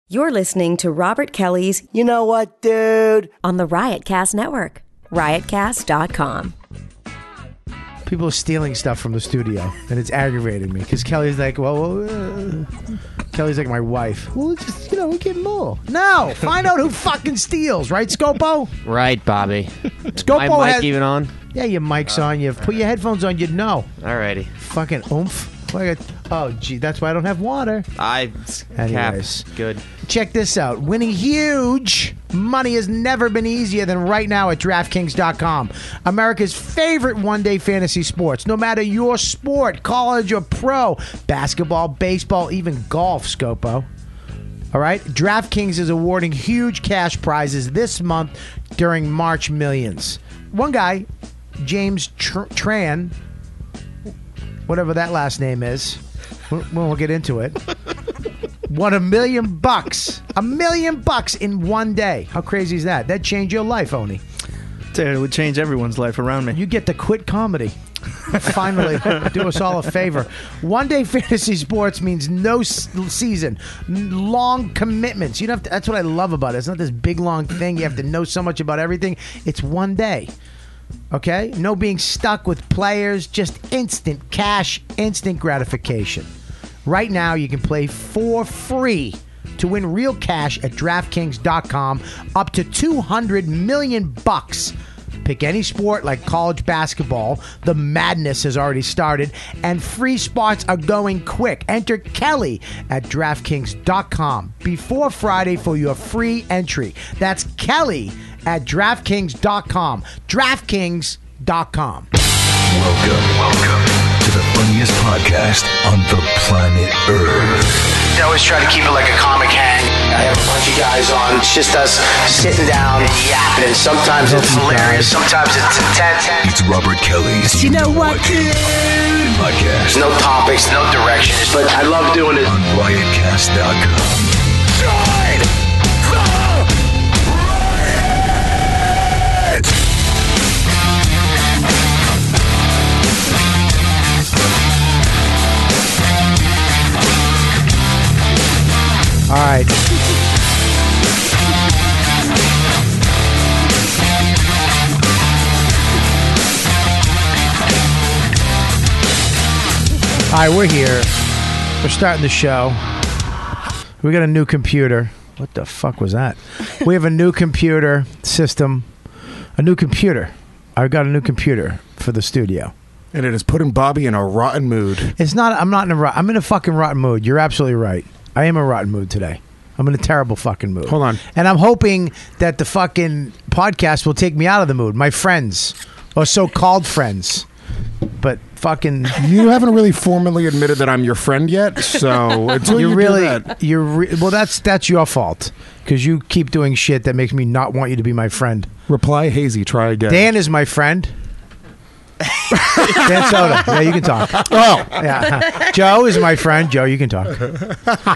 You're listening to Robert Kelly's You Know What, Dude? On the Riotcast Network. Riotcast.com. People are stealing stuff from the studio, and it's aggravating me because Kelly's like, Kelly's like my wife. Well, just, we get more. No, find out who fucking steals, right, Scopo? Right, Bobby. Scopo My mic has, even on? Yeah, your mic's on. You put your headphones on, you'd know. Alrighty. Fucking oomph. Oh, gee, that's why I don't have water. Anyways. Cap. Good. Check this out. Winning huge money has never been easier than right now at DraftKings.com. America's favorite one-day fantasy sports. No matter your sport, college or pro, basketball, baseball, even golf, Scopo. All right? DraftKings is awarding huge cash prizes this month during March Millions. One guy, James Tran, whatever that last name is, we'll get into it, won $1 million. $1 million in one day. How crazy is that? That'd change your life, Oni. It would change everyone's life around me. You get to quit comedy. Finally, do us all a favor. One-day fantasy sports means no season, long commitments. You don't have to, that's what I love about it. It's not this big, long thing. You have to know so much about everything. It's one day. Okay? No being stuck with players, just instant cash, instant gratification. Right now, you can play for free to win real cash at DraftKings.com, up to $200 million. Pick any sport like college basketball. The madness has already started, and free spots are going quick. Enter Kelly at DraftKings.com before Friday for your free entry. That's Kelly at DraftKings.com. DraftKings.com. Welcome to the funniest podcast on the planet Earth. I always try to keep it like a comic hang. I have a bunch of guys on. It's just us sitting down and yapping. Sometimes it's hilarious. Sometimes it's intense. It's Robert Kelly's You Know What podcast. No topics, no directions, but I love doing it. On Riotcast.com. Join the riot! All right. All right, we're here. We're starting the show. We got a new computer. What the fuck was that? We have a new computer system. A new computer. I got a new computer for the studio. And it is putting Bobby in a rotten mood. It's not. I'm not in a. I'm in a fucking rotten mood. You're absolutely right. I am in a rotten mood today. I'm in a terrible fucking mood. Hold on. And I'm hoping that the fucking podcast will take me out of the mood. My friends, or so-called friends. But fucking... You haven't really formally admitted that I'm your friend yet, so until you really, do that... well, that's your fault. Because you keep doing shit that makes me not want you to be my friend. Reply hazy. Try again. Dan is my friend. Dan Soda. Yeah, you can talk. Oh. Yeah. Joe is my friend. Joe, you can talk. It's okay.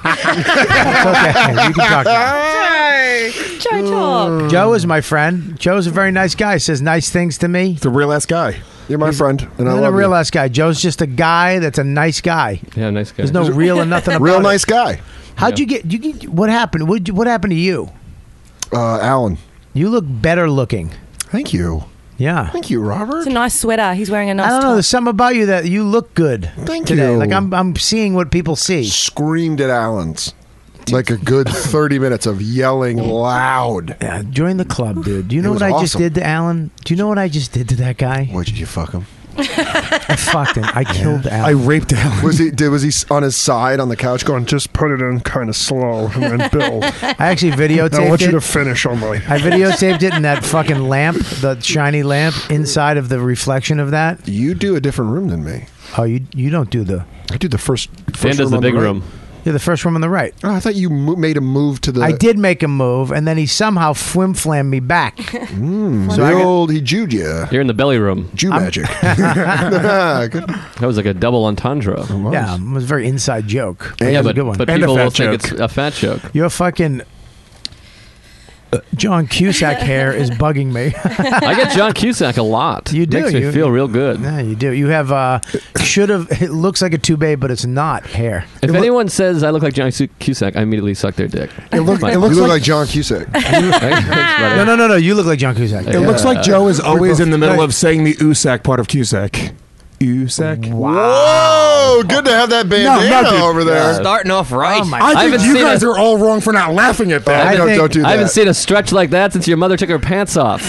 You can talk. Joe talk. Joe is my friend. Joe's a very nice guy. Says nice things to me. He's a real ass guy. You're my friend, and I love a real you. ass guy. Joe's just a guy that's a nice guy. Yeah, nice guy. There's no real or nothing about Real it. nice guy. How'd you get? What happened? What happened to you? Alan. You look better looking. Thank you. Yeah. Thank you, Robert. It's a nice sweater. He's wearing a nice I don't know. top. There's something about you that you look good. Thank today. you. Like I'm seeing what people see. Screamed at Alan's. Like a good 30 minutes of yelling loud. Yeah, join the club, dude. Do you know was what I just awesome. did to Alan? Do you know what I just did to that guy? What, did you fuck him? I fucked him. I killed I Alan. raped Alan. Was he on his side on the couch going, just put it in kind of slow and then build? I actually videotaped I want you it. to finish on my... I videotaped it in that fucking lamp, the shiny lamp inside of the reflection of that. You do a different room than me. Oh, you don't do the... I do the first Dan does room the on big right. room. You're the first room on the right. Oh, I thought you made a move to the... I did make a move, and then he somehow flim-flammed me back. So he Jewed you. You're in the belly room. Jew magic. Good. That was like a double entendre. Yeah, it was a very inside joke. Yeah, It was but a good one. but And a people fat will think joke. it's a fat joke. You're fucking... John Cusack hair is bugging me. I get John Cusack a lot. You do. Makes me feel real good. Yeah, you do. You have it looks like a toubé, but it's not hair. If anyone says I look like John Cusack, I immediately suck their dick. You look like John Cusack. No. You look like John Cusack. It looks like Joe is always in the middle of saying the Usack part of Cusack. Usack. Whoa! Good to have that bandana over there. Starting off right. I think you guys are all wrong for not laughing at that. Don't do that. I haven't seen a stretch like that since your mother took her pants off.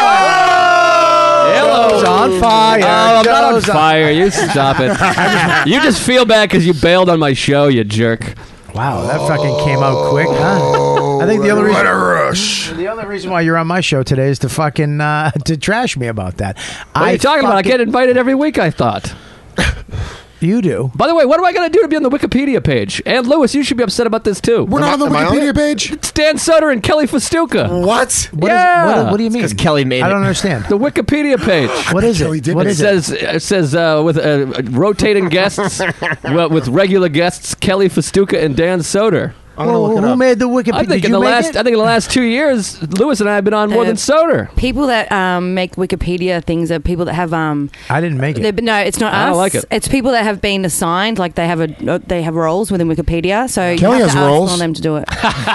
Joe's on fire. Oh, I'm not on fire. You stop it. You just feel bad because you bailed on my show, you jerk. Wow, that fucking came out quick, huh? I think the only reason why you're on my show today is to fucking to trash me about that. What are you talking about? I get invited every week, I thought. You do. By the way, what do I got to do to be on the Wikipedia page? And Lewis, you should be upset about this too. We're not on the Wikipedia page? It's Dan Soder and Kelly Festuca. What? What do you mean? Because Kelly made it. I don't understand. The Wikipedia page. What is it? It says with rotating guests, with regular guests, Kelly Festuca and Dan Soder. Who made the Wikipedia? I think in the last 2 years, Lewis and I have been on more than Soder. People that make Wikipedia things are people that have. I didn't make it. No, it's not us. I don't like it. It's people that have been assigned, like they have roles within Wikipedia. So Kelly you have has to roles. ask on them to do it.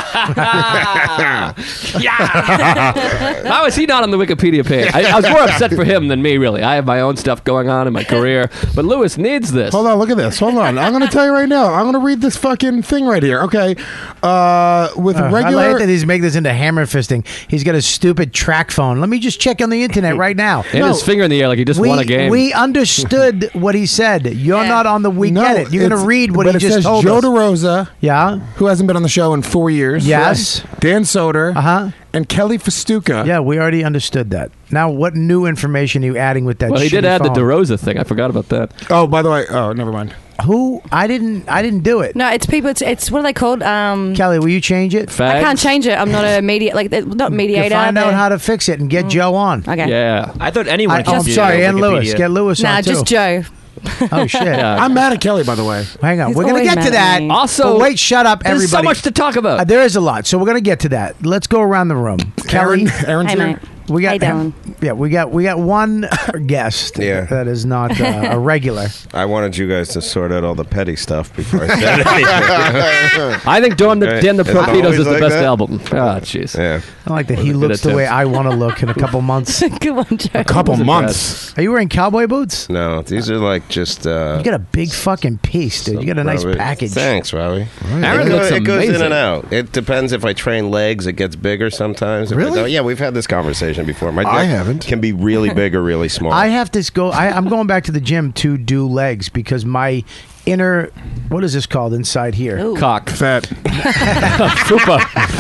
How is he not on the Wikipedia page? I was more upset for him than me, really. I have my own stuff going on in my career, but Lewis needs this. Hold on, look at this. Hold on. I'm going to tell you right now. I'm going to read this fucking thing right here. Okay. With regular. I like that he's making this into hammer fisting. He's got a stupid track phone. Let me just check on the internet right now. And his finger in the air like he just won a game. We understood what he said. You're not on the We Get It. You're going to read what he just told Joe us. DeRosa. Yeah. Who hasn't been on the show in 4 years. Yes. Right? Dan Soder. And Kelly Festuca. Yeah, we already understood that. Now, what new information are you adding with that? Well, he did add phone? the DeRosa thing. I forgot about that. Oh, by the way. Oh, never mind. Who? I didn't do it. No, it's people. It's what are they called? Kelly, will you change it? I can't change it. I'm not a not mediator. Find out how to fix it and get Joe on. Okay. Yeah. I thought anyone could I'm do sorry, and Wikipedia. Lewis. Get Lewis on, too. just Joe. Oh, shit. I'm mad at Kelly, by the way. Hang on. He's We're going to always get mad to at that. me. Also, but wait, shut up, everybody. There's so much to talk about. There is a lot, so we're going to get to that. Let's go around the room. Kelly. Aaron's Hey, here. mate. We got, Hey, Dylan. Yeah, we got one guest that is not a regular. I wanted you guys to sort out all the petty stuff before I said anything. I think Dan the Torpedoes is the like best that? album. Ah, jeez. Yeah. I like that he looks the way I want to look in a couple months. Good one, Joe. A couple months. Are you wearing cowboy boots? No, these are like just. You got a big fucking piece, dude. You got a nice package. Thanks, Robbie. Aaron looks it goes in amazing. and out. It depends if I train legs, it gets bigger sometimes. If I Really? don't- yeah, we've had this conversation before. My I dick haven't. can be really big or really small. I have to go. I'm going back to the gym to do legs because my inner, what is this called inside here? Ooh. Cock. Fat. Fupa.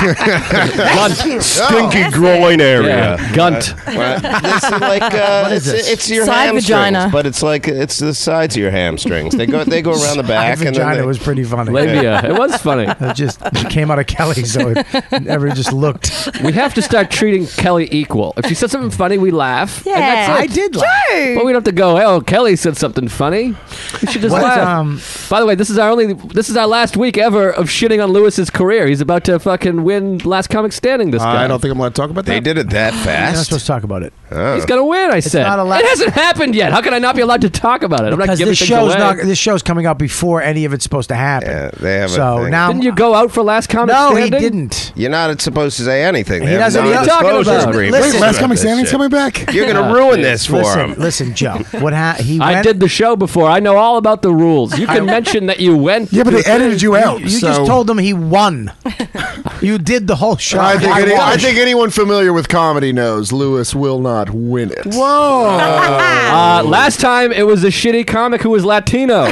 Stinky groin area. Yeah. Gunt. This is like is this? it's your Side hamstrings, vagina. but it's like it's the sides of your hamstrings. They go around the back, My and vagina then they, was pretty funny. Labia. It was funny. It just came out of Kelly, so it never just looked. We have to start treating Kelly equal. If she says something funny, we laugh. And that's it. I did laugh. But we don't have to go, oh, Kelly said something funny. We should just What, laugh. By the way, this is our last week ever of shitting on Lewis's career. He's about to fucking win Last Comic Standing this guy. I don't think I'm allowed to talk about that. they did it that You're not fast. supposed to talk about it. He's gonna win, I said. not allowed- It hasn't happened yet. How can I not be allowed to talk about it? I'm not Because giving things away. this show's coming out before any of it's supposed to happen. Yeah, they have a So thing. now, Didn't you go out for Last Comic no, Standing? he didn't. You're not supposed to say anything. He They have doesn't- What are you talking non-disclosure about? agreements Listen. Wait, Last about Comic this Standing's shit. coming back? You're gonna ruin this for him. Listen, Joe. He I went. did the show before. I know all about the rules. You can mention that you went. Yeah, but to they edited you out. You so. just told him he won. You did the whole show. I think watched. anyone familiar with comedy knows Lewis will not win it. Whoa. Last time it was a shitty comic who was Latino.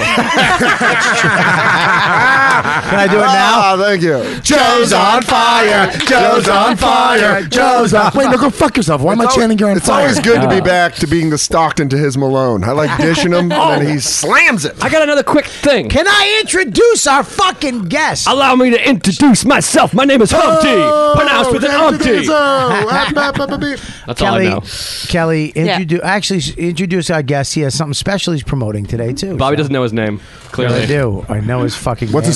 Can I do it now? Ah, thank you. Joe's on fire. Joe's on fire. Joe's on Wait, no, go fuck yourself. Why am I chanting you're on It's fire? always good to be back to being the Stockton to his Malone. I like dishing him, and then he slams it. I got another quick thing. Can I introduce our fucking guest? Allow me to introduce myself. My name is Humpty, pronounced with an umpty. That's all I know. Kelly, introduce our guest. He has something special he's promoting today too. Bobby doesn't know his name. Clearly, I do. I know his fucking. What's his name. full name?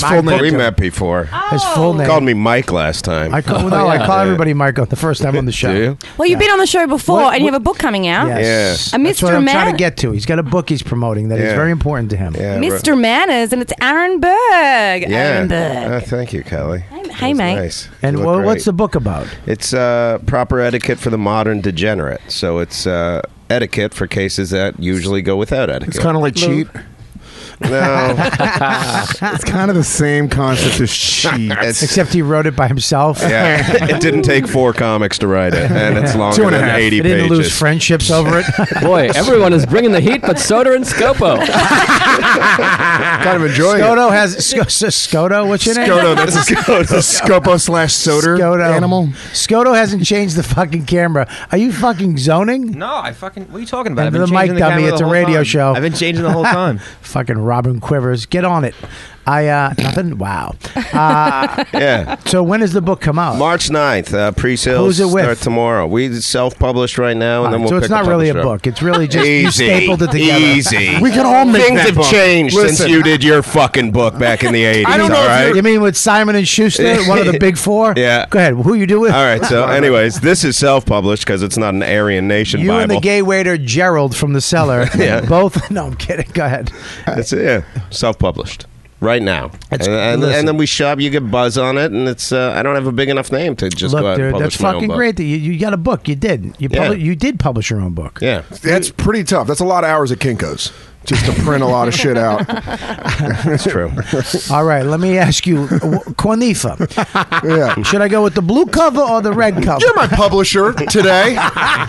We met before. His full name. Called me Mike last time. I call everybody Michael the first time on the show. Do you? Well, you've been on the show before, and you have a book coming out. Yes. And That's what Mr. I'm trying to Man- get to. He's got a book he's promoting that is very important to him. Mr. Manners, and it's Aaron Berg. Aaron Berg. Thank you, Kelly. Hey, mate. Nice. And You look what's great. the book about? It's proper etiquette for the modern degenerate. So it's etiquette for cases that usually go without etiquette. It's kind of like cheat. No. It's kind of the same concept as cheat. Except he wrote it by himself. Yeah, it didn't take 4 comics to write it, and it's longer 2.5. than 80 He didn't pages. lose friendships over it. Boy, everyone is bringing the heat, but Soder and Scopo. Kind of enjoying Scoto has Scoto. What's your name? Scoto, that's a Scopo/Soder Scoto. animal. Scoto hasn't changed the fucking camera. Are you fucking zoning? No, what are you talking about? And I've been the mic changing dummy, camera it's the a whole radio time. show. I've been changing the whole time. Fucking Robin Quivers. Get on it. Nothing? Wow. Yeah. So when does the book come out? March 9th. Pre-sales Who's it with? start tomorrow. We self-published right now, and then we'll so it's pick not really a publisher. book. It's really just you Easy. stapled it together. Easy. We can all make Things that have book. changed since Listen. you did your fucking book back in the 80s, I don't know. all right? You mean with Simon and Schuster, one of the big four? Yeah. Go ahead. Who you do with? All right, so anyways, this is self-published because it's not an Aryan Nation You Bible. and the gay waiter Gerald from the cellar. Yeah. Both. No, I'm kidding. Go ahead. That's it, yeah. Self-published. Right now. And listen. then we shop, you get buzz on it, and it's I don't have a big enough name to just Look, go out and dude, publish that's my own fucking book. great that you got a book. You did. You did publish your own book. Yeah. That's pretty tough. That's a lot of hours at Kinko's just to print a lot of shit out. That's true. All right, let me ask you, Quanifa. Yeah. Should I go with the blue cover or the red cover? You're my publisher today.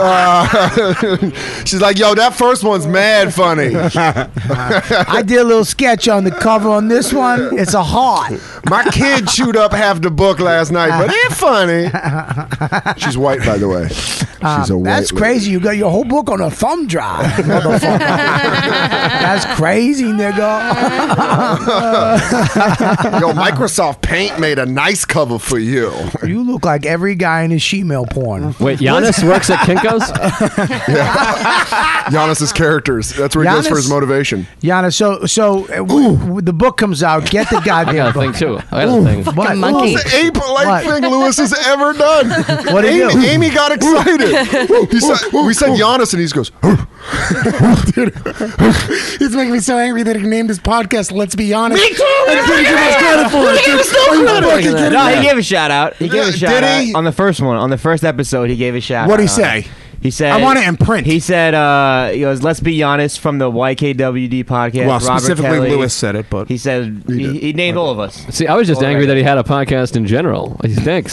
She's like, yo, that first one's mad funny. I did a little sketch on the cover on this one. It's a heart. My kid chewed up half the book last night, but it's funny. She's white, by the way. She's a white That's lady. crazy. You got your whole book on a thumb drive. motherfucker. That's crazy, nigga. Yo, Microsoft Paint made a nice cover for you. You look like every guy in his she-mail porn. Wait, Giannis works at Kinko's? Giannis's characters. That's where he goes for Giannis? his motivation. Yana, the book comes out. Get the I goddamn got a book. thing, too. I got a thing. What? monkey. It's the ape-like What? thing Lewis has ever done. What did he Amy, do? Amy got excited. We said Giannis, and he just goes, He's making me so angry that he named his podcast Let's Be Honest. Me too! And he didn't give us credit for it. No, he gave a shout out. He gave a Did shout he? out on the first one. On the first episode, he gave a shout out. What'd he say? He said, I want it in print. He said, he goes, let's be honest, from the YKWd podcast. Well, Robert specifically Kelly. Lewis said it, but He said, he named all of us. See, I was just angry that he had a podcast in general. He stinks.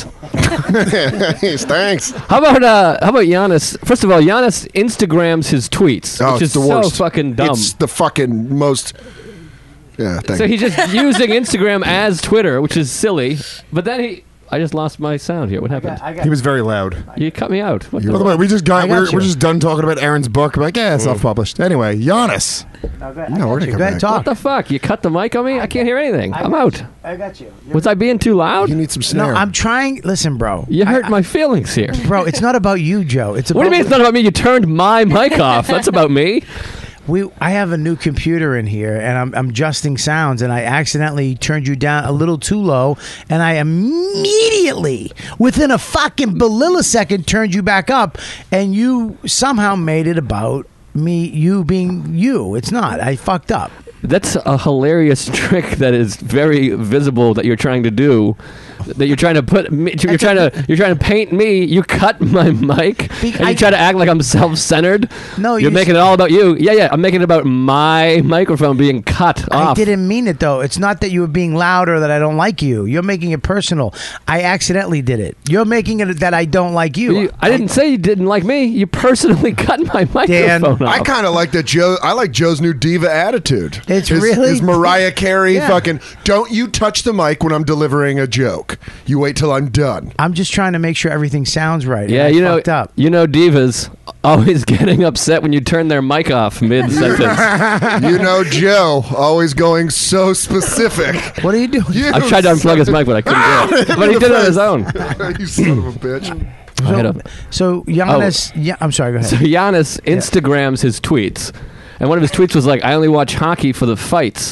thanks. How about Giannis? First of all, Giannis Instagrams his tweets, Oh, which it's is the worst. so fucking dumb. It's the fucking most... Yeah, thank So you. he's just using Instagram as Twitter, which is silly. But then I just lost my sound here. What happened? he was very loud. You cut me out. What By the the way, we just got, I got we're you. just done talking about Aaron's book. We're like, yeah, it's self-published. Anyway, Giannis. No, we're gonna come Go ahead, back. talk. What the fuck? You cut the mic on me? I can't hear anything. I'm out. I got you. Was I being too loud? You need some No, snare. I'm trying. Listen, bro. You hurt my feelings here. Bro, it's not about you, Joe. It's about What do you mean it's not about me? You turned my mic off. That's about me. I have a new computer in here, and I'm adjusting sounds, and I accidentally turned you down a little too low, and I immediately, within a fucking millisecond, turned you back up, and you somehow made it about me, you being you. It's not. I fucked up. That's a hilarious trick that is very visible that you're trying to do. That you're trying to put me, you're trying to paint me. You cut my mic and you try to act like I'm self-centered. No, you're making it all about you. Yeah. I'm making it about my microphone being cut I off. didn't mean it, though. It's not that you were being loud or that I don't like you. You're making it personal. I accidentally did it. You're making it that I don't like you. I didn't say you didn't like me. You personally cut my microphone off. I kind of like that Joe. I like Joe's new diva attitude. It's his, really his Mariah Carey Yeah. fucking. Don't you touch the mic when I'm delivering a joke. You wait till I'm done. I'm just trying to make sure everything sounds right. Yeah, and I you know, fucked up. divas always getting upset when you turn their mic off mid-sentence. You know Joe always going so specific. What are you doing? I've tried to unplug his mic, but I couldn't do it. But he did it on his own. You son of a bitch. I had a- So Giannis, yeah, I'm sorry. Go ahead. So Giannis Instagrams his tweets, and one of his tweets was like, "I only watch hockey for the fights."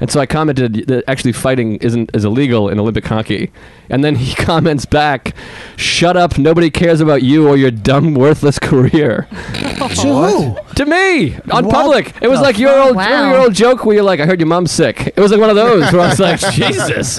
And so I commented that actually fighting is illegal in Olympic hockey. And then he comments back, "Shut up, nobody cares about you or your dumb, worthless career." To who? To me, on What public. It was the like your fuck? old, Wow. your old joke where you're like, "I heard your mom's sick." It was like one of those where I was like, Jesus.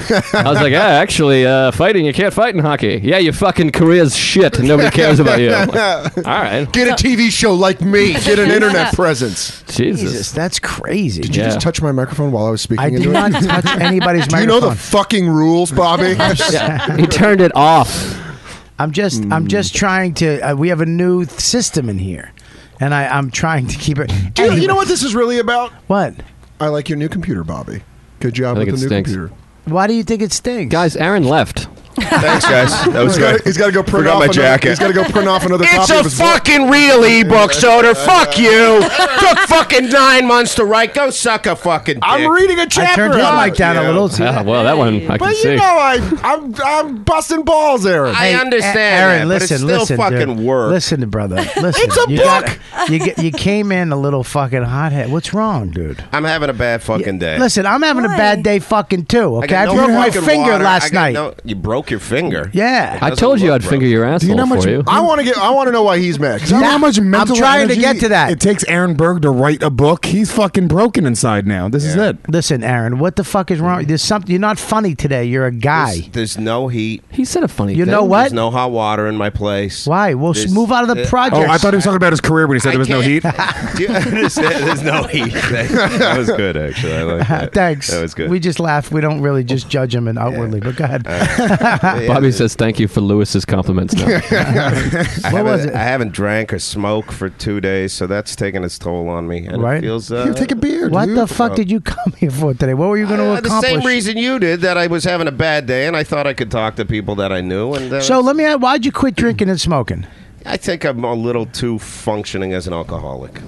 I was like, "Yeah, actually, fighting, you can't fight in hockey. Yeah, your fucking career's shit and nobody cares about you." I'm like, all right. Get a TV show like me. Get an internet presence. Jesus. That's crazy. Did you just touch my microphone while I was speaking I into did not it? touch anybody's Do you microphone. know the fucking rules, Bobby? Yeah, he turned it off. I'm just trying to. We have a new system in here, and I'm trying to keep it. You know what this is really about? What? I like your new computer, Bobby. Good job I with think the it new stinks. computer. Why do you think it stinks, guys? Aaron left. Thanks, guys. That was good. He's got to go print Forgot off my another, jacket. He's got to go print off another It's copy a of his book. fucking real ebook, Soder. Fuck you. Took fucking 9 months to write. Go suck a fucking dick. I'm reading a chapter. I turned his out. mic down a little. See Ah, that? well, that one I can But see. you know, I'm busting balls, Aaron. I understand Aaron, that, listen, but it's still listen, fucking dude. work. Listen, brother. Listen. It's a you book. You came in a little fucking hothead. What's wrong, dude? I'm having a bad fucking day. Listen, I'm having a bad day fucking too. Okay, I got no broke my fucking finger water. last night. You broke your finger. Yeah. I told you I'd finger your asshole you know how much- for you. I want to know why he's mad. Do you know how much mental trying to energy get to that. it takes Aaron Berg to write a book? He's fucking broken inside now. This is it. Listen, Aaron, what the fuck is wrong? There's something. You're not funny today. You're a guy. There's no heat. He said a funny You thing. know what? There's no hot water in my place. Why? Well, There's- move out of the project. Oh, I thought he was talking about his career when he said there was no heat. Do you understand? There's no heat. That was good, actually. I like that. Thanks. That was good. We just laugh. We don't really just judge him outwardly. But go ahead. Bobby says thank you for Lewis's compliments now. What was it? I haven't drank or smoked for 2 days, so that's taking its toll on me. And Right. it feels. Here, take a beer. What dude. the fuck did you come here for today? What were you going to the accomplish? same reason you did, that I was having a bad day, and I thought I could talk to people that I knew. And So let me ask, why'd you quit drinking and smoking? I think I'm a little too functioning as an alcoholic.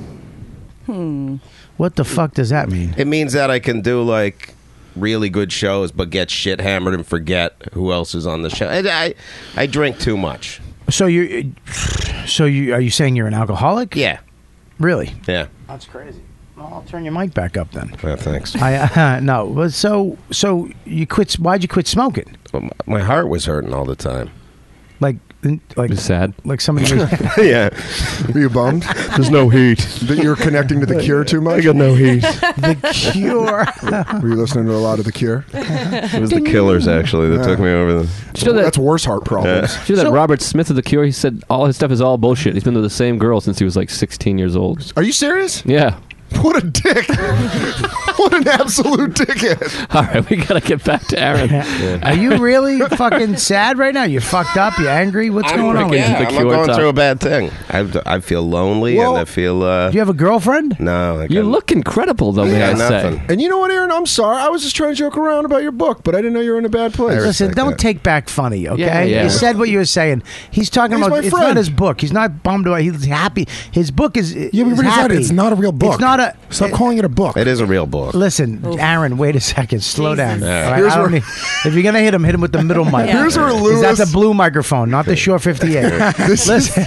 What the fuck does that mean? It means that I can do like really good shows, but get shit hammered and forget who else is on the show. I drink too much. So you are you saying you're an alcoholic? Yeah, Really? yeah. That's crazy. Well, I'll turn your mic back up then. Well, thanks. No, but so you quit? Why'd you quit smoking? My heart was hurting all the time. Like It's sad. like somebody. Yeah. Are you bummed There's no heat. that you're connecting to The Cure too much? I got no heat. The Cure. Were you listening to a lot of The Cure? It was the Killers, actually, that took me over the... Did you know that, That's worse heart problems. did you know that Robert Smith of The Cure, he said all his stuff is all bullshit. He's been with the same girl since he was like 16 years old. Are you serious? Yeah. What a dick. What an absolute dickhead. All right, we got to get back to Aaron. Are you really fucking sad right now? You fucked up? You angry? What's going on with you? I'm Cure going talk. through a bad thing. I feel lonely, Well, and I feel... Do you have a girlfriend? no. I You can't- look incredible, though, may Yeah, I say. nothing. And you know what, Aaron? I'm sorry. I was just trying to joke around about your book, but I didn't know you were in a bad place. Listen, respect don't that. take back funny, okay? Yeah, yeah. You said what you were saying. He's talking He's about my it's friend. not his book. He's not bummed about. He's happy. His book is Yeah, we is already said happy. it. It's not a real book. It's not a. Stop calling it a book. It is a real book. Listen, Aaron. Wait a second. Slow down. Jesus. Yeah. All right? Here's I don't where- need- if you're gonna hit him with the middle mic. Here's where Because that's Lewis- a blue microphone, not the Shure 58. Listen,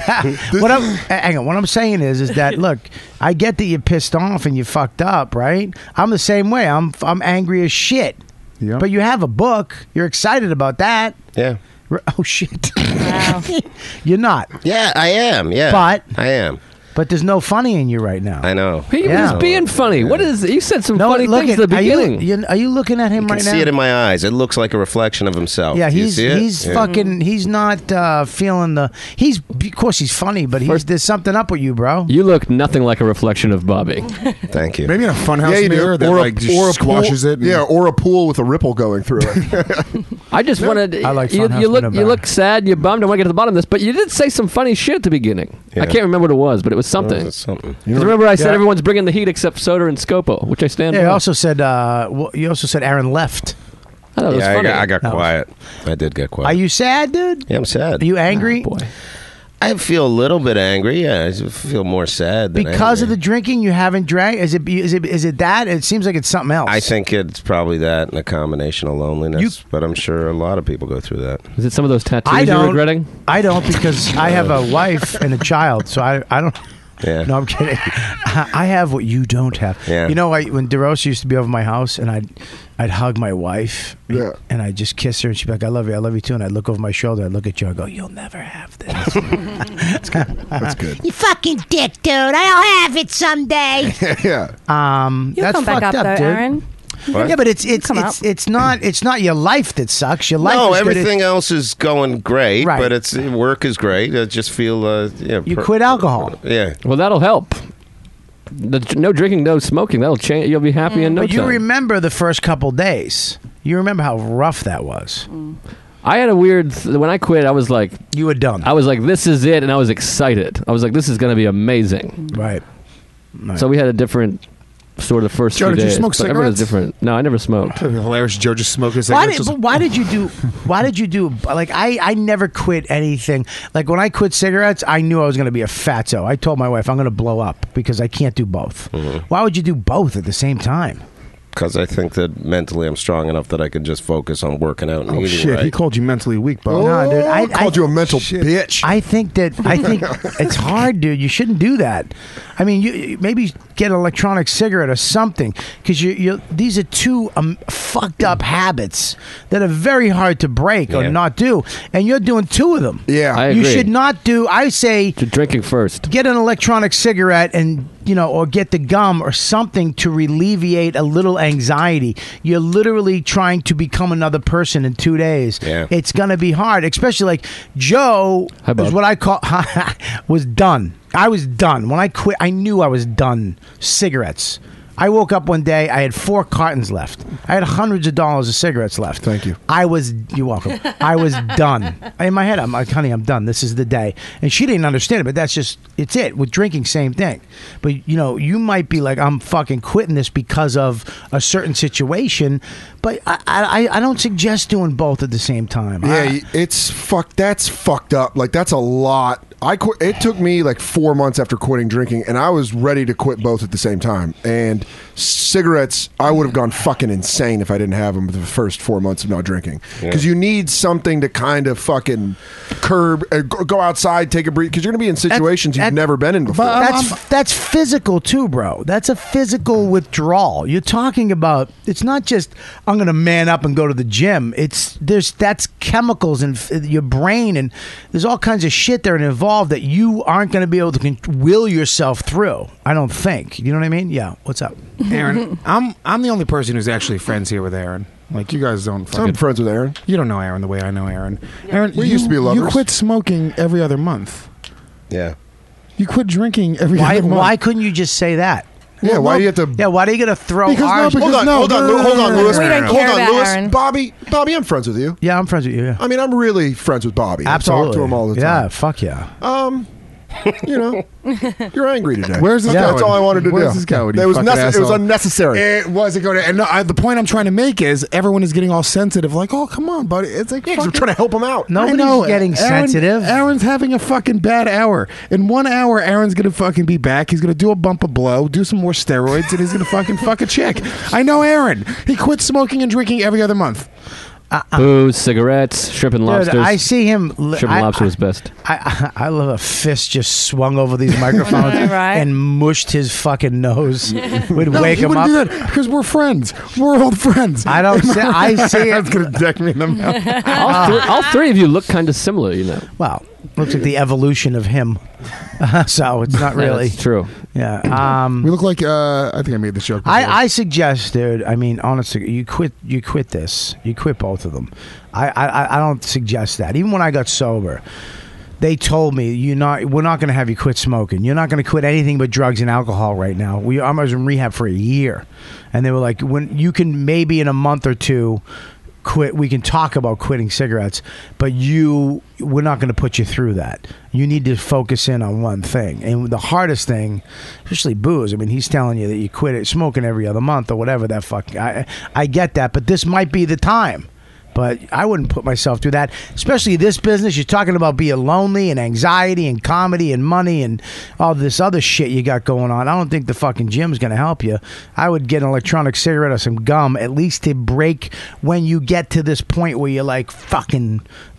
hang on. What I'm saying is that look, I get that you're pissed off and you fucked up, right? I'm the same way. I'm angry as shit. Yeah. But you have a book. You're excited about that. Yeah. Oh shit. Wow. You're not. Yeah, I am. Yeah. But- I am. But there's no funny in you right now. I know. He Yeah. was being funny. What is? You said some No, funny look things at at the are beginning. are you looking at him You right can now? see it in my eyes. It looks like a reflection of himself. Yeah, Do you he's see it? he's Yeah. fucking. He's not feeling the. He's of course he's funny, but there's something up with you, bro. You look nothing like a reflection of Bobby. Thank you. Maybe in a funhouse Yeah, you do. mirror that like just squashes pool, it. and- Yeah, or a pool with a ripple going through it. I just wanted. I like you, Funhouse you look. Window You better. look sad. You're bummed. I want to get to the bottom of this, but you did say some funny shit at the beginning. Yeah. I can't remember what it was, but it was something. It's something. 'Cause remember, I said Yeah. everyone's bringing the heat except Soder and Scopo, which I stand Yeah, by. you also said. You also said Aaron left. I thought it was Yeah, funny. I got That was- quiet. I did get quiet. Are you sad, dude? Yeah, I'm sad. Are you angry? Boy. I feel a little bit angry. Yeah, I feel more sad than Because of angry. the drinking, you haven't drank. Is it that? It seems like it's something else. I think it's probably that and a combination of loneliness. But I'm sure a lot of people go through that. Is it some of those tattoos I you're don't. regretting? I don't because I have a wife and a child, so I don't. Yeah. No, I'm kidding. I have what you don't have. Yeah. You know, when DeRosa used to be over my house, and I'd hug my wife, and I'd just kiss her, and she'd be like, I love you too. And I'd look over my shoulder, I'd look at you, I'd go, you'll never have this. That's good. You fucking dick, dude. I'll have it someday. Yeah. You'll That's come back fucked up, though, dude. Aaron. What? Yeah, but it's not your life that sucks. Your life. No, is good. everything else is going great, Right. but work is great. I just feel You quit alcohol. Yeah. Well, that'll help. No drinking, no smoking. That'll change. You'll be happy in no But you time. remember the first couple days. You remember how rough that was. I had a weird. When I quit, I was like, you were done. I was like, this is it, and I was excited. I was like, this is going to be amazing. Right. So we had a different sort of first Joe, few did you days. smoke but everyone was cigarettes? different. No, I never smoked. Hilarious. Joe just smoked his Why cigarettes. did, but why did you do? Why did you do? Like I never quit anything. Like when I quit cigarettes, I knew I was going to be a fatso. I told my wife I'm going to blow up because I can't do both. Why would you do both at the same time? Because I think that mentally I'm strong enough that I can just focus on working out and Oh eating shit! right. He called you mentally weak, Bob. No, dude, I called you a mental bitch. I think it's hard, dude. You shouldn't do that. I mean, you maybe get an electronic cigarette or something because these are two fucked up habits that are very hard to break or not do, and you're doing two of them. Yeah, I you agree. should not do. I say drinking first. Get an electronic cigarette and or get the gum or something to alleviate a little anxiety. You're literally trying to become another person in 2 days. Yeah. It's gonna be hard, especially like Joe is what I call was done. I was done when I quit. I knew I was done. Cigarettes. I woke up one day. I had 4 cartons left. I had hundreds of dollars of cigarettes left. Thank you. You're welcome. I was done. In my head, I'm like, honey, I'm done. This is the day. And she didn't understand it, but it's it. With drinking, same thing. But, you might be like, I'm fucking quitting this because of a certain situation. But I don't suggest doing both at the same time. Yeah, it's fucked. That's fucked up. Like, that's a lot. I quit. It took me like 4 months after quitting drinking, and I was ready to quit both at the same time. And cigarettes, I would have gone fucking insane if I didn't have them the first 4 months of not drinking. Because you need something to kind of fucking curb, go outside, take a breath. Because you're going to be in situations you've never been in before. That's physical too, bro. That's a physical withdrawal. You're talking about. It's not just I'm going to man up and go to the gym. That's chemicals in your brain, and there's all kinds of shit that are involved that you aren't going to be able to will yourself through. I don't think. You know what I mean? Yeah. What's up, Aaron? I'm the only person who's actually friends here with Aaron. Like, you guys don't. I'm friends with Aaron. You don't know Aaron the way I know Aaron. Aaron, We used to be lovers. You quit smoking every other month. Yeah. You quit drinking every other month. Why couldn't you just say that? Yeah, why do you have to? Yeah, why are you going to throw Because ours? no, because Hold on, Lewis. We don't Hold care on, about Lewis. Aaron. Bobby, I'm friends with you. Yeah, I'm friends with you. Yeah. I mean, I'm really friends with Bobby. Absolutely. I talk to him all the Yeah, time. fuck yeah. You're angry today. Where's this That's going? all I wanted to Where's do. this going, It you was fucking it was asshole? unnecessary. It was going to. And no, the point I'm trying to make is everyone is getting all sensitive. Like, oh, come on, buddy. It's like, Yeah, 'cause we're trying to help him out. Nobody's I know. getting sensitive. Aaron's having a fucking bad hour. In 1 hour, Aaron's gonna fucking be back. He's gonna do a bump of blow, do some more steroids, and he's gonna fucking fuck a chick. I know Aaron. He quit smoking and drinking every other month. Booze, cigarettes, shrimp and lobsters. Dude, I see him. Shrimp and lobster was best. I love a fist just swung over these microphones Right. and mushed his fucking nose. We'd No, wake he him wouldn't up. do that because we're friends. We're old friends. I don't. I see Aaron's it. gonna deck me in the mouth. All three of you look kind of similar, Well, looks like the evolution of him. So it's not really. That's true. Yeah. We look like. I think I made this joke. before. I suggest, dude. I mean, honestly, you quit this. You quit both of them. I don't suggest that. Even when I got sober, they told me we're not going to have you quit smoking. You're not going to quit anything but drugs and alcohol right now. I was in rehab for a year, and they were like, when you can maybe in a month or two quit. We can talk about quitting cigarettes, but we're not going to put you through that. You need to focus in on one thing. And the hardest thing, especially booze, I mean, he's telling you that you quit it smoking every other month or whatever that fucking, I get that, but this might be the time. But I wouldn't put myself through that, especially this business. You're talking about being lonely and anxiety and comedy and money and all this other shit you got going on. I don't think the fucking gym's going to help you. I would get an electronic cigarette or some gum, at least to break when you get to this point where you're like, fucking,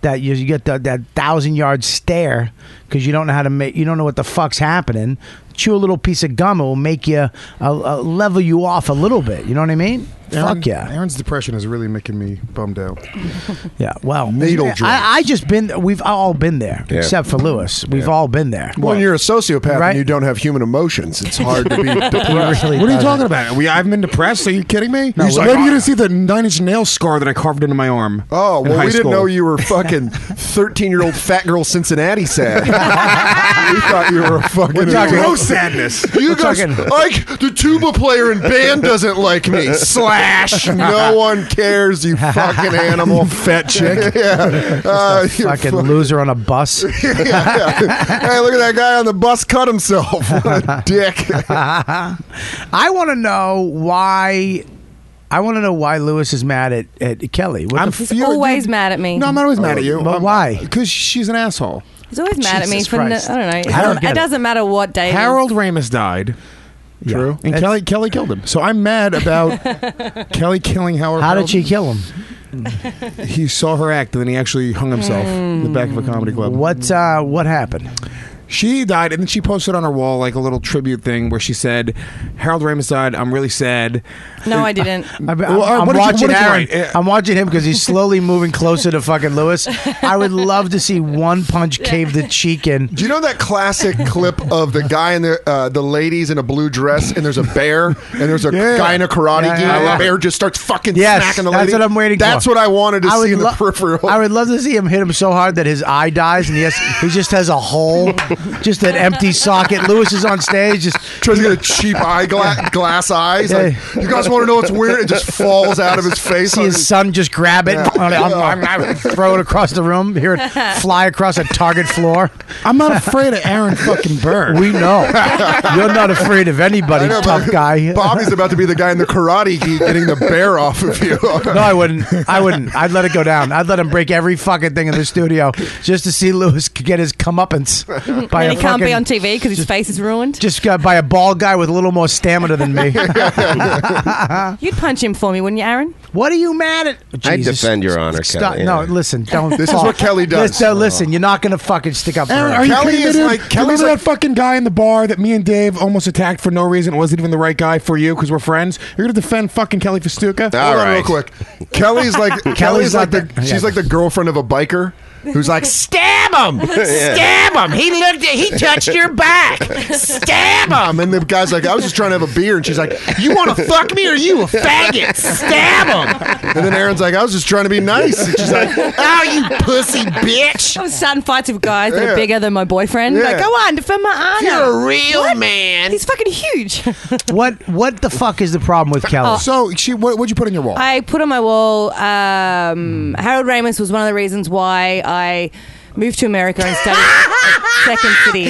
that you get that 1,000-yard stare because you don't know how to you don't know what the fuck's happening. Chew a little piece of gum, it will make you level you off a little bit. You know what I mean? Fuck yeah. Aaron's depression is really making me bummed out. Yeah, well, Needle drop. I just we've all been there, Yeah. except for Lewis. We've all been there. When you're a sociopath Right? and you don't have human emotions, it's hard to be depressed. really What are you doesn't. talking about? I haven't been depressed. Are you kidding me? No, Maybe like- you didn't see the 9-inch nail scar that I carved into my arm. Oh, in well, high we didn't school. know you were fucking 13-year-old fat girl Cincinnati sad. We thought you were a fucking... Gross sadness. You We're guys, talking- like, the tuba player in band doesn't like me. Slash. No one cares, you fucking animal. Fat chick. Yeah. You're Fucking loser on a bus. yeah. Hey, look at that guy on the bus cut himself. What a dick. I want to know why. I want to know why Lewis is mad at Kelly. What I'm the f- He's always mad at me. No, I'm not always mad at you. But why? Because she's an asshole. He's always mad at me Jesus for Christ. I don't know. I don't get It it. doesn't matter what day. it is. Harold Ramis died. True. And Kelly killed him. So I'm mad about Kelly killing Howard. How did she kill him? He saw her act, and then he actually hung himself in the back of a comedy club. What happened? She died, and then she posted on her wall like a little tribute thing where she said, "Harold Ramis died. I'm really sad." No, I didn't. I'm what did you- watching what did you Aaron. write? I'm watching him because he's slowly moving closer to fucking Lewis. I would love to see one punch cave the cheek in. Do you know that classic clip of the guy and the ladies in a blue dress, and there's a bear, and there's a guy in a karate gi, and the bear just starts fucking smacking the lady? That's what I'm waiting for. That's what I wanted to see in the peripheral. I would love to see him hit him so hard that his eye dies and he just has a hole, just an empty socket. Lewis is on stage, just tries to get a cheap glass eyes. Like, you guys want to know what's weird? It just falls out of his face. See his son just grab it, throw it across the room, hear it fly across a Target floor. I'm not afraid of Aaron fucking Burr. We know. You're not afraid of anybody, I know, tough but guy. Bobby's about to be the guy in the karate gi getting the bear off of you. No, I wouldn't. I'd let it go down. I'd let him break every fucking thing in the studio just to see Lewis get his comeuppance. By And a he can't be fucking- on TV because his face is ruined. Just by a bald guy with a little more stamina than me. You'd punch him for me, wouldn't you, Aaron? What are you mad at? I Jesus. defend your honor, Stop. Kelly. No, Yeah. listen. Don't. This is what Kelly does. Listen, you're not going to fucking stick up for Aaron, her. are you Kelly kidding me, is dude? like- You Kelly's remember like- that fucking guy in the bar that me and Dave almost attacked for no reason? It wasn't even the right guy for you because we're friends. You're gonna defend fucking Kelly Festuca? Hold on real quick. Kelly's like she's like the girlfriend of a biker who's like, Stab him! Stab him! He touched your back! Stab him! and the guy's like, I was just trying to have a beer, and she's like, You want to fuck me or you a faggot? Stab him! and then Aaron's like, I was just trying to be nice, and she's like, Oh, you pussy bitch! I was starting fights with guys that Yeah. are bigger than my boyfriend. Yeah. Like, go on, defend my honor. You're a real What? man. He's fucking huge. What the fuck is the problem with Kelly? So, what'd you put on your wall? I put on my wall, Harold Ramis was one of the reasons why I moved to America and studied at Second City.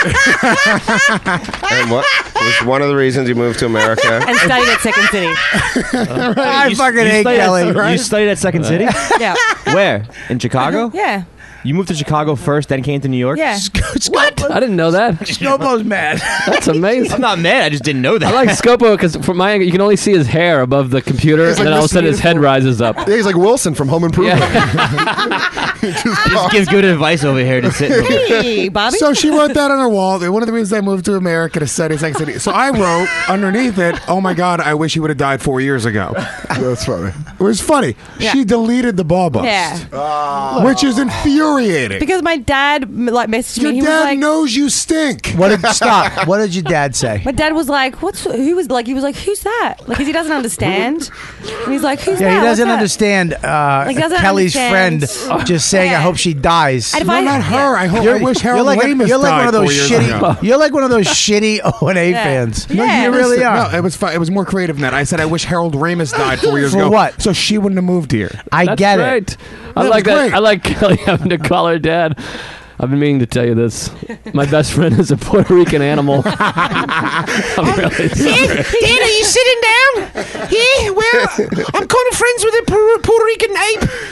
And what was one of the reasons you moved to America? And studied at Second City. I fucking hate Kelly. You studied at Second City? Yeah. Where? In Chicago? Yeah. You moved to Chicago first, then came to New York? Yeah. What? I didn't know that. Scopo's mad. That's amazing. I'm not mad. I just didn't know that. I like Scopo because from my angle, you can only see his hair above the computer, He's and like then all of a Mr. sudden his head rises up. yeah, he's like Wilson from Home Improvement. Just gives good advice over here to sit. Hey, Bobby. So she wrote that on her wall. One of the reasons I moved to America to study Sex City. So I wrote underneath it, "Oh my God, I wish he would have died 4 years ago." That's funny. It was funny. Yeah. She deleted the ball bust, Yeah. which is infuriating. Because my dad like messaged Your me. He was dad like, knows you stink. What did your dad say? my dad was like, "Who's that?" Like, "Who's?" Because he doesn't understand. And he's like, "Who's that?" Yeah, he doesn't What's that?" understand Like, doesn't Kelly's understand. friend just saying, "I hope she dies." And if No, I- not her. I hope. I wish Harold Ramis you're like died one of those 4 years shitty. ago. You're like one of those shitty O&A Yeah. fans. Yeah. You really Listen, are. No, it was more creative than that. I said I wish Harold Ramis died 4 years For ago. what? So she wouldn't have moved here. I That's get right. it. I That like was that. great. I like Kelly having to call her dad. I've been meaning to tell you this. My best friend is a Puerto Rican animal. I'm really sorry. Dad, are you sitting down? Yeah, well, I'm kind of friends with a Puerto Rican ape. Yeah,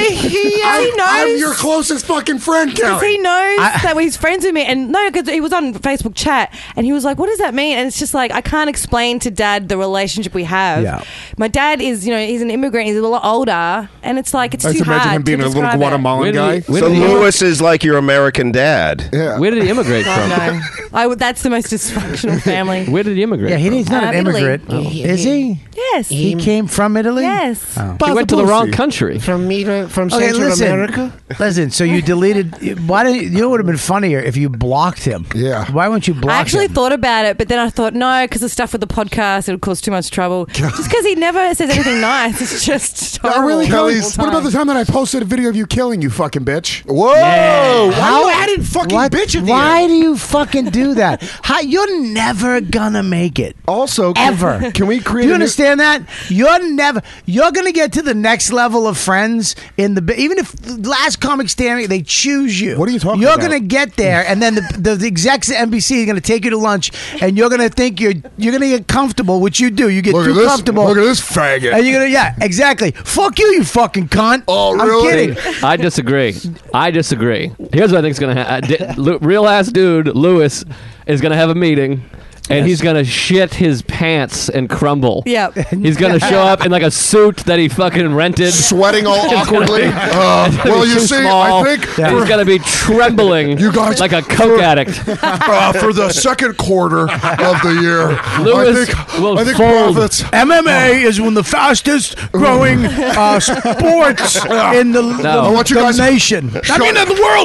He knows. I'm your closest fucking friend, Because Kelly. he knows that he's friends with me. And no, because he was on Facebook chat and he was like, what does that mean? And it's just like, I can't explain to Dad the relationship we have. Yeah. My dad is, he's an immigrant. He's a lot older. And it's like, it's I too just imagine hard him being to a little describe it. Guatemalan guy. So Lewis is like your American dad. Yeah. Where did he immigrate God, from? no. That's the most dysfunctional family. Where did he immigrate? Yeah, he's from? not an Italy. immigrant. Is he? Yes. He came from Italy? Yes. Oh. He went to the wrong country. From Okay, Central listen. America. Listen, so you deleted. Why didn't you know what would have been funnier if you blocked him? Yeah. Why wouldn't you block I actually him? thought about it, but then I thought, no, because the stuff with the podcast, it would cause too much trouble. Just because he never says anything nice. It's just Oh, horrible. really, Kelly? Kelly's- What about the time that I posted a video of you killing you fucking bitch? Whoa! Why you added fucking bitch at the Why end? do you fucking do that? You're never gonna make it. Also, Ever. Can we create? Do you understand that? You're gonna get to the next level of friends even if Last Comic Standing, they choose you. What are you talking You're about? gonna get there, and then the execs at NBC are gonna take you to lunch, and you're gonna think you're gonna get comfortable, which you do. You get Look too at this. comfortable. Look at this faggot. And you're gonna, exactly. Fuck you, you fucking cunt. Oh, I'm really? kidding. I disagree. Here's what I think is going to happen. Real ass dude, Lewis, is going to have a meeting. And he's going to shit his pants and crumble. Yep. He's going to show up in like a suit that he fucking rented. Sweating all It's gonna awkwardly. be- it's gonna Well, be you too see, small. I think He's going to be trembling You guys- like a coke addict. for the second quarter of the year, Lewis will I think fold. profits. MMA is one of the fastest growing sports in the, I want you the guys- nation. Shut- the world.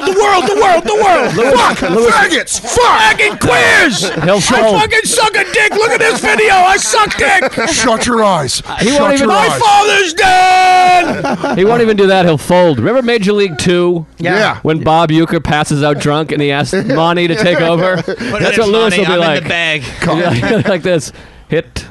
Fuck, faggots, fucking queers. He'll I fold. fucking suck a dick. Look at this video. I suck dick. Shut your eyes. He Shut won't even- your My eyes. father's dead. He won't even do that. He'll fold. Remember Major League 2? Yeah. When Bob Uecker passes out drunk and he asks Monty to take over? That's what Lewis will be like. in the bag. Like this. Hit.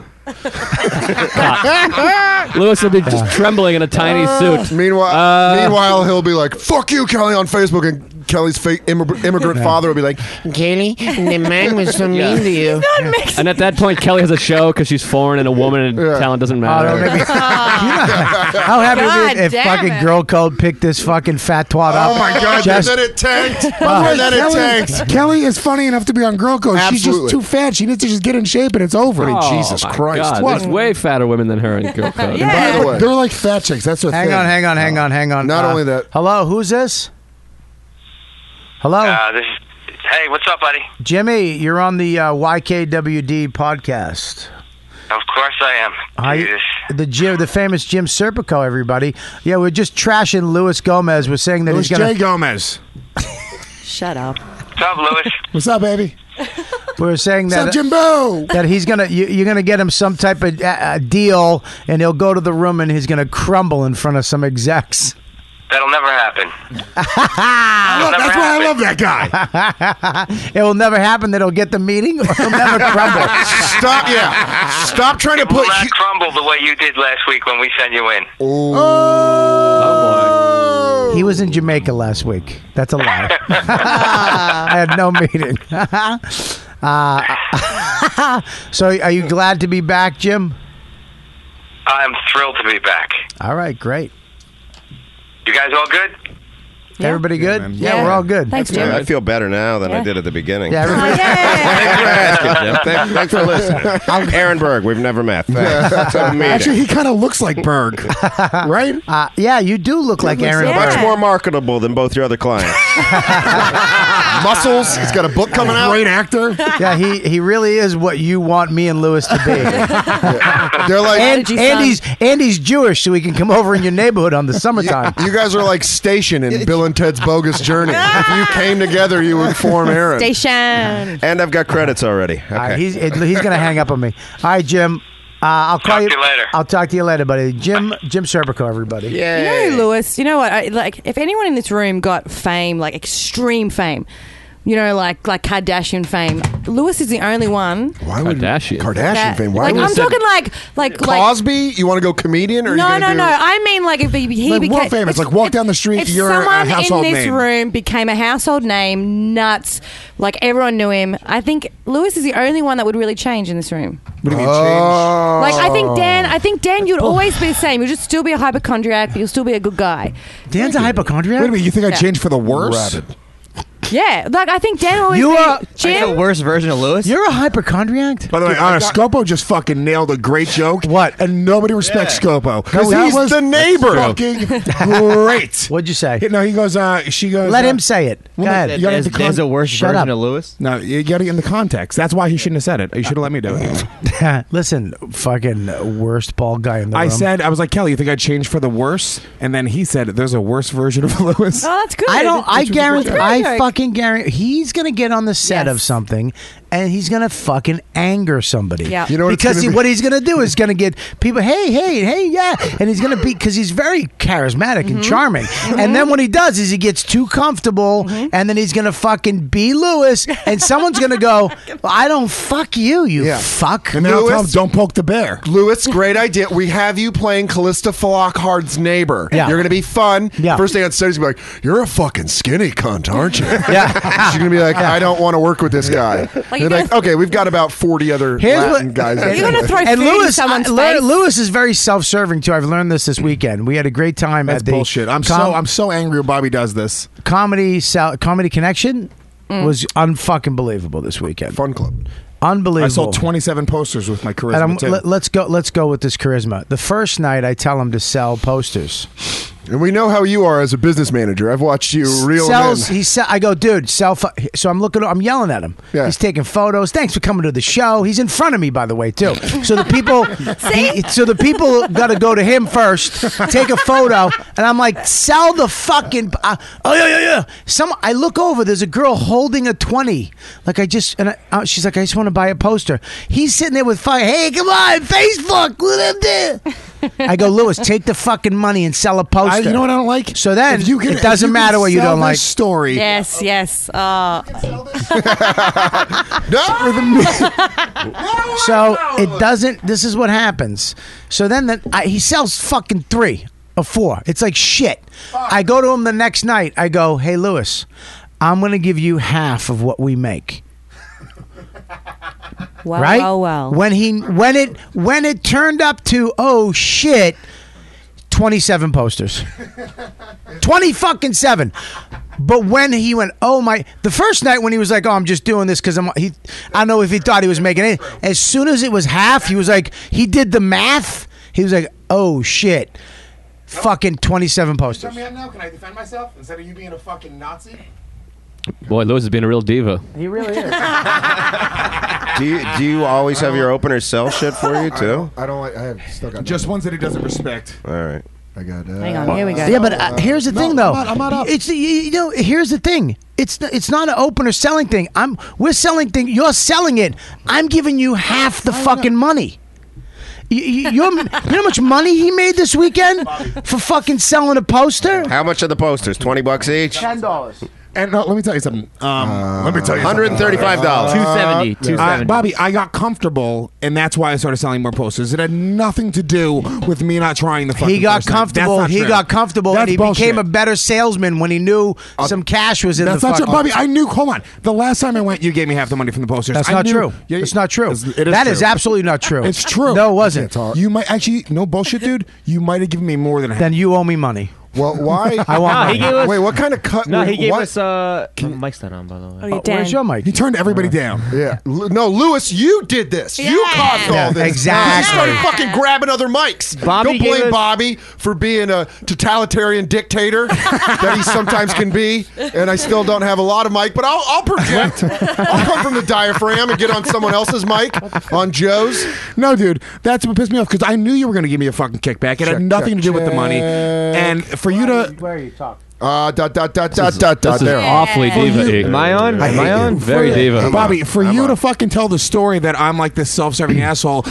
Cut. Lewis will be just trembling in a tiny suit. Meanwhile, he'll be like, "Fuck you, Kelly," on Facebook, and Kelly's fake immigrant father will be like, Kelly, the man was so mean to you. And at that point, Kelly has a show because she's foreign and a woman and talent doesn't matter. How happy God would be if damn fucking it. Girl Code picked this fucking fat twat up? "Oh my god!" Just- And then it tanked. By the way, And then it tanked. Kelly is funny enough to be on Girl Code. She's Absolutely. just too fat. She needs to just get in shape and it's over. Oh, Jesus my Christ. God. What? There's way fatter women than her in Girl Code. Yeah. By the way, They're like fat chicks. That's what. Hang on. Not only that- Hello, who's this? Hello, Hey, what's up, buddy? Jimmy. You're on the YKWd podcast. Of course I am. Hi, Jesus. the famous Jim Serpico, everybody. Yeah, we're just trashing Luis Gomez. We're saying that Louis he's gonna. J. Gomez. Shut up. What's up, Lewis? What's up, baby? We're saying What's that up, Jimbo? that he's gonna. You're gonna get him some type of deal, and he'll go to the room and he's gonna crumble in front of some execs. That'll never happen. That's why I love that guy. It will never happen that he'll get the meeting, or he'll never crumble. Stop trying to It will put. not crumble the way you did last week when we sent you in. Oh, He was in Jamaica last week. That's a lie. I had no meeting. So, are you glad to be back, Jim? I'm thrilled to be back. All right, great. You guys all good? Everybody good? man. Yeah, Yeah. we're all good. Thanks, Yeah, Jim. I feel better now than I Yeah. did at the beginning. Yeah, everybody- Thanks for asking, Jim. Thanks for listening. Aaron Berg, we've never met. Thanks. Let's have a meeting. Actually, he kind of looks like Berg, right? yeah, you do look like Aaron. Yeah. Much more marketable than both your other clients. Muscles. He's got a book coming out. Great actor. Yeah, he really is what you want me and Lewis to be. They're like, Andy's Jewish, so he can come over in your neighborhood on the summertime. you guys are like Station in Bill and Ted's Bogus Journey. If you came together, you would form Aaron. Station. And I've got credits already. Okay. All right, he's gonna hang up on me. All right, Jim. I'll call Talk to you later. I'll talk to you later, buddy. Jim Serpico, everybody. You know, Lewis, you know what? If anyone in this room got fame, like extreme fame, you know, like Kardashian fame. Lewis is the only one. Why would Kardashian that- fame? Why like would I'm talking like Cosby? You want to go comedian or no. you gonna do- I mean, like if he Like became world famous, like walk down the street, If you're a someone household in this name. room became a household name, nuts, like everyone knew him. I think Lewis is the only one that would really change in this room. What do you mean Like I think Dan, you'd always be the same. You'd just still be a hypochondriac, but you'll still be a good guy. Dan's a hypochondriac. Wait a minute, you think I Yeah. changed for the worse? Yeah, like I think Dan always. You be, are Jim. the worst version of Lewis. You're a hypochondriac. By the way, Scopo just fucking nailed a great joke. What? And nobody respects Scopo. No, That he's was the neighbor. Fucking great. What'd you say? No, he goes, she goes. Let him say it. Go ahead. You gotta There's, get the there's a worse Shut version up. of Lewis. No, you got to get in the context. That's why he shouldn't have said it. You should have let me do it. Listen, fucking worst bald guy in the room. I was like, Kelly, you think I'd change for the worse? And then he said, there's a worse version of Lewis. Oh, that's good. I guarantee. Great I joke. fucking guarantee. He's gonna get on the set of something, and he's gonna fucking anger somebody. Yeah. You know what it's because gonna be? what he's gonna do is gonna get people, hey, yeah, and he's gonna be because he's very charismatic and charming. And then what he does is he gets too comfortable, and then he's gonna fucking be Lewis, and someone's gonna go, I don't fuck you, you Yeah. fuck. And then I'll tell him, Lewis? don't poke the bear. Lewis, great idea. We have you playing Callista Flockhart's neighbor. Yeah. You're going to be fun. Yeah. First day on set, he's going to be like, you're a fucking skinny cunt, aren't you? Yeah. She's going to be like, I don't want to work with this guy. They're you're like, gonna- okay, we've got about 40 other Here's Latin what- guys. You're gonna throw And food in Lewis, someone's face. Lewis is very self-serving too. I've learned this weekend. We had a great time That's at the bullshit. I'm so angry when Bobby does this. comedy connection was unfucking believable this weekend. Fun club. Unbelievable. I sold 27 posters with my charisma, And too. let's go with this charisma. The first night I tell him to sell posters. And we know how you are as a business manager. I've watched you reel Sells. them in. I go, dude, sell. So I'm yelling at him. Yeah. He's taking photos. Thanks for coming to the show. He's in front of me, by the way, too. So the people, so the people got to go to him first, take a photo, and I'm like, sell the fucking. Oh yeah. I look over. There's a girl holding a 20. Like she's like, I just want to buy a poster. He's sitting there with fire. Hey, come on, Facebook, let him do. I go, Lewis, take the fucking money and sell a poster. You know what I don't like? So then If you can- it doesn't if you matter can what you sell don't like. this story. Yes. So it doesn't. This is what happens. So then he sells fucking 3 or 4. It's like shit. I go to him the next night. I go, hey Lewis, I'm gonna give you half of what we make. Well, Right? well. When it turned up to, oh shit, 27 posters. 20 fucking 7. But when he went, oh my, the first night when he was like, oh, I'm just doing this because I don't know if he thought he was making it. As soon as it was half, he was like, he did the math. He was like, oh shit, fucking 27 posters. Now, can I defend myself instead of you being a fucking Nazi? Boy, Lewis is being a real diva. He really is. Do you always have your openers sell shit for you too? I don't like. I have still got Just ones that he doesn't respect. All right. I got. Hang on, here we go. Yeah, but here's the thing, though. I'm not up. It's here's the thing. It's not an opener selling thing. We're selling thing. You're selling it. I'm giving you half the fucking money. You know how much money he made this weekend for fucking selling a poster? How much are the posters? $20 each. $10. And let me tell you something. Let me tell you $135. $270. Bobby, I got comfortable, and that's why I started selling more posters. It had nothing to do with me not trying the fucking He got first night. comfortable. That's not He true. got comfortable, That's and he bullshit. became a better salesman when he knew some cash was in That's the not true, fucking. Bobby. I knew. Hold on. The last time I went, you gave me half the money from the posters. That's I not knew- true. Yeah, It's not true. It is That true. is absolutely not true. It's true. No, it wasn't. You might actually no bullshit, dude. You might have given me more than half. Then you owe me money. Well, why? I want No, money. he gave us. Wait, what kind of cut? No, he gave what? us. Mike's not on, by the way. Oh, yeah, Dan. Where's your mic? He turned everybody down. Yeah. No, Lewis, you did this. You caused all Yeah, this. exactly. You started fucking grabbing other mics. Bobby Don't gave blame us- Bobby for being a totalitarian dictator that he sometimes can be. And I still don't have a lot of mic, but I'll project. I'll come from the diaphragm and get on someone else's mic, on Joe's. No, dude, that's what pissed me off because I knew you were going to give me a fucking kickback. It had Check, nothing check, to do with the money. check. And for you to, Where are you talking? This is awfully diva-y. Am I on? Am I on? Very diva. Bobby, for you to fucking tell the story that I'm like this self-serving asshole,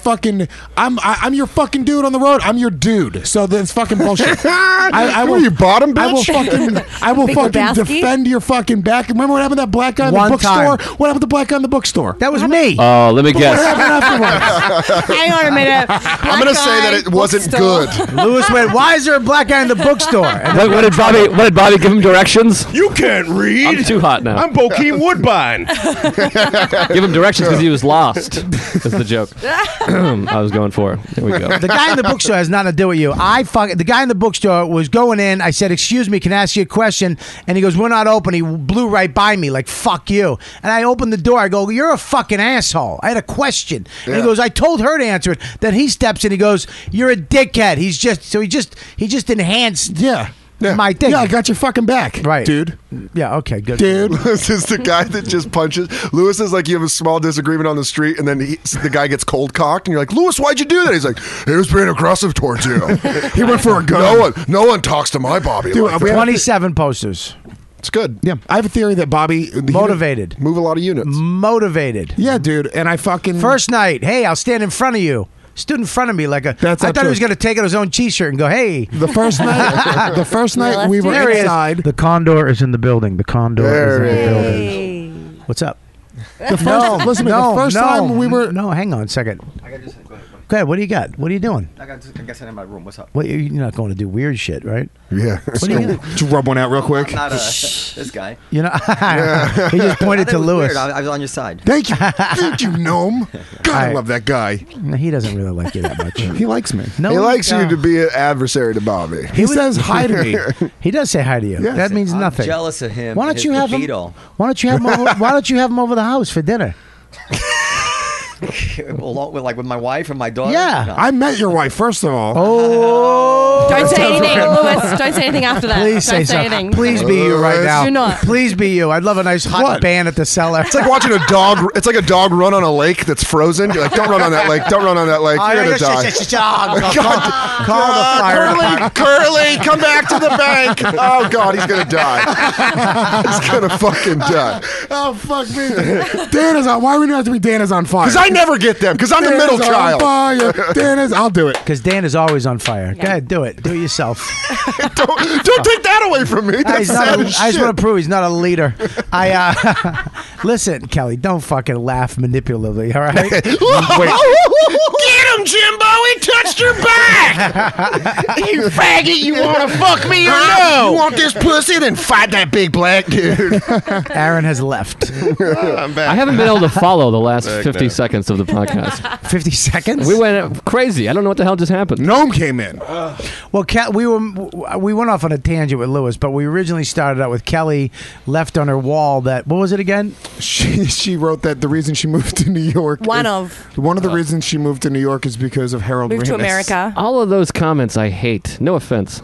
I'm your fucking dude on the road. I'm your dude. So that's fucking bullshit. I will, you bottom bitch? I will Big fucking Lebowski? defend your fucking back. Remember what happened to that black guy in One the bookstore? time. What happened to the black guy in the bookstore? That was me. Oh, let me What guess. happened afterwards? Hang on a minute. I'm going to say that it wasn't good. Lewis went, why is there a black guy in the bookstore? And What did Bobby give him directions? You can't read. I'm too hot now. I'm Bokeem Woodbine. Give him directions because he was lost. That's the joke I was going for. There we go. the guy in the bookstore has nothing to do with you. The guy in the bookstore was going in. I said, excuse me, can I ask you a question? And he goes, we're not open. He blew right by me like, fuck you. And I opened the door. I go, you're a fucking asshole. I had a question. And he goes, I told her to answer it. Then he steps in. He goes, you're a dickhead. He just enhanced my thing. Yeah, I got your fucking back. Right. Dude. Yeah, okay, good. Dude. Lewis is the guy that just punches. Lewis is like you have a small disagreement on the street, and then the guy gets cold cocked, and you're like, Lewis, why'd you do that? He's like, he was being aggressive towards you. He went for a gun. No one talks to my Bobby. Dude, like we that. have 27 posters. It's good. Yeah, I have a theory that Bobby Motivated. Move a lot of units. Motivated. Yeah, dude, and I fucking First night, hey, I'll stand in front of you. Stood in front of me like a. That's I not thought he true. was going to take out his own T-shirt and go, "Hey." The first night we were There he is. inside. The condor is in the building. The condor There is in the it building. What's up? The first, listen, the first time we were. No, hang on a second. Go ahead. What do you got? What are you doing? I guess I'm in my room. What's up? What, you're not going to do weird shit, right? Yeah. What are you doing? Just rub one out real quick. I'm not this guy. You know, he just pointed to Lewis. Weird. I was on your side. Thank you, thank you, gnome. God, I Right. love that guy. No, he doesn't really like you that much. He likes me. No, He likes you uh, to be an adversary to Bobby. He says hi to me. He does say hi to you. Yes. That means I'm nothing. jealous of him. Why don't his you have him? libido. Why don't you have him? Why don't you have him over the house for dinner? Along with with my wife and my daughter. Yeah. No. I met your wife, first of all. Oh, Don't say anything, Lewis. Don't say anything after that. Please say Don't say something. anything. Please be you right now. Do not. Please be you. I'd love a nice hot What? band at the cellar. It's like watching a dog. It's like a dog run on a lake that's frozen. You're like, don't run on that lake. Don't run on that lake. You're gonna die. Call the fire department. Curly, come back to the bank. Oh God, he's gonna die. He's gonna fucking die. Oh fuck me. Dan is on. Why would you have to be Dan is on fire? Because I never get them. Because I'm the Dan middle is on child. fire. Dan is. I'll do it. Because Dan is always on fire. Go ahead, do it. Do it yourself. Don't take that away from me. That's He's not sad a- as I just shit. want to prove he's not a leader. Listen, Kelly, don't fucking laugh manipulatively, all right? Get him, Jimbo! He touched your back! You faggot! You want to fuck me or no? You want this pussy? Then fight that big black dude. Aaron has left. I'm back. I haven't been able to follow the last Back 50 now. seconds of the podcast. 50 seconds? We went crazy. I don't know what the hell just happened. Gnome came in. Well, we went off on a tangent with Lewis, but we originally started out with Kelly left on her wall that, what was it again? She wrote that the reason she moved to New York. One of the reasons she moved to New York is because of Harold Moved to Ramis. America. All of those comments I hate. No offense.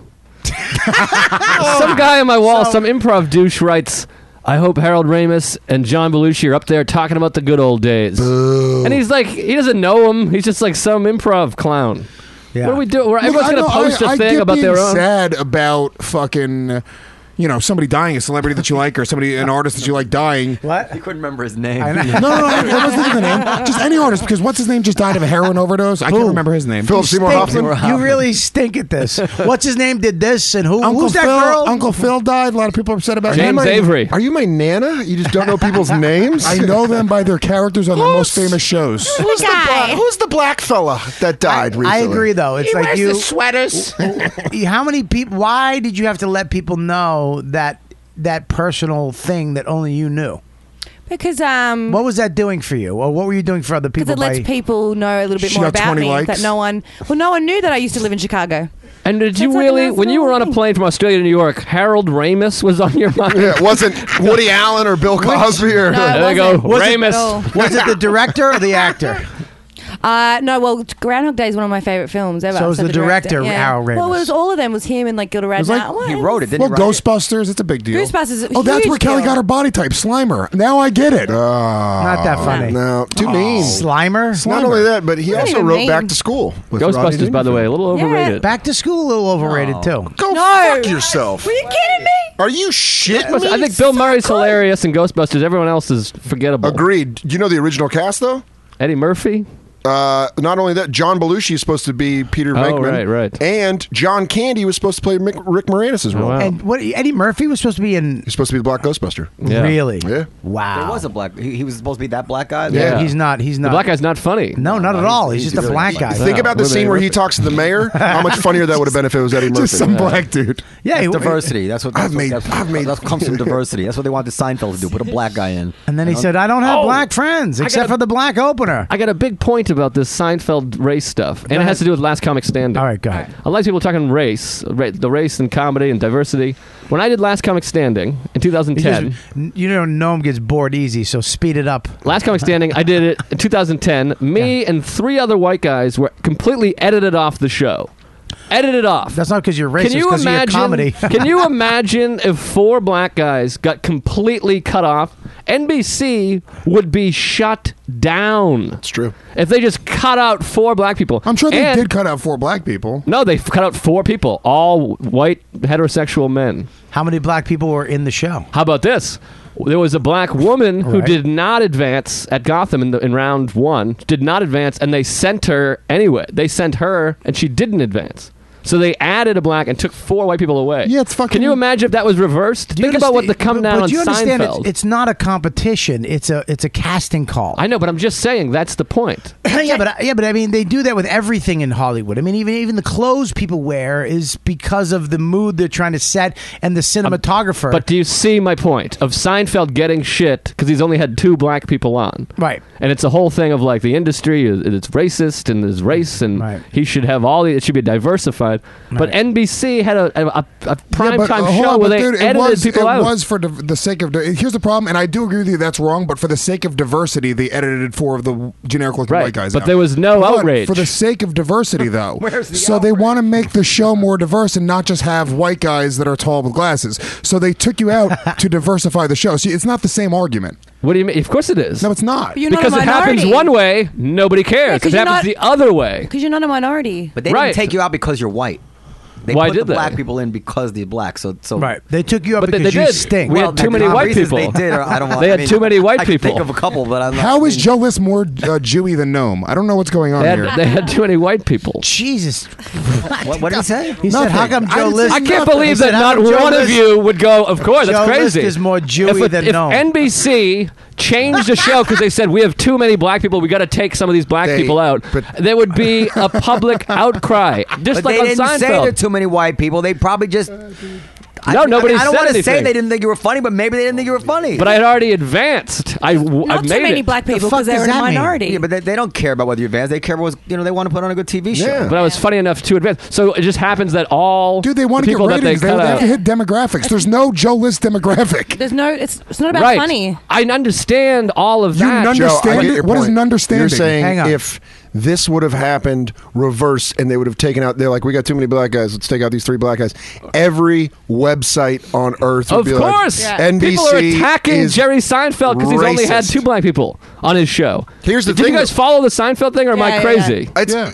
Some guy on my wall, some improv douche writes, I hope Harold Ramis and John Belushi are up there talking about the good old days. And he's like, he doesn't know him. He's just like some improv clown. Yeah. What do we do? Everyone's Look, I going to know- post a I thing get about their being own. sad about fucking, somebody dying, a celebrity that you like, or an artist that you like dying. What? He couldn't remember his name. No, I wasn't thinking the name. Just any artist, because what's his name just died of a heroin overdose? I can't remember his name. Philip Seymour Hoffman. You really stink at this. What's his name did this, and Uncle who's that Phil, girl? Uncle Phil died. A lot of people are upset about James him. Avery. Are you my nana? You just don't know people's names? I know them by their characters on their most famous shows. Who's the black fella that died recently? I agree, though. It's like wears you. the sweaters. How many people? Why did you have to let people know that personal thing that only you knew? Because What was that doing for you, or what were you doing for other people? it lets people know a little bit She more got about 20 me likes. that no one knew that I used to live in Chicago. And did you That's like really, a nice when you were on a little plane from Australia to New York, Harold Ramis was on your mind? Yeah, it wasn't Woody Allen or Bill Cosby or. No, it There you go, wasn't. Ramis. Was it the director or the actor? No, well, Groundhog Day is one of my favorite films ever. So it was So the director, Harold Ramis. Well, it was all of them. It was him and like Gilda It was Radner. like- He wrote it, didn't Well, he? write it? Ghostbusters, it's a big deal. Ghostbusters is a Oh, that's huge where Kelly deal. got her body type, Slimer. Now I get it. Not that funny. No, too mean. Slimer? Not only that, but he Not also even wrote mean. Back to School. with Rodney Ghostbusters, by the way, a little Yeah. overrated. Back to School, a little overrated too. Go No. fuck yourself. Were you kidding Are you shitting me? I think Bill Murray's hilarious in Ghostbusters. Everyone else is forgettable. Agreed. Do you know the original cast though? Eddie Murphy. Not only that, John Belushi is supposed to be Peter Venkman. right. And John Candy was supposed to play Rick Moranis' role. And what? Eddie Murphy was supposed to be in. He's supposed to be the Black Ghostbuster. Yeah. Really? Yeah. Wow. There was a black. He was supposed to be that black guy. Yeah. He's not. He's not. The black guy's not funny. No, not at all. He's just a black guy. Think about the scene where he talks to the mayor. How much funnier that would have been if it was Eddie Murphy. Just some black dude. Yeah, That's diversity. That's what I've made- that comes from diversity. That's what they wanted Seinfeld to do. Put a black guy in. And then he said, "I don't have black friends except for the black opener." I got a big point about this Seinfeld race stuff, and it has to do with Last Comic Standing. All right, go ahead. A lot of people talking race, the race and comedy and diversity. When I did Last Comic Standing in 2010, You know, Noam gets bored easy, so speed it up. Last Comic Standing, I did it in 2010. Me and 3 other white guys were completely edited off the show. Edited off. That's not because you're racist. Can you because you're imagine? comedy. Can you imagine if 4 black guys got completely cut off? NBC would be shut down. It's true. If they just cut out 4 black people. I'm sure they And- did cut out 4 black people. No, they cut out 4 people, all white heterosexual men. How many black people were in the show? How about this? There was a black woman who Right. did not advance at Gotham in round 1, did not advance, and they sent her anyway. They sent her, and she didn't advance. So they added a black and took 4 white people away. Yeah, it's fucking. Can you imagine if that was reversed? Do you Think about what the understand- come down but on you understand Seinfeld. it's not a competition. It's a casting call. I know, but I'm just saying that's the point. yeah, but I mean, they do that with everything in Hollywood. I mean, even the clothes people wear is because of the mood they're trying to set and the cinematographer. But do you see my point of Seinfeld getting shit because he's only had 2 black people on? Right. And it's a whole thing of like the industry it's racist and there's race and he should have it should be diversified. But NBC had a primetime show where they edited people out. It was for the sake of. Here's the problem, and I do agree with you. That's wrong. But for the sake of diversity, they edited 4 of the generic-looking white guys. But out. there was no But outrage. for the sake of diversity, though. Where's the so they want to make the show more diverse and not just have white guys that are tall with glasses. So they took you out to diversify the show. See, it's not the same argument. What do you mean? Of course it is. No, it's not. You're not because a it happens minority. one way, nobody cares. Yeah, if 'cause it you're happens not- the other way. Because you're not a minority. But they Right. didn't take you out because you're white. They Why put did the they? black people in because they're black. So right, they took you up But they because you did. stink. We had too many white reasons people. They did. Or I don't want. They had I mean, too many white I can people. think of a couple, but I'm not. How is Joe List more Jewy than Gnome? I don't know what's going on here. They had too many white people. Jesus. What did he say? He said, "How come Joe List?" I can't He believe said, that "How not come Joe one of List- you would go, of course, that's Joe crazy. List is more Jewy than if Gnome. NBC changed the show because they said, we have too many black people, we got to take some of these black people out, there would be a public outcry. Just But like they on didn't say there are Seinfeld. too many white people. They probably just. No, nobody I don't said want to say anything. they didn't think you were funny, but maybe they didn't think you were funny. But I had already advanced. I Not made too many it. black people because they're in a minority. Yeah, but they don't care about whether you advance. They care about they want to put on a good TV show. But I was funny enough to advance. So it just happens that all Dude, they want to get people that they ratings. They cut have out. to hit demographics. There's no Joe List demographic. There's no. It's not about Right. funny. I understand all of You that. understand I get it? your What is point. an understanding? You're saying Hang on. if this would have happened reverse and they would have taken out, they're like, we got too many black guys, let's take out these 3 black guys. Every website on earth would Of be course, like, NBC people are attacking is Jerry Seinfeld because he's only had racist. 2 black people on his show. Here's the Did thing, you guys though. follow the Seinfeld thing, or am I crazy?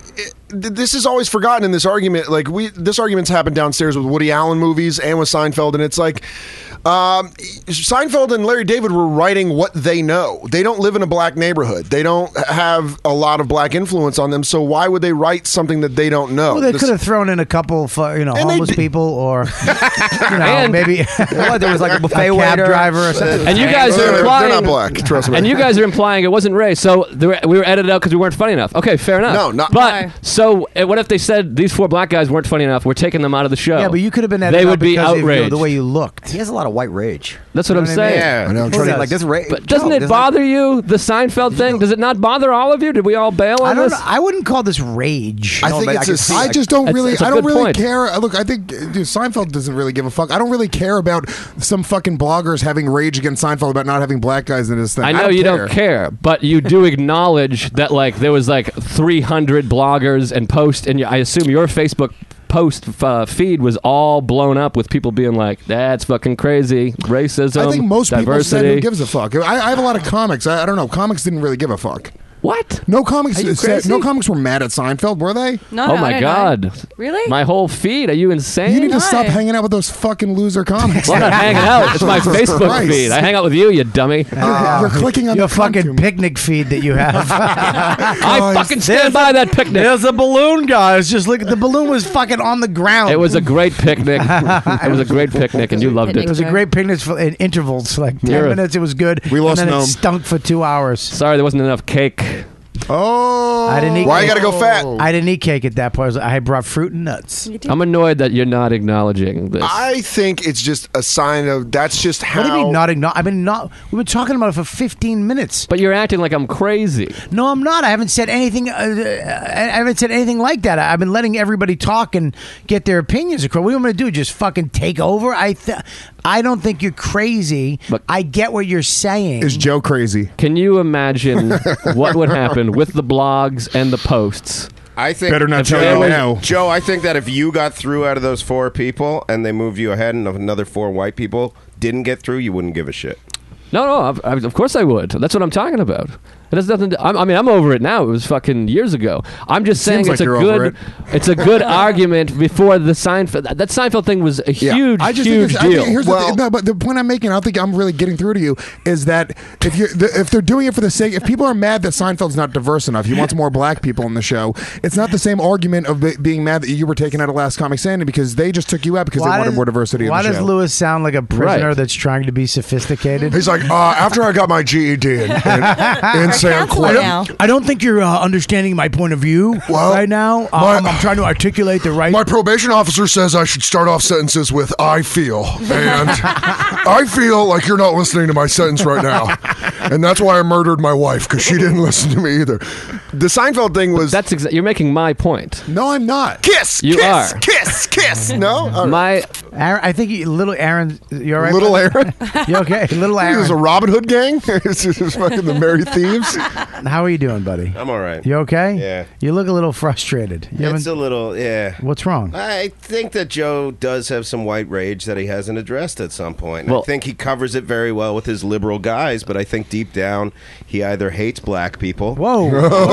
This is always forgotten in this argument. Like this argument's happened downstairs with Woody Allen movies and with Seinfeld, and it's like Seinfeld and Larry David were writing what they know. They don't live in a black neighborhood. They don't have a lot of black influence on them. So why would they write something that they don't know? Well, they could have thrown in a couple, homeless people, or And- maybe there was like a buffet cab waiter. driver or something. And you guys are They're implying not black. Trust me. And you guys are implying it wasn't race, so we were edited out because we weren't funny enough. Okay, fair enough. No, not- But No. so what if they said these 4 black guys weren't funny enough? We're taking them out of the show. Yeah, but you could have been edited They out would be because of outraged. the way you looked. He has a lot of white rage. That's what You I'm know what I saying. Yeah. I know. I'm Who trying to- does? Like this rage. But doesn't it bother you, the Seinfeld thing? Does it not bother all of you? Did we all bail on I don't. this? I wouldn't call this rage. I think it's I just don't It's- really. it's a I don't good really point. care. Look, I think dude, Seinfeld doesn't really give a fuck. I don't really care about some fucking bloggers having rage against Seinfeld about not having black guys in his thing. I know you don't care, but you do acknowledge that like there was like 300 bloggers and posts, and I assume your Facebook post feed was all blown up with people being like, "That's fucking crazy, racism." I think most people said diversity. who gives a fuck. I have a lot of comics. I don't know. Comics didn't really give a fuck. What? No comics. Are you crazy? No comics were mad at Seinfeld, were they? No, Oh my God! Really? My whole feed. Are you insane? You need to stop hanging out with those fucking loser comics. Well, I'm not hanging out. It's my Jesus Facebook Christ. feed. I hang out with you, you dummy. You're clicking on your the fucking picnic feed that you have. I fucking stand by that picnic. There's a balloon, guys. Just look. The balloon was fucking on the ground. It was a great picnic. It was a great picnic, and you loved It it. was a great picnic in intervals, like 10 You're a- minutes. It was good. We lost and then Noam. it stunk for 2 hours. Sorry, there wasn't enough cake. Oh, I didn't eat. why you cake. gotta go fat? I didn't eat cake at that point. I brought fruit and nuts. I'm annoyed that you're not acknowledging this. I think it's just a sign of that's just how. What do you mean not acknowledge? We've been talking about it for 15 minutes. But you're acting like I'm crazy. No, I'm not. I haven't said anything. I haven't said anything like that. I've been letting everybody talk and get their opinions across. What am I going to do? Just fucking take over? I don't think you're crazy. But I get what you're saying. Is Joe crazy? Can you imagine what would happen with the blogs and the posts? I think Better not if tell there you was- now. Joe, I think that if you got through out of those 4 people and they moved you ahead and another 4 white people didn't get through, you wouldn't give a shit. No, of course I would. That's what I'm talking about. It has nothing. I'm over it now. It was fucking years ago. I'm just saying Seems it's like a you're over good, it's a good argument before the Seinfeld. That Seinfeld thing was a huge, I just huge think I deal. think here's no, but the point I'm making, I don't think I'm really getting through to you, is that if they're doing it for the sake, if people are mad that Seinfeld's not diverse enough, he wants more black people in the show. It's not the same argument of being mad that you were taken out of Last Comic Standing because they just took you out because they wanted more diversity in the show. Why does Lewis sound like a prisoner Right. that's trying to be sophisticated? He's like, after I got my GED in San Quentin. I don't think you're understanding my point of view right now. I'm trying to articulate the right. My probation officer says I should start off sentences with "I feel," and I feel like you're not listening to my sentence right now, and that's why I murdered my wife because she didn't listen to me either. The Seinfeld thing was you're making my point. No, I'm not. Kiss. You kiss, are. Kiss. No. All right. Aaron, I think little Aaron. You all right? Little brother? Aaron? You okay? Little Aaron. This is a Robin Hood gang. This is fucking the Merry Thieves. How are you doing, buddy? I'm all right. You okay? Yeah. You look a little frustrated. You It's haven't- a little, yeah. What's wrong? I think that Joe does have some white rage that he hasn't addressed at some point. Well- I think he covers it very well with his liberal guys, but I think deep down he either hates black people. Whoa.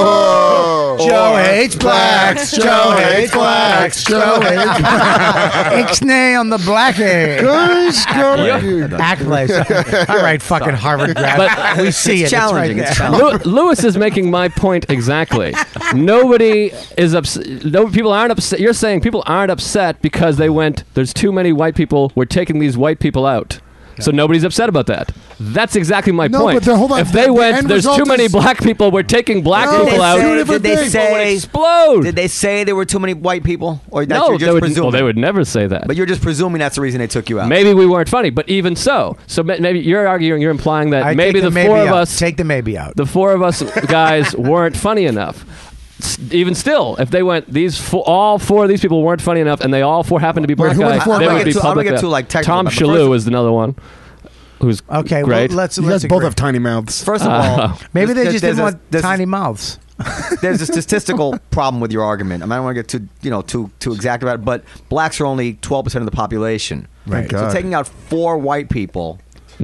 Joe hates blacks. Joe hates blacks. Joe hates blacks. Ixnay on the black hair. Guys, Act like. All right, fucking Harvard grad. But we see it. challenging. It's It's right challenging. there. Lewis is making my point exactly. Nobody is upset. No, people aren't upset. You're saying people aren't upset because they went, there's too many white people. We're taking these white people out. So nobody's upset about that. That's exactly my No, point. but hold on. If they The went, end there's result too many is- black people. We're taking black No, people it's out. two different Did they things. People would say? explode. Did they say there were too many white people, or that No, you're they just would, presuming? well, they would never say that. But you're just presuming that's the reason they took you out. Maybe we weren't funny, but even so, maybe you're arguing, you're implying that I maybe take the four of out. us, Take the maybe out. the 4 of us guys weren't funny enough. Even still, if they went, all 4 of these people weren't funny enough, and they all 4 happened to be black who were the guys, four they black would be guys? I'm gonna public. get too, like, technical, Tom but Shalhoub first- is another one, who's Okay, great. well, let's You guys both agree. have tiny mouths. First of all, Maybe they there's- just there's didn't a- want there's- tiny mouths. There's a statistical problem with your argument. I mean, I don't want to get too exact about it, but blacks are only 12% of the population. Right. So God. taking out 4 white people,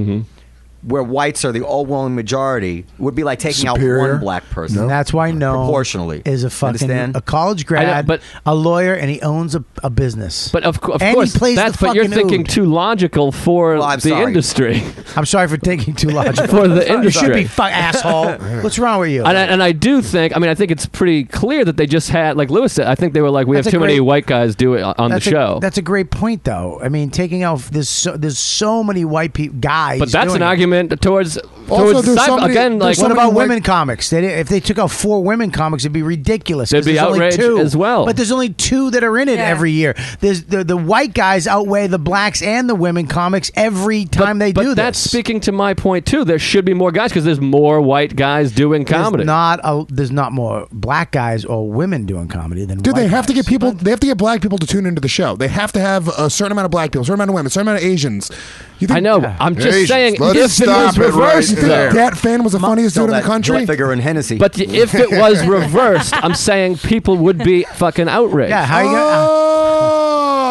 where whites are the overwhelming majority, would be like taking Superior? out one black person. And that's why Noam Proportionally. is a fucking Understand? a college I know, grad, but- a lawyer, and he owns a business. But of And course, he plays the but you're fucking thinking oud. too logical for Well, I'm the sorry. industry. I'm sorry for taking too logical. For the You should industry. be asshole. What's wrong with you? And I do think, I think it's pretty clear that they just had, like Lewis said, I think they were like, we That's have a too many great- white guys do it on the That's show. That's a great point, though. I mean, taking out there's so many white guys. But that's doing an it. argument towards Also, there's Seinfeld. so many- Again, like there's so What many about white- women comics? If they took out 4 women comics, it'd be ridiculous. 'cause There'd be there's only outrage 2. as well. But there's only 2 that are in it Yeah. every year. There's the white guys outweigh the blacks and the women comics every time they do that's this. speaking to my point too. There should be more guys because there's more white guys doing comedy. There's not more black guys or women doing comedy than Dude, white they have to guys. get people. They have to get black people to tune into the show. They have to have a certain amount of black people, a certain amount of women, a certain amount of Asians. You think, I know. I'm just Asians, saying, let's if it was stop it right reversed, there. though. Dat Fan was the funniest dude in the that country. figure in Hennessy. But if it was reversed, I'm saying people would be fucking outraged. Yeah, how you gonna?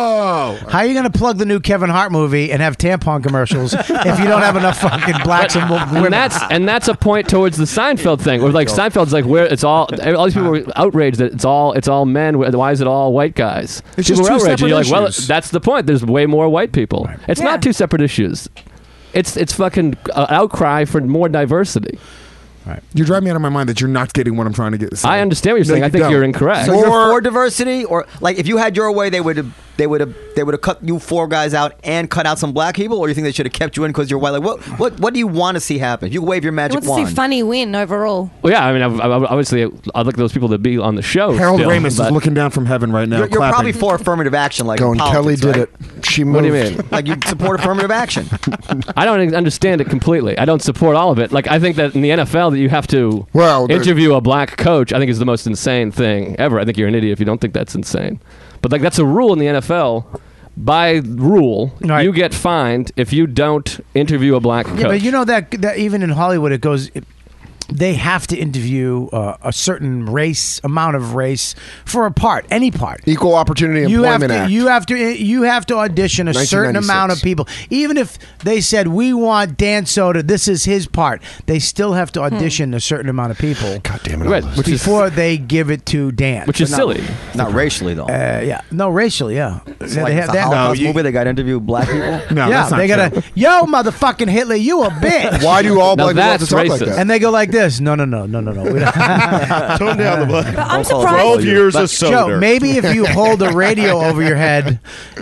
No. How are you going to plug the new Kevin Hart movie and have tampon commercials if you don't have enough fucking blacks and women? And that's a point towards the Seinfeld thing, where like Seinfeld's like where it's all these people were outraged that it's all men. Why is it all white guys? It's People just were two outraged, and you're like, separate well, issues. that's the point. There's way more white people. It's not two separate issues. It's fucking outcry for more diversity. Right. You drive me out of my mind that you're not getting what I'm trying to get. I understand what you're saying. I think you're incorrect. So you're for diversity, or like if you had your way, they would have cut you 4 guys out and cut out some black people, or you think they should have kept you in because you're white? Like what do you want to see happen? If you wave your I magic want to wand. see Funny win overall. Well, yeah, I mean, obviously, I'd like those people to be on the show. Harold still, Ramis is but- looking down from heaven right now. You're clapping. probably for affirmative action, like Going, politics, Kelly did right? it. She moved. What do you mean? Like you support affirmative action. I don't understand it completely. I don't support all of it. Like I think that in the NFL that you have to interview a black coach, I think is the most insane thing ever. I think you're an idiot if you don't think that's insane. But like that's a rule in the NFL. By rule, you get fined if you don't interview a black coach. Yeah, but you know that even in Hollywood, it goes. They have to interview a certain amount of race for a part, any part. Equal Opportunity Employment Act. You have to audition a certain amount of people. Even if they said we want Dan Soder, this is his part. They still have to audition a certain amount of people. God damn it! Right, before they give it to Dan, which is silly. Not racially though. Yeah, no, racially, yeah. It's like the Holocaust movie. They got to interview black people. No, yeah, they gotta. Yo, motherfucking Hitler, you a bitch. Why do all black people have to that's talk like racist. that? And they go like this. No. We don't- Tone down the black. But I'm Don't call it surprised. 12 years of Joe, soda. maybe if you hold a radio over your head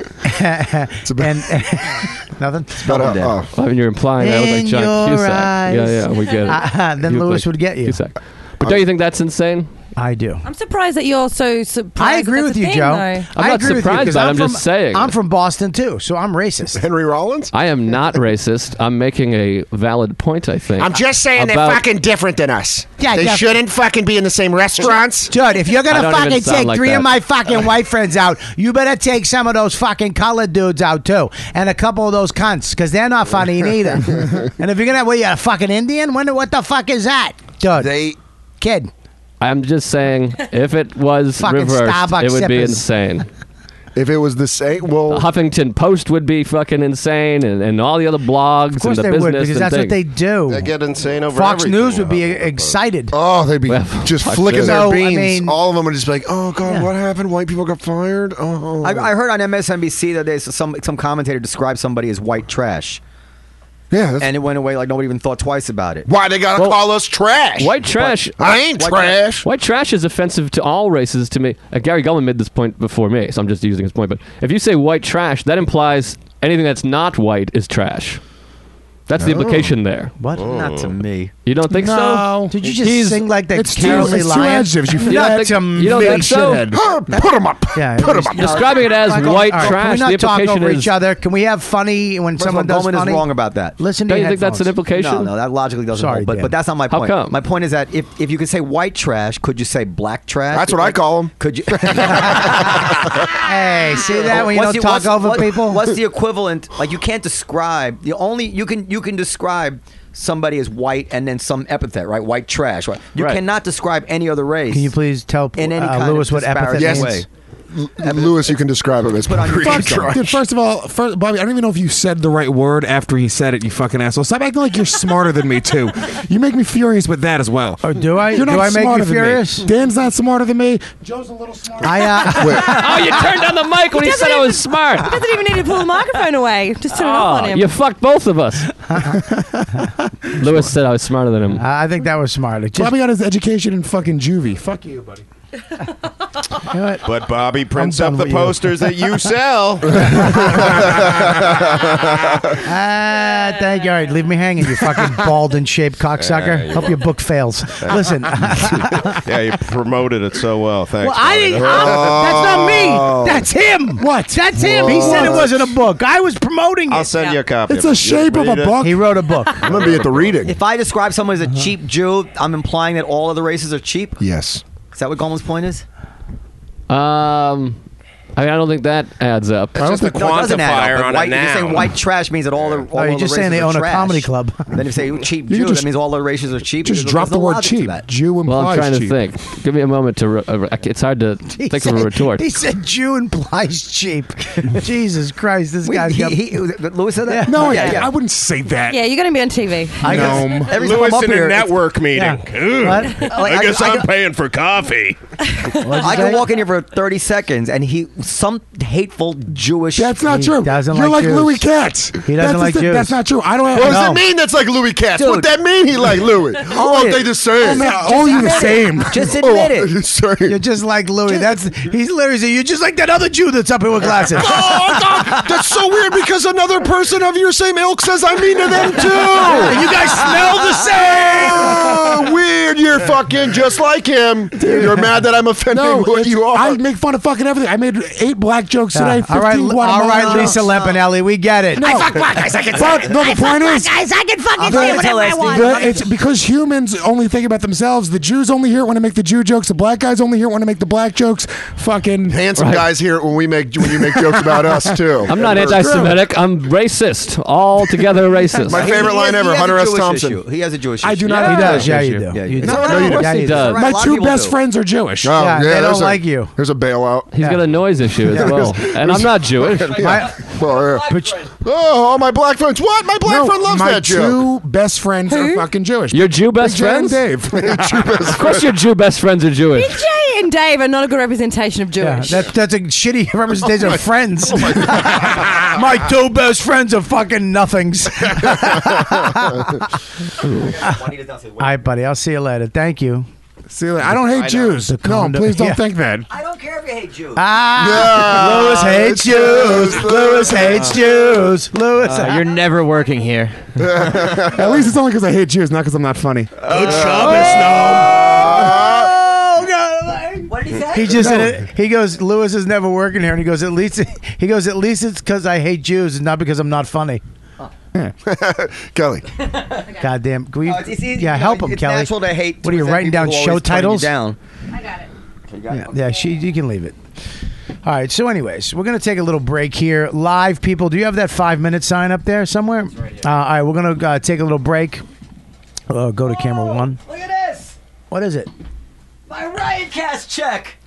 and nothing. I mean, you're implying I look like In John your Cusack. eyes. Yeah, we get it. Then You look Lewis like would get you. Cusack. But don't you think that's insane? I do. I'm surprised that you're so surprised. I agree that with that's you, a thing, Joe. though. I'm I not agree with you, surprised 'cause by it. I'm I'm just saying. I'm from Boston too, so I'm racist. Henry Rollins? I am not racist. I'm making a valid point, I think. I'm just saying they're about- fucking different than us. Yeah, they yeah. shouldn't fucking be in the same restaurants. Judd, if you're I gonna don't even fucking sound take like 3 that. of my fucking white friends out, you better take some of those fucking colored dudes out too, and a couple of those cunts, because they're not funny neither. And if you're gonna, you a fucking Indian? What the fuck is that, Judd? Kid. I'm just saying, if it was Fucking reversed, Starbucks it would be sippers. insane. If it was the same, The well, Huffington Post would be fucking insane, and all the other blogs Of course and the they would, business because and that's what things. they do. They get insane over Fox everything. News would be excited. oh, they'd be Well, just fuck flicking this. their So, I beans. mean- All of them would just be like, "Oh God, what happened? White people got fired." Oh, I heard on MSNBC that there's some commentator described somebody as white trash. yeah. That's, And it went away like nobody even thought twice about it. Why they gotta Well, call us trash? White trash. I ain't White trash. White trash is offensive to all races to me. Gary Gulman made this point before me, so I'm just using his point. But if you say white trash, that implies anything that's not white is trash. That's the implication there. What? Not to me. You don't think so? No. Did you just He's- sing like that? It's two Cowardly adjectives. You You don't flat think, you don't think so? shithead. put them up. Yeah, Put them up. Describing it as white All right, trash, Can we the not talk implication over is. each other? Can we have funny when First of all, someone does Goldman funny? is wrong about that. Listen to Don't your you think that's an headphones. implication? No, that logically doesn't Sorry, hold. But Dan. that's not my How point. come? My point is that if you could say white trash, could you say black trash? That's what I call them. Could you? Hey, see that when you don't talk over people? What's the equivalent? Like you can't describe. You can describe somebody as white and then some epithet, right? White trash. Right? You Right. cannot describe any other race. Can you please tell in any kind Lewis of what epithet disparaging means? way? Lewis, you can describe him as Put on your pretty fucking- trash. Dude, first of all, Bobby, I don't even know if you said the right word after he said it, you fucking asshole. Stop acting like you're smarter than me, too. You make me furious with that as well. Oh, do I? You're not Do I make smarter you than me. furious? Dan's not smarter than me. Joe's a little smarter. Oh, you turned on the mic when he said I was smart. He doesn't even need to pull the microphone away. Just turn it off on him. You fucked both of us. Lewis said I was smarter than him. I think that was smart. Just, Bobby got his education in fucking juvie. Fuck you, buddy. you know what? But Bobby prints done up the with you. posters that you sell. Thank you. All right, leave me hanging, you fucking bald and shaped cocksucker. Hope your book fails. Listen. Yeah, you promoted it so well. Thanks. Well, I Bobby. didn't. That's not me. That's him. What? That's him. He said it wasn't a book. I was promoting it. I'll send you a copy. It's of a it. shape of a Read it. book. He wrote a book. I'm gonna be at the reading. If I describe someone as a cheap Jew, I'm implying that all other races are cheap. Yes. Is that what Goldman's point is? I mean, I don't think that adds up. It's just a No, it doesn't add quantifier up. But on white, a you're saying noun. white trash means that all the all you're the just saying races they are own a trash. comedy club. Then if you say cheap You Jew, just- that means all the races are cheap. Just There's drop no the word logic to cheap. that. Jew implies Well, I'm trying to cheap. think. Give me a moment to. It's hard to think of a retort. He said Jew implies cheap. Jesus Christ, this Wait, guy's got... Lewis said that? No, Yeah. I wouldn't say that. Yeah, you're going to be on TV. I guess No. every time Lewis I'm up in here, a it's- network meeting. Ooh, What? Like, I guess I'm can- paying for coffee. I can walk in here for 30 seconds and some hateful Jewish. That's not He true. doesn't You're like like Jews. Louis Katz. He doesn't That's like the thing. Jews. That's not true. I don't have. What does no. that mean? That's like Louis Katz. Dude. What that mean? He like Louis? Oh, it. they the same. Oh, you the same. Just admit it. The same. You're just like Louis. He's literally saying, you're just like that other Jew that's up here with glasses. Oh, God, that's so weird because another person of your same ilk says I mean to them too. And you guys smell the same. Weird. You're fucking just like him. You're mad that I'm offending No, who it's- you are. I make fun of fucking everything. I made 8 black jokes today. 15 all right, Guatemalan Lisa jokes. Lampanelli, we get it. No. I fuck black guys. I can But say it. no, the I fuck point black is, guys. I can fucking gonna say whatever I tell want. It's because humans only think about themselves. The Jews only hear it when I make the Jew jokes. The black guys only hear it when I make the black jokes. Fucking Handsome guys hear it when you make jokes about us too. I'm not anti-Semitic. I'm racist. Altogether racist. My favorite He line has- ever, he has a Hunter S. Jewish Thompson. issue. He has a Jewish issue. I do not. Yeah. He does, yeah, issue. you do. Yeah, You it's do. all right. No, you Of course don't. he does. Right, a My lot of 2 people best do. friends are Jewish. Oh, Yeah, they there's don't a- like you. There's a bailout. He's got a noise issue as well, and I'm not Jewish. Well, oh, my black friends. What? My black friend loves my that joke. 2 best friends are fucking Jewish. Your Jew best Big J and friends? Dave. Of course, your Jew best friends are Jewish. Big J and Dave are not a good representation of Yeah, Jewish. that's a shitty representation of friends. My 2 best friends are fucking nothings. All right, buddy. I'll see you later. Thank you. See, I don't hate Jews. No, condom- please don't Yeah. think that. I don't care if you hate Jews. Lewis hates Jews. Lewis hates Jews. Lewis. You're never working here. At least it's only because I hate Jews, not because I'm not funny. What did he say? He just said it. He goes, Lewis is never working here, and he goes, at least it's because I hate Jews, and not because I'm not funny. Kelly. Goddamn. Can we, It's easy, yeah, help him, it's Kelly. natural to hate. What are you resent writing people down? who Show always turn you titles? down. I got it. Yeah, you can leave it. All right. So, anyways, we're gonna take a little break here. Live people, do you have that 5-minute sign up there somewhere? All right, we're gonna take a little break. Go to camera 1. Look at this. What is it? My Riotcast check.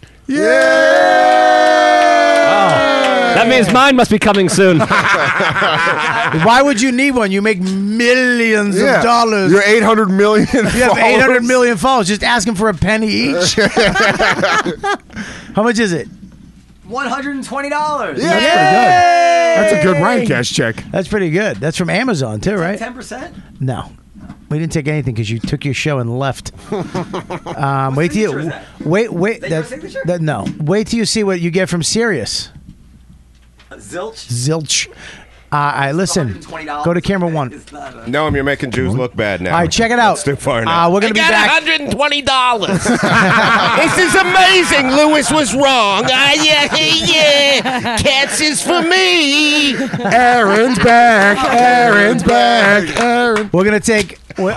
That means mine must be coming soon. Why would you need one? You make millions Yeah. of dollars. You're 800 million. You have 800 million followers. Just ask them for a penny each. How much is it? $120. That's pretty good. That's a good Riotcast check. That's pretty good. That's from Amazon too, right? 10%. No, we didn't take anything because you took your show and left. Wait till you wait. Is that your signature? No, wait till you see what you get from Sirius. Zilch. All right, listen. $120. Go to camera 1. It's not a- No, you're making Jews look bad now. All right, check it out. That's too far now. We're gonna be back. $120. This is amazing. Lewis was wrong. Yeah. Cats is for me. Aaron's back. Aaron's back. Aaron. We're gonna take. He's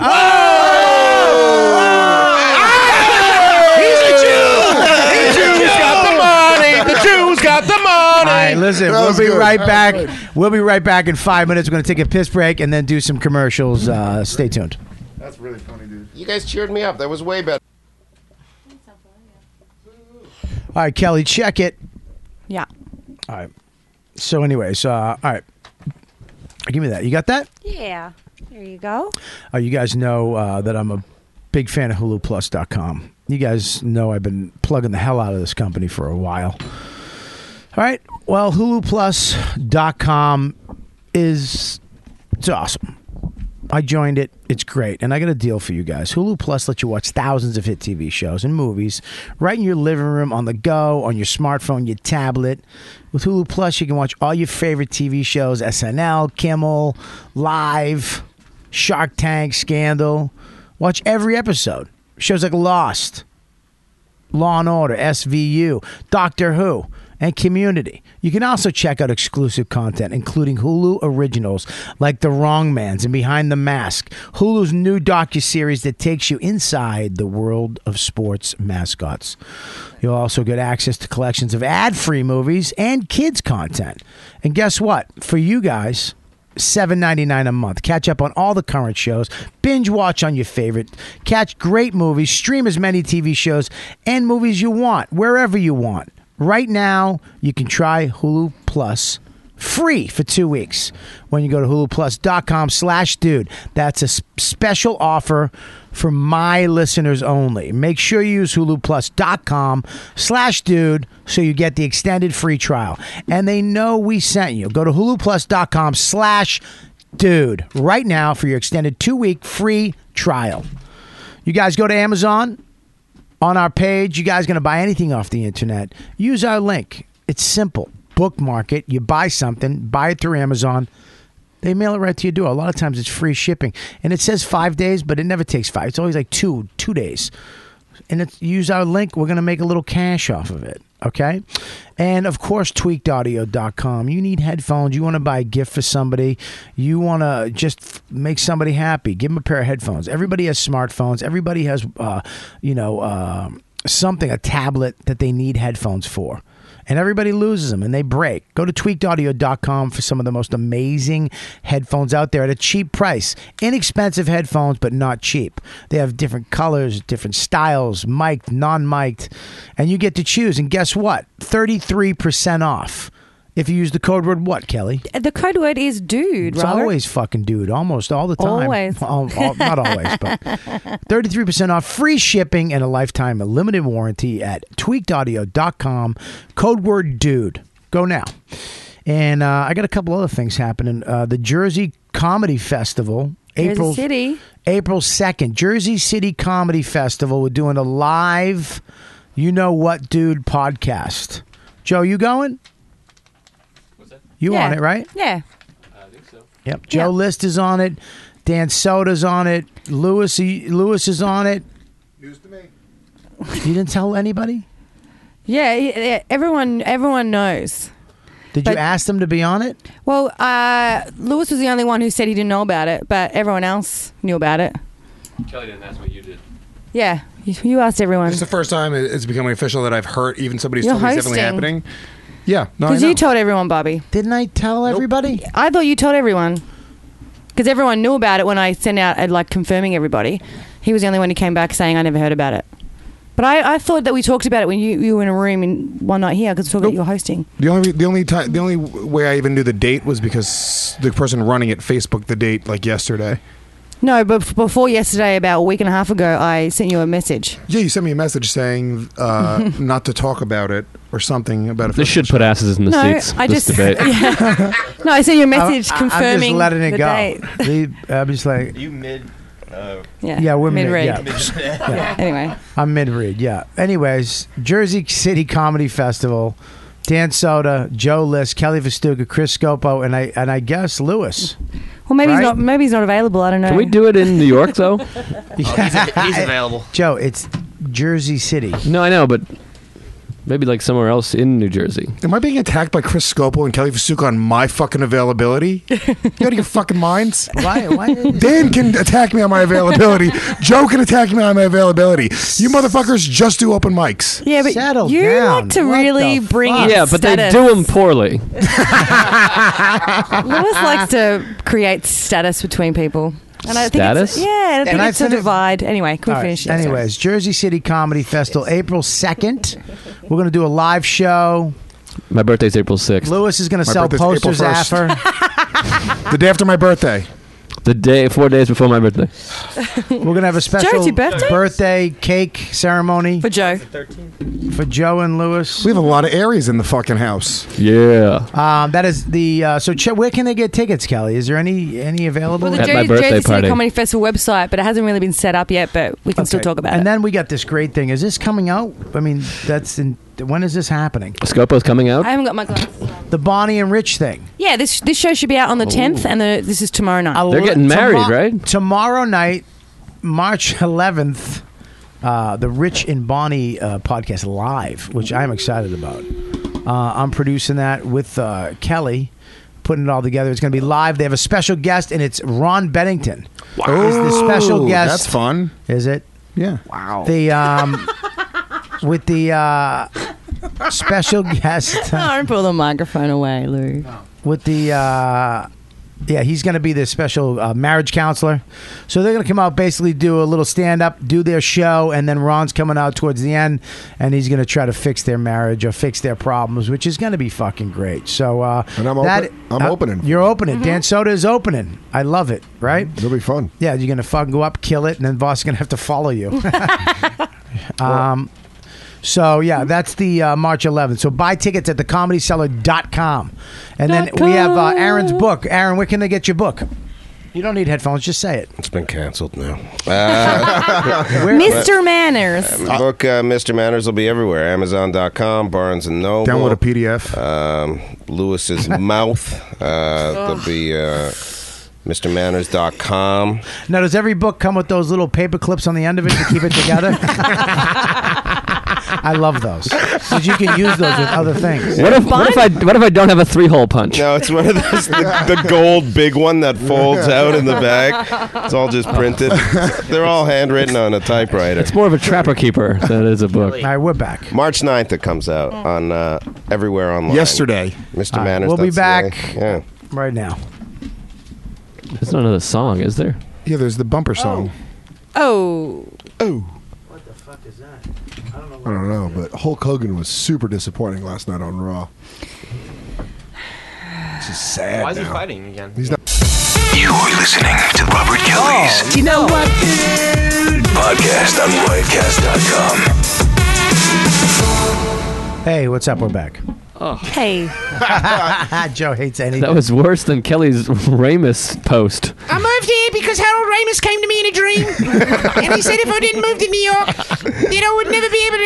a Jew. The Jews got the money. The Jews got the money. All right, listen, That we'll was be good. right back. We'll be right back in 5 minutes. We're going to take a piss break and then do some commercials. Stay tuned. That's really funny, dude. You guys cheered me up. That was way better. All right, Kelly, check it. Yeah. All right. So, anyways, all right. Give me that. You got that? Yeah. There you go. You guys know that I'm a big fan of HuluPlus.com. You guys know I've been plugging the hell out of this company for a while. All right. Well, HuluPlus.com it's awesome. I joined it. It's great. And I got a deal for you guys. Hulu Plus lets you watch thousands of hit TV shows and movies right in your living room, on the go, on your smartphone, your tablet. With Hulu Plus, you can watch all your favorite TV shows, SNL, Kimmel, Live, Shark Tank, Scandal. Watch every episode. Shows like Lost, Law & Order, SVU, Doctor Who, and community. You can also check out exclusive content, including Hulu originals like The Wrong Mans and Behind the Mask, Hulu's new docuseries that takes you inside the world of sports mascots. You'll also get access to collections of ad-free movies and kids content. And guess what? For you guys, $7.99 a month. Catch up on all the current shows, binge watch on your favorite, catch great movies, stream as many TV shows and movies you want, wherever you want. Right now, you can try Hulu Plus free for 2 weeks when you go to huluplus.com/dude. That's a special offer for my listeners only. Make sure you use huluplus.com/dude so you get the extended free trial. And they know we sent you. Go to huluplus.com/dude right now for your extended 2-week free trial. You guys go to Amazon. On our page, you guys going to buy anything off the internet, use our link. It's simple. Bookmark it. You buy something, buy it through Amazon. They mail it right to your door. A lot of times it's free shipping. And it says 5 days, but it never takes 5. It's always like two days. And use our link. We're going to make a little cash off of it. Okay? And, of course, tweakedaudio.com. You need headphones. You want to buy a gift for somebody. You want to just make somebody happy. Give them a pair of headphones. Everybody has smartphones. Everybody has, something, a tablet that they need headphones for. And everybody loses them and they break. Go to tweakedaudio.com for some of the most amazing headphones out there at a cheap price. Inexpensive headphones, but not cheap. They have different colors, different styles, mic'd, non-mic'd. And you get to choose. And guess what? 33% off. If you use the code word what, Kelly? The code word is dude, It's Robert. always fucking dude, almost all the time. Always. Not always, but 33% off, free shipping, and a lifetime limited warranty at tweakedaudio.com. Code word dude. Go now. And I got a couple other things happening. The Jersey Comedy Festival. April 2nd. Jersey City Comedy Festival. We're doing a live You Know What Dude podcast. Joe, you going? You on it, right? Yeah. I think so. Yep. Joe List is on it. Dan Soda's on it. Lewis is on it. News to me. You didn't tell anybody? Yeah, everyone knows. Did you ask them to be on it? Well, Lewis was the only one who said he didn't know about it, but everyone else knew about it. Kelly didn't ask what you did. Yeah, you asked everyone. It's the first time it's becoming official that I've heard even somebody's You're told me it's definitely hosting. happening. Yeah, no, I Because know. you told everyone, Bobby. Didn't I tell everybody? I thought you told everyone. Because everyone knew about it when I sent out, confirming everybody. He was the only one who came back saying, I never heard about it. But I thought that we talked about it when you were in a room in one night here because we talked about your hosting. The only way I even knew the date was because the person running it Facebooked the date like yesterday. No, but before yesterday, about a week and a half ago, I sent you a message. Yeah, you sent me a message saying not to talk about it or something about it. This should put asses in the seats. I this just debate. Yeah. No, I sent you a message I'm confirming just letting it the go. date. I'm just like, You mid. Yeah, we're mid-read. Yeah. Anyway. I'm mid-read, yeah. Anyways, Jersey City Comedy Festival. Dan Soda, Joe List, Kelly Festuca, Chris Scopo, and I guess Lewis. Well, maybe Right? maybe he's not available. I don't know. Can we do it in New York though? He's available. Joe, it's Jersey City. No, I know, but maybe like somewhere else in New Jersey. Am I being attacked by Chris Scopo and Kelly Festuca on my fucking availability? You out of your fucking minds? Why? Dan can attack me on my availability. Joe can attack me on my availability. You motherfuckers just do open mics. Yeah, but Settle you down. like to What really the bring fuck? in Yeah, but status. they do them poorly. Lewis likes to create status between people. And I think Status? I think Can I it's a finish? divide. Anyway, can we All right, finish? Yeah, sorry. anyways, Jersey City Comedy Festival, April 2nd. We're going to do a live show. My birthday's April 6th. Lewis is going to My sell birthday's April posters 1st. after. The day after my birthday. The day, 4 days before my birthday. We're going to have a special Joe's your birthday? cake ceremony For Joe. for Joe and Lewis. We have a lot of Aries in the fucking house. Yeah. That is the where can they get tickets, Kelly? Is there any available? Well, the At my birthday Jersey City party. Comedy Festival website, but it hasn't really been set up yet, but we can still talk about and it. then we got this great thing. Is this coming out? I mean, when is this happening? Scopo's coming out. I haven't got my glasses. The Bonnie and Rich thing. Yeah, this show should be out on the 10th, and this is tomorrow night. They're getting married, right? Tomorrow night, March 11th, the Rich and Bonnie podcast live, which I'm excited about. I'm producing that with Kelly, putting it all together. It's going to be live. They have a special guest, and it's Ron Bennington. Wow. Is the special guest. That's fun. Is it? Yeah. Wow. The with the special guest. Don't pull the microphone away, Lou. With the he's going to be the special marriage counselor. So they're going to come out, basically do a little stand-up, do their show, and then Ron's coming out towards the end, and he's going to try to fix their marriage or fix their problems, which is going to be fucking great. So and I'm opening. You're opening. Dan Soda is opening. I love it, right? It'll be fun. Yeah, you're going to fucking go up, kill it, and then Voss is going to have to follow you. So, yeah, that's the March 11th. So buy tickets at thecomedycellar.com. And then we have Aaron's book. Aaron, where can they get your book? You don't need headphones. Just say it. It's been canceled now. Mr. Manners. Book Mr. Manners will be everywhere. Amazon.com, Barnes & Noble. Download a PDF. Lewis's Mouth. There'll be MrManners.com. Now, does every book come with those little paper clips on the end of it to keep it together? I love those because you can use those with other things. What if I don't have a 3-hole punch? No, it's one of those the gold big one that folds out in the back. It's all just printed. They're all handwritten on a typewriter. It's more of a trapper keeper than it is a book. All right, we're back. March 9th it comes out on everywhere online. Yesterday. Mr. Manners. We'll be back Yeah. right now. There's not another song, is there? Yeah, there's the bumper song. Oh. What the fuck is that? I don't know, but Hulk Hogan was super disappointing last night on Raw. This is sad. Why is he now. fighting again? He's not. You're listening to Robert Kelly's You know what, dude? podcast on riotcast.com. Hey, what's up? We're back. Hey. Joe hates anything. That was worse than Kelly's Ramus post. I moved here because Harold Ramis came to me in a dream. And he said if I didn't move to New York, then I would never be able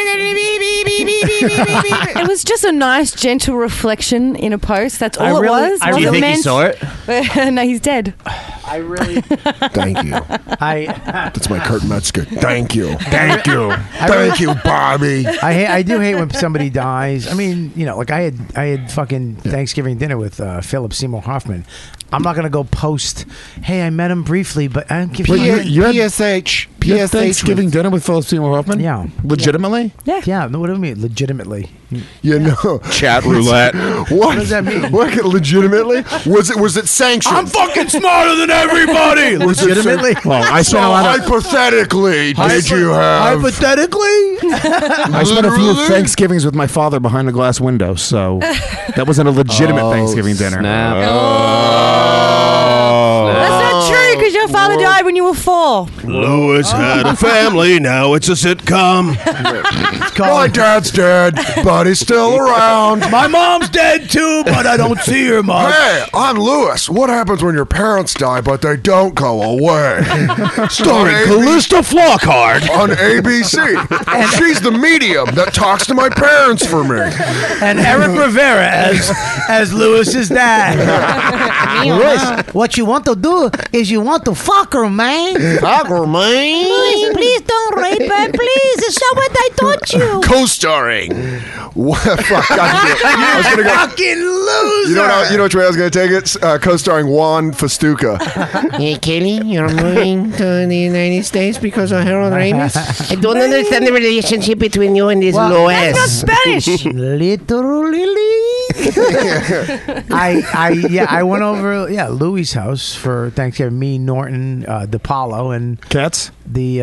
to... It was just a nice, gentle reflection in a post. That's all Do you think he saw it? No, he's dead. I really... Thank you. That's my Kurt Metzger. Thank you. Thank you. Thank you, Bobby. I do hate when somebody dies. I mean, you know, like I had fucking Thanksgiving dinner with Philip Seymour Hoffman. I'm not gonna go post. Hey, I met him briefly, but I don't give But you. you had PSH. Thanksgiving dinner with Philip Seymour Hoffman? Yeah. Legitimately? Yeah. What do you mean? Legitimately. You know, Chat roulette. What does that mean? What, legitimately? Was it sanctioned? I'm fucking smarter than everybody. Was it Legitimately. Well, I spent a lot of... Hypothetically, did you have? Hypothetically. I spent a few Thanksgivings with my father behind a glass window, so that wasn't a legitimate Thanksgiving dinner. Snap. That's not true because your father died when you were 4. Lewis had a family, now it's a sitcom. My dad's dead, but he's still around. My mom's dead too, but I don't see her much. Hey, I'm Lewis. What happens when your parents die, but they don't go away? Starring Callista Flockhart. On ABC. And she's the medium that talks to my parents for me. And Eric Rivera as Lewis's dad. Lewis, what you want to do is you want to fuck her, man. Fuck her, man. Please don't rape her, please. It's not what I taught you. Co-starring. What? Fuck, I was gonna go. Fucking loser. You know which way I was going to take it? Co-starring Juan Festuca. Hey, Kelly, you're moving to the United States because of Harold Ramis? I don't understand the relationship between you and this Lois. That's not Spanish. Literally. I went over Louis' house for Thanksgiving. Me, Norton, DePaulo, and Cats? it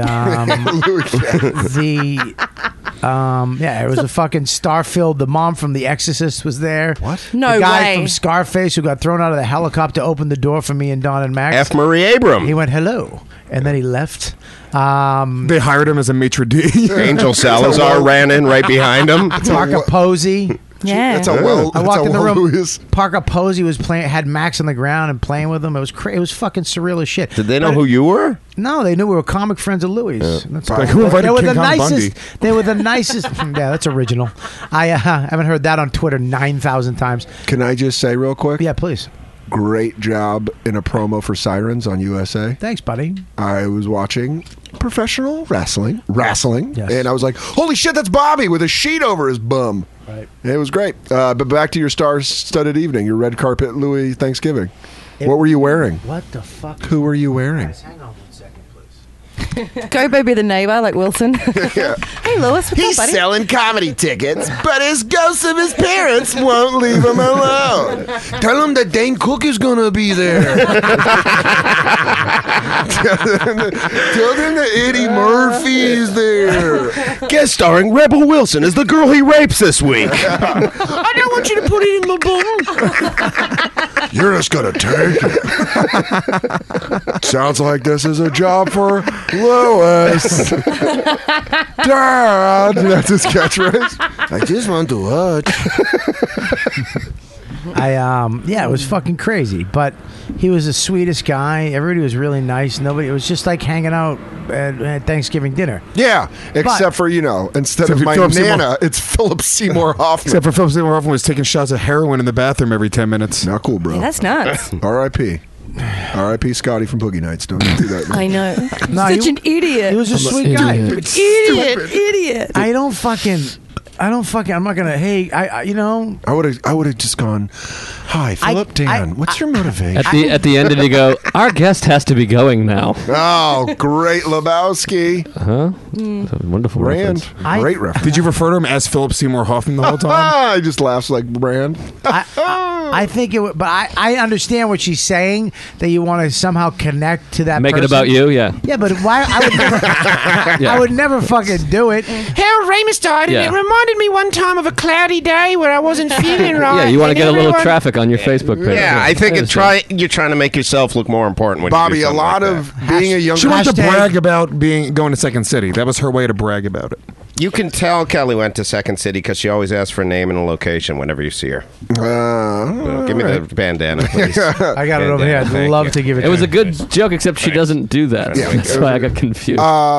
was a fucking star-filled. The mom from The Exorcist was there. What? No the guy way. from Scarface who got thrown out of the helicopter opened the door for me and Don and Max. F. Murray Abram. He went hello, and then he left. They hired him as a maitre d'. Angel Salazar ran in right behind him. Parker Posey. Yeah. That's how well. I walked in the room. Louis. Parker Posey was playing, had Max on the ground and playing with him. It was it was fucking surreal as shit. Did they know who you were? No, they knew we were comic friends of Louis. That's Like, who invited they were King the Kong nicest. Bundy? They were the nicest. Yeah, that's original. I haven't heard that on Twitter 9,000 times. Can I just say real quick? Yeah, please. Great job in a promo for Sirens on USA. Thanks, buddy. I was watching professional wrestling, Yes. and I was like, holy shit, that's Bobby with a sheet over his bum. Right. It was great. But back to your star-studded evening, your red carpet Louis Thanksgiving. What were you wearing? What the fuck? Who were you wearing? Hang on 1 second, please. Go baby the neighbor like Wilson. Hey Lewis, what's He's up, buddy? selling comedy tickets, but his ghosts of his parents won't leave him alone. Tell him that Dane Cook is going to be there. Tell them that Eddie Murphy is there. Guest starring Rebel Wilson as the girl he rapes this week. I don't want you to put it in my bum. You're just going to take it. Sounds like this is a job for Lois. Dad. That's his catchphrase. I just want to watch. Yeah, it was fucking crazy. But he was the sweetest guy. Everybody was really nice. Nobody. It was just like hanging out at Thanksgiving dinner. Yeah, except for, instead of my Nana, it's Philip Seymour Hoffman. Except for Philip Seymour Hoffman was taking shots of heroin in the bathroom every 10 minutes. Not cool, bro. Yeah, that's nuts. R.I.P. R.I.P. Scotty from Boogie Nights. Don't do that. I know. No, Such an idiot. He was a sweet guy. Idiot. I don't fucking. I'm not gonna. Hey, I would have just gone. Hi, Philip. Dan. What's your motivation? At the end, did he go? Our guest has to be going now. Oh, great, Lebowski. That's a wonderful Rand. reference. Great reference. Did you refer to him as Philip Seymour Hoffman the whole time? I just laughs like Rand. I think it would, but I understand what she's saying, that you want to somehow connect to that Make person. it about you, yeah. Yeah, but why? I would never, I would never fucking do it. Harold Ramis died, Yeah. and it reminded me one time of a cloudy day where I wasn't feeling right. Yeah, you want to and get a little everyone- traffic on your Facebook page. Yeah, I think understand. you're trying to make yourself look more important when Bobby, you do a something lot like of that. being a young She wanted to Hashtag- brag about going to Second City. That was her way to brag about it. You can tell Kelly went to Second City because she always asks for a name and a location whenever you see her. Give me the bandana, please. I got it over here. I'd Thank love you. to give it. It was to a good joke, except she doesn't do that. Yeah. That's why I got confused.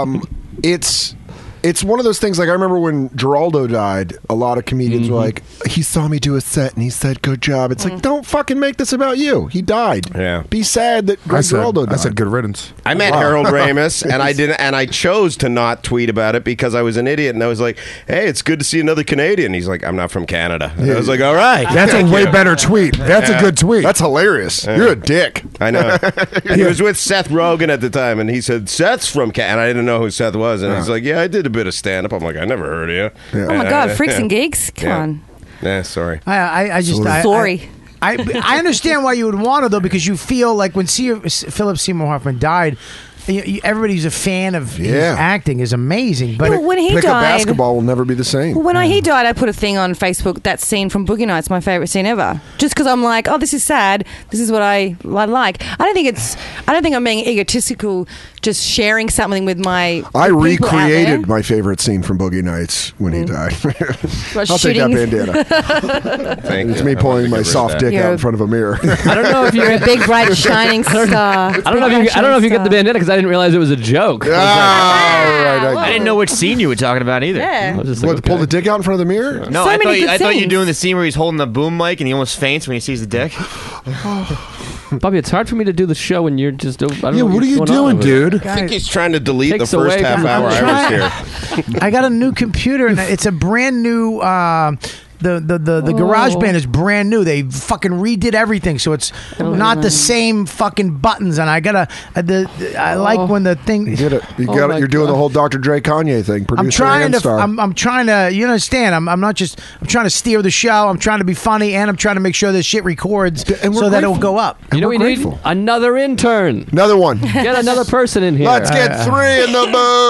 It's one of those things. Like I remember when Geraldo died, a lot of comedians were like, "He saw me do a set and he said, good job." It's like, don't fucking make this about you. He died. Yeah. Be sad that Greg Geraldo died. I said good riddance. I met Harold Ramis, and I chose to not tweet about it because I was an idiot, and I was like, "Hey, it's good to see another Canadian." He's like, "I'm not from Canada." And I was like, "All right, That's a thank way you." better tweet. That's a good tweet. That's hilarious. You're a dick. I know. And he was with Seth Rogen at the time, and he said, "Seth's from Canada." And I didn't know who Seth was, and he's like, "Yeah, I did a bit of stand-up." I'm like, "I never heard of you." Yeah. Oh my God, freaks and geeks. Come on. Yeah, sorry. I just. Sorry. I understand why you would want to though, because you feel like when Philip Seymour Hoffman died, everybody who's a fan of his acting is amazing. But Yeah, when he Pickup died, basketball will never be the same. When he died, I put a thing on Facebook. That scene from Boogie Nights, my favorite scene ever. Just because I'm like, oh, this is sad. This is what I like. I don't think I'm being egotistical. Just sharing something with my. I people out there. recreated my favorite scene from Boogie Nights when he died. I'll take that bandana. Thank It's you. me I pulling wanted my to get rid of soft that. dick You're out a- in front of a mirror. I don't know if You're a big, bright, shining star. I don't know if you get the bandana because I didn't realize it was a joke. I didn't know which scene you were talking about either. Yeah. I was just What, like, pull okay. the dick out in front of the mirror? No, So I many good thought you were scenes. doing the scene where he's holding the boom mic and he almost faints when he sees the dick. Bobby, it's hard for me to do the show when you're just. I don't know Yeah, what are you what's going on doing, over there. dude? I think he's trying to delete the Takes first away half from- hour I'm I was here. I got a new computer and it's a brand new. The GarageBand is brand new. They fucking redid everything, so it's not the same fucking buttons. And I gotta. I like when the thing. You did it. You Oh got my it. You're doing the God. whole Dr. Dre Kanye thing. Producer I'm trying and to. star. I'm trying to. You understand? I'm not just. I'm trying to steer the show. I'm trying to be funny, and I'm trying to make sure this shit records And we're so that it will grateful. go up. You know we we're need grateful. another intern. Another one. Get another person in here. Let's get 3 in the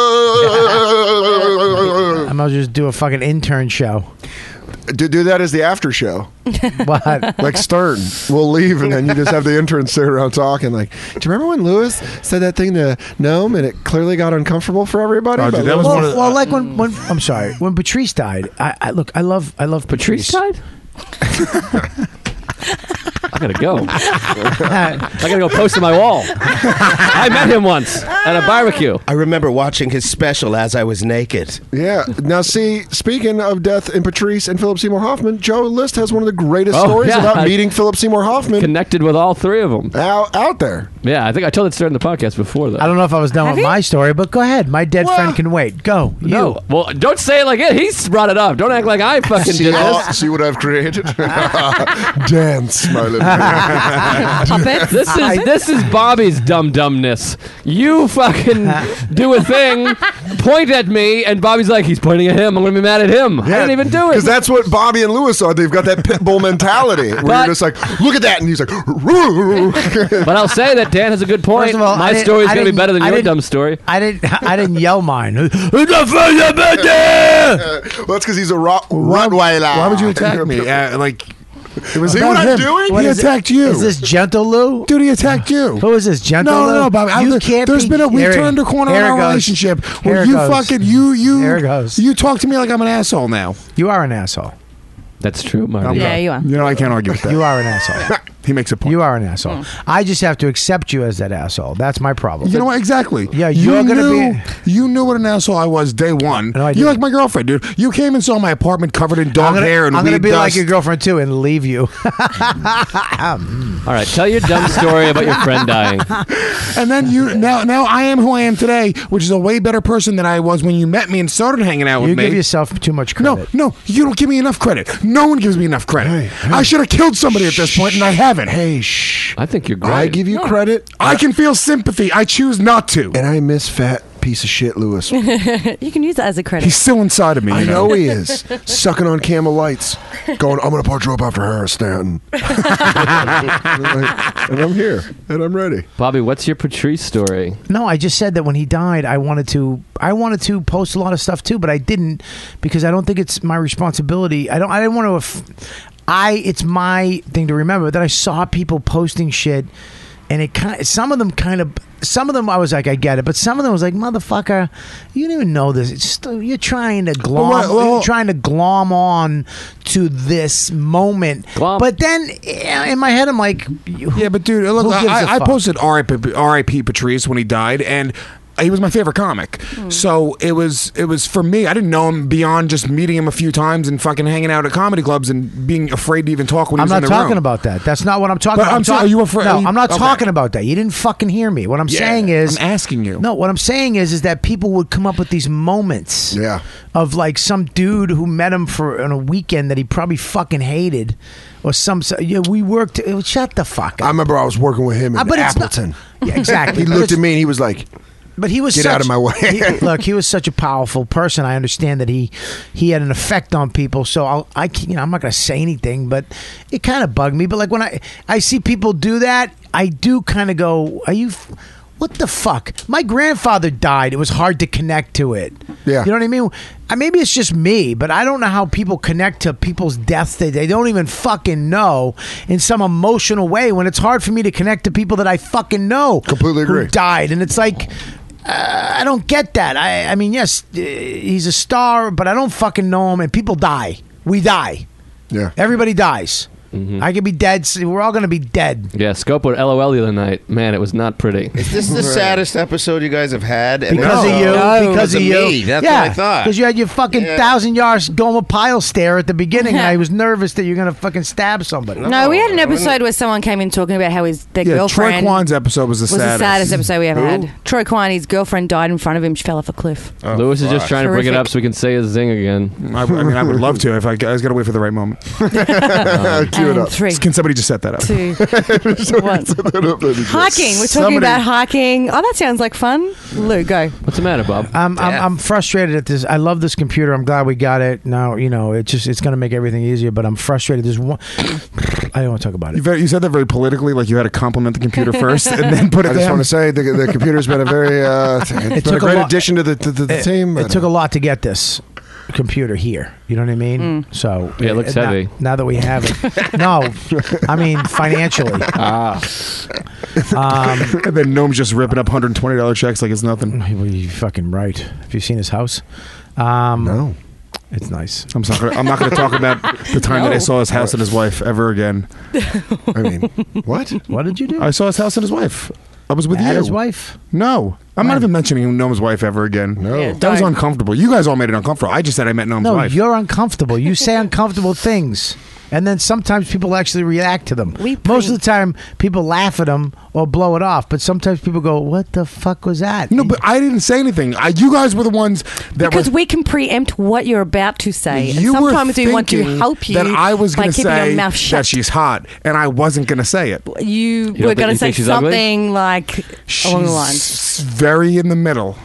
boat. I might just do a fucking intern show. Do that as the after show. What? Like Stern. We'll leave and then you just have the interns sit around talking like, do you remember when Lewis said that thing to Noam and it clearly got uncomfortable for everybody? Oh, dude, But that was Lewis- one of the- Well, like when I'm sorry, when Patrice died. I love Patrice died? I gotta go. I gotta go post to my wall. I met him once at a barbecue. I remember watching his special as I was naked. Yeah. Now, see, speaking of death in Patrice and Philip Seymour Hoffman, Joe List has one of the greatest stories about meeting Philip Seymour Hoffman. Connected with all three of them. Out there. Yeah, I think I told that story in the podcast before, though. I don't know if I was done with my story, but go ahead. My dead friend can wait. Go. No. Well, don't say it like it. He's brought it up. Don't act like I fucking See, did this. see what I've created? Dance, my little This is Bobby's dumbness. You fucking do a thing, point at me, and Bobby's like, he's pointing at him. I'm gonna be mad at him. I didn't even do it. Because that's what Bobby and Lewis are. They've got that pit bull mentality where you're just like, look at that, and he's like, But I'll say that Dan has a good point. First of all, my story's gonna be better than your dumb story. I didn't yell mine. Well, that's because he's a Rottweiler. Why would you attack me? It was See about what I'm him. doing? He attacked you. Is this Gentle Lou? Dude, he attacked you. Who is this, Gentle Lou? No, Bobby. There's been we turned a corner in our relationship where you fucking you talk to me like I'm an asshole now. You are an asshole. That's true, Marty. Yeah, you are. You know I can't argue with that. You are an asshole. He makes a point. You are an asshole. I just have to accept you as that asshole. That's my problem. You know what? Exactly. Yeah, you knew what an asshole I was day one. No, I You're didn't. like my girlfriend, dude. You came and saw my apartment covered in dog hair and I'm gonna weed be dust. like your girlfriend too and leave you. All right, tell your dumb story about your friend dying. And then now I am who I am today, which is a way better person than I was when you met me and started hanging out with You me. give yourself too much credit. No, you don't give me enough credit. No one gives me enough credit. I should have killed somebody at this point, and I haven't. Hey, shh. I think you're great. I give you credit. I can feel sympathy. I choose not to. And I miss fat piece of shit Lewis. You can use that as a credit. He's still inside of me. I you know he is. Sucking on Camel Lights. Going, I'm going to punch her up after Harris Stanton. And I'm here. And I'm ready. Bobby, what's your Patrice story? No, I just said that when he died, I wanted to post a lot of stuff too, but I didn't because I don't think it's my responsibility. I didn't want to. It's my thing to remember that I saw people posting shit, and some of them I was like, I get it, but some of them was like, motherfucker, you didn't even know this. It's just, you're trying to glom on to this moment. But then in my head, I'm like, yeah, but dude, look, I posted R.I.P. Patrice when he died, and he was my favorite comic. So it was for me. I didn't know him beyond just meeting him a few times and fucking hanging out at comedy clubs and being afraid to even talk when he was in the room. I'm not talking about that. That's not what I'm talking But about. I'm sorry, are you afraid? No, I'm not Okay. talking about that. You didn't fucking hear me. What I'm saying is, I'm asking you. No, what I'm saying is that people would come up with these moments. Yeah. Of like some dude who met him on a weekend that he probably fucking hated, or we worked. Shut the fuck up. I remember I was working with him in But it's not- Appleton. Yeah, exactly. He looked at me and he was like, But he was Get out of my way. Look, he was such a powerful person. I understand that he had an effect on people. So I'm not going to say anything, but it kind of bugged me. But like when I see people do that, I do kind of go, what the fuck? My grandfather died. It was hard to connect to it. Yeah. You know what I mean? Maybe it's just me, but I don't know how people connect to people's deaths that they don't even fucking know in some emotional way when it's hard for me to connect to people that I fucking know. Completely agree. Who died. And it's like, I don't get that. I mean, yes, he's a star, but I don't fucking know him. And people die. We die. Yeah. Everybody dies. I could be dead. So we're all going to be dead. Yeah, Scope would LOL the other night. Man, it was not pretty. Is this the saddest episode you guys have had? And Because of you. Because of you. me. That's what I thought. Because you had your fucking 1,000 yards Goma pile stare at the beginning, and I was nervous that you're going to fucking stab somebody. No, we had an episode where someone came in talking about how their Troy girlfriend Kwan's episode was the saddest. episode we ever had. Troy Kwan, his girlfriend died in front of him. She fell off a cliff. Lewis is just trying to bring it up Terrific. so we can say his zing again. I mean, I would love to. If I just got to wait for the right moment. Cue it up. 3, Can somebody just set that up? 2, 1. Hiking. We're talking about hiking. Oh, that sounds like fun. Lou, go. What's the matter, Bob? I'm frustrated at this. I love this computer. I'm glad we got it. Now, it's going to make everything easier, but I'm frustrated. There's one. I don't want to talk about it. You said that very politically, like you had to compliment the computer first and then put it I just down. want to say the computer's been a very it's been a great addition to the team. It took a lot to get this computer here. You know what I mean? So Yeah, it looks heavy. Now that we have it, no, I mean financially. And then Gnome's just ripping up $120 checks like it's nothing. Well, you fucking right. Have you seen his house? No. It's nice. I'm not going to talk about the time that I saw his house and his wife ever again. I mean, what? What did you do? I saw his house and his wife. I was with you. His wife? No. I'm not even mentioning Noam's wife ever again. No. Yeah, that was uncomfortable. You guys all made it uncomfortable. I just said I met Noam's No, wife. you're uncomfortable. You say uncomfortable things. And then sometimes people actually react to them. Most of the time, people laugh at them or blow it off. But sometimes people go, "What the fuck was that?" No, but I didn't say anything. You guys were the ones that Because were. we can preempt what you're about to say. And You were sometimes we want to thinking help you that I was by going to keeping say your mouth that shut. she's hot, and I wasn't going to say it. You don't were think- going you to say think she's ugly? something like along the lines. She's very in the middle.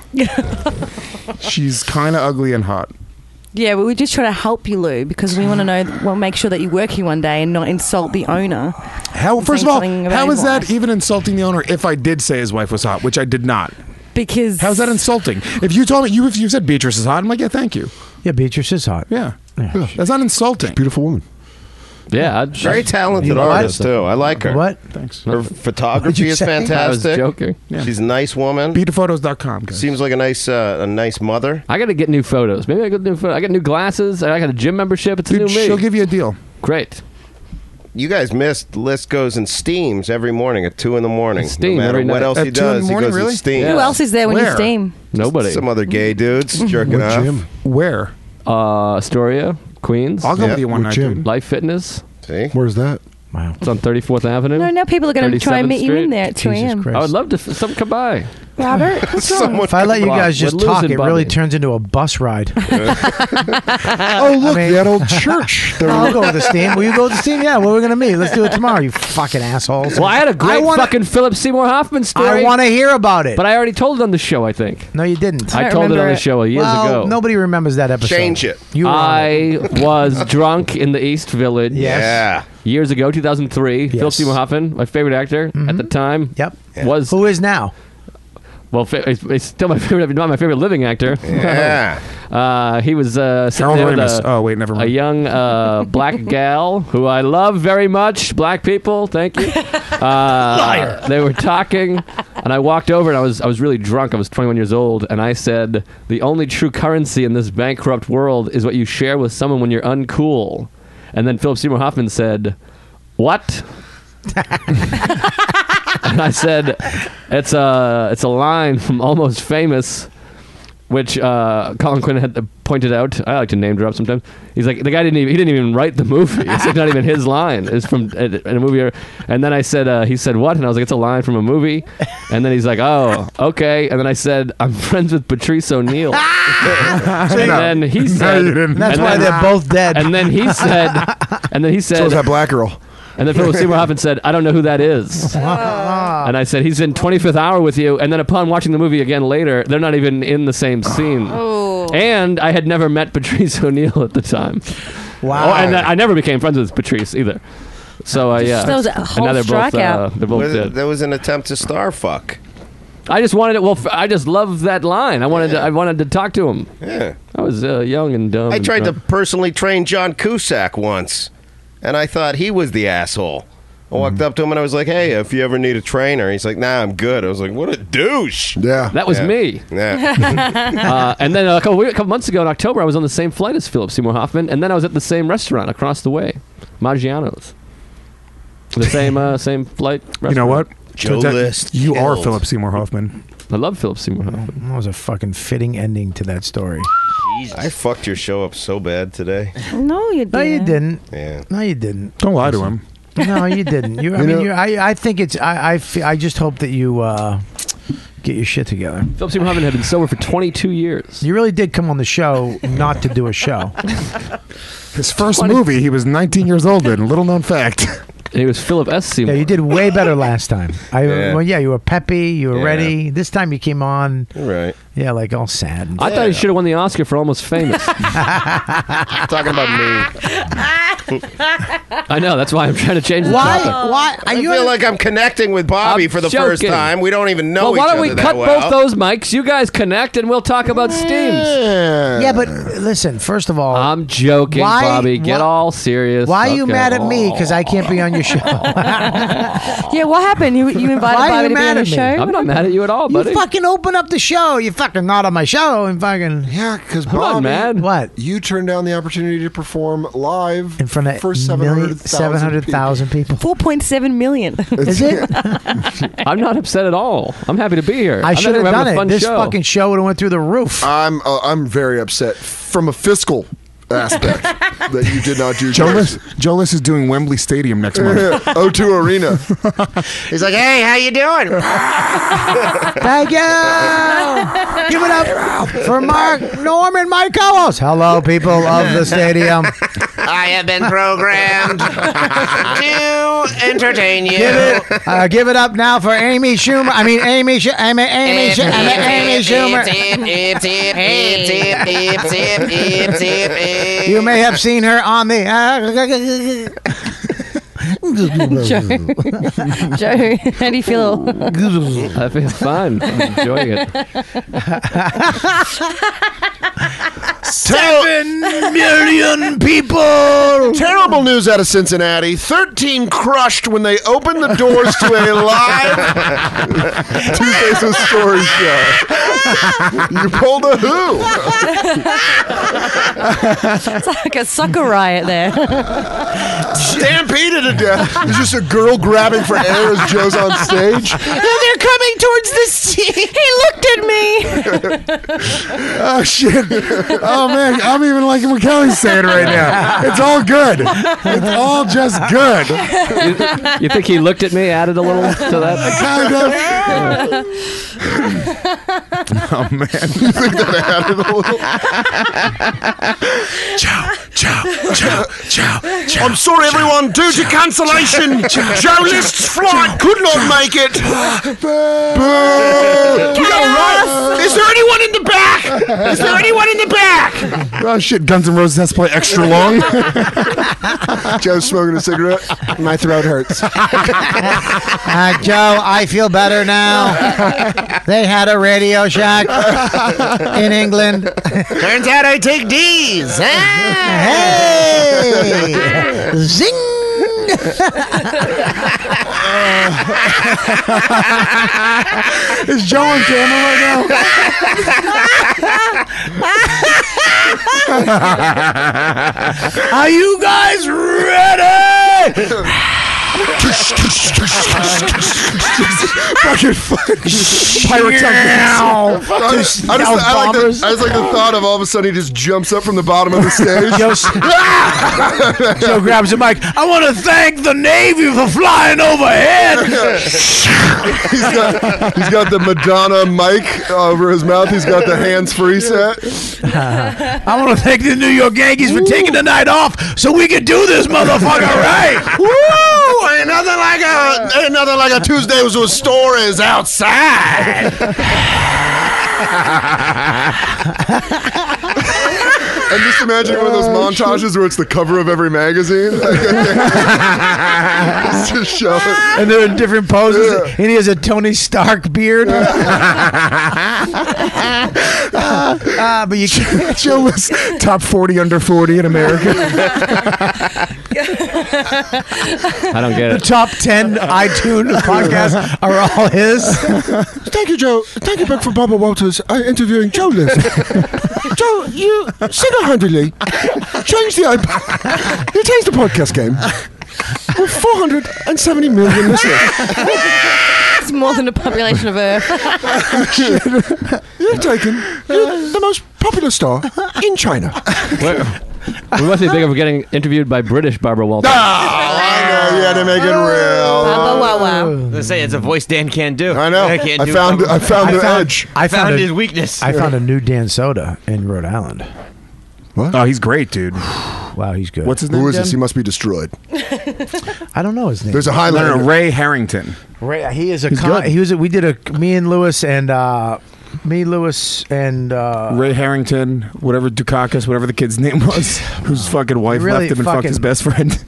She's kind of ugly and hot. Yeah, but we just try to help you, Lou, because we want to know, well, make sure that you work here one day and not insult the owner. How? First of all, Saying something about how his is that wife. even insulting the owner? If I did say his wife was hot, which I did not. Because how's that insulting? If you told me if you said Beatrice is hot, I'm like, yeah, thank you. Yeah, Beatrice is hot. Yeah, that's not insulting. Beautiful woman. Yeah, Very talented You artist too. I like her. What? Thanks. Her What'd photography you is say? fantastic. I was joking. Yeah. She's a nice woman. Beataphotos.com. Guys. Seems like a nice mother. I got to get new photos. Maybe I got new photos. I got new glasses. I got a gym membership. It's a Dude, new me. she'll give you a deal. Great. You guys missed. The list goes and steams every morning at 2 a.m. Steam no matter every what night. else At he 2 in the does, he morning, goes really? and steams. Who else is there when you Where? steam? Nobody. Some other gay dudes jerking What off. gym? Where? Astoria, Queens. I'll go Yeah. with you one What night. gym? Dude. Life Fitness. See? Where's that? Wow. It's on 34th Avenue. No, now people are going to try and 37th meet you in Street. there at 2 Jesus a.m. Christ. I would love to. Some come by. Robert, what's wrong? If I let you guys We're just talk, losing it really Bobby. turns into a bus ride. Oh, look, that old church. I'll go with the steam. Will you go with the steam? Yeah, where are we going to meet? Let's do it tomorrow, you fucking assholes. Well, I had a great fucking Philip Seymour Hoffman story. I want to hear about it. But I already told it on the show, I think. No, you didn't. I told it on the show years well, ago. Nobody remembers that episode. Change it. You were on it. I was drunk in the East Village. Yes. Yeah. Years ago, 2003. Philip Seymour Hoffman, my favorite actor at the time. Yep. Was Who is now? well, it's still my favorite, not my favorite living actor. Yeah. He was sitting Harold there with Ramis. Oh, wait, never a mind. young black gal who I love very much. Black people, thank you. Liar. They were talking, and I walked over, and I was really drunk. I was 21 years old, and I said, "The only true currency in this bankrupt world is what you share with someone when you're uncool." And then Philip Seymour Hoffman said, "What?" And I said, "It's a line from Almost Famous." Which Colin Quinn had pointed out. I like to name drop sometimes. He's like, the guy didn't even write the movie. It's like not even his line. It's from in a movie. And then I said, he said, what? And I was like, it's a line from a movie. And then he's like, oh, okay. And then I said, I'm friends with Patrice O'Neill. And then he said, That's why they're both dead. And then he said, So is that black girl. and then Philip Seymour Hoffman said, I don't know who that is. And I said, he's in 25th Hour with you. And then upon watching the movie again later, they're not even in the same scene. And I had never met Patrice O'Neill at the time. Wow. Oh, and I never became friends with Patrice either. So, yeah. That was a And whole now they're both, strikeout. they're both dead. There was an attempt to star fuck. I just wanted it. Well, I just love that line. I wanted to talk to him. Yeah. I was young and dumb. I and tried to drunk. personally train John Cusack once, and I thought he was the asshole. I walked up to him and I was like, hey, if you ever need a trainer. He's like, nah, I'm good. I was like, what a douche. Yeah. That was me. Yeah. And then a couple months ago in October, I was on the same flight as Philip Seymour Hoffman, and then I was at the same restaurant across the way, Maggiano's. The same flight. Restaurant. You know what? Joe Turns out List You are killed. Philip Seymour Hoffman. I love Philip Seymour Hoffman. That was a fucking fitting ending to that story. I fucked your show up so bad today. No, you didn't. No, you didn't. Yeah. No, you didn't. Don't lie to him. No, you didn't. I think it's. I just hope that you get your shit together. Philip Seymour Hoffman had been sober for 22 years. You really did come on the show not to do a show. His first movie, he was 19 years old in. Little known fact. And he was Philip S. Seymour. Yeah, you did way better last time. Yeah. Well, you were peppy. You were Yeah. ready. This time you came on. Right. Yeah, like all sad. And I thought he should have won the Oscar for Almost Famous. Talking about me. I know. That's why I'm trying to change the Why? topic. Why? Are I you feel like I'm connecting with Bobby I'm for the first joking. time. We don't even know Well, why each don't other we that cut well. both those mics? You guys connect, and we'll talk about Steams. Yeah, but listen. First of all, I'm joking, Why- Bobby. Get why- all serious. why are you Okay. mad at me? Because I can't be on your show. Yeah, what happened? You invited Why are Bobby you to be mad on the at me? show? I'm not mad at you at all, buddy. You fucking open up the show. You fucking not on my show and fucking. Yeah, because Come on, Bobby, man. What? you turned down the opportunity to perform live In front of for 700,000 people. 4.7 million. Is it? I'm not upset at all. I'm happy to be here. I I'm should have having done a it. fun This show. fucking show would have went through the roof. I'm very upset from a fiscal aspect that you did not do. Joe List is doing Wembley Stadium next month. O2 Arena. He's like, hey, how you doing? Thank you. Give it up for Mark Norman, my co-host. Hello, people of the stadium. I have been programmed to entertain you. Give it up now for Amy Schumer. I mean, Amy Schumer. You may have seen her on the. Joe, how do you feel? I feel fine. I'm enjoying it. 7 million people. Terrible news out of Cincinnati. 13 crushed when they opened the doors to a live Two Faces Story show. You pulled a who? It's like a sucker riot there. Stampeded to death. There's just a girl grabbing for air as Joe's on stage. They're coming towards the sea. He looked at me. Oh shit! Oh man, I'm even liking what Kelly's saying right now. It's all good. It's all just good. You think he looked at me, added a little to that? Kind of. Oh man, You think that added a little? Joe. I'm sorry, everyone. Due to cancellation, Joe List's flight could not make it. We got it right. Is there anyone in the back? Is there anyone in the back? oh shit! Guns N' Roses has to play extra long. Joe's smoking a cigarette. My throat hurts. Joe, I feel better now. They had a Radio Shack in England. Turns out I take D's. Hey! Zing! Is Joe on camera right now? Are you guys ready? Fucking pyrotechnics. I just like the thought of all of a sudden he just jumps up from the bottom of the stage. Joe grabs the mic. I want to thank the Navy for flying overhead. He's got the Madonna mic over his mouth. He's got the hands-free set. I want to thank the New York Yankees for taking the night off so we could do this motherfucker right. Woo! Ain't nothing like a Tuesday with stories outside. I'm just imagining one of those montages where it's the cover of every magazine. It's just showing. And they're in different poses, and he has a Tony Stark beard. But you can't. Joe was top 40 under 40 in America. I don't get The it. top 10 iTunes podcasts are all his. Thank you, Joe. Thank you, back for Barbara Walters interviewing Joe List. Joe, you single-handedly changed the podcast game with 470 million listeners. It's more than the population of Earth. You're the most popular star in China. We must be thinking of getting interviewed by British Barbara Walters. I know. You had to make it real. Let's say it's a voice Dan can't do. I know. I can't do. found the edge. I found his weakness. I found a new Dan Soda in Rhode Island. What? Oh, he's great, dude. Wow, he's good. What's his name? Who is this? again? He must be destroyed. I don't know his name. There's a No, Highlander. Ray Harrington. Ray, he is a. He's good. He was. Me and Lewis and Me, Lewis, and Ray Harrington, whatever Dukakis, whatever the kid's name was, whose fucking wife Really left him and fucked his fucking- best friend.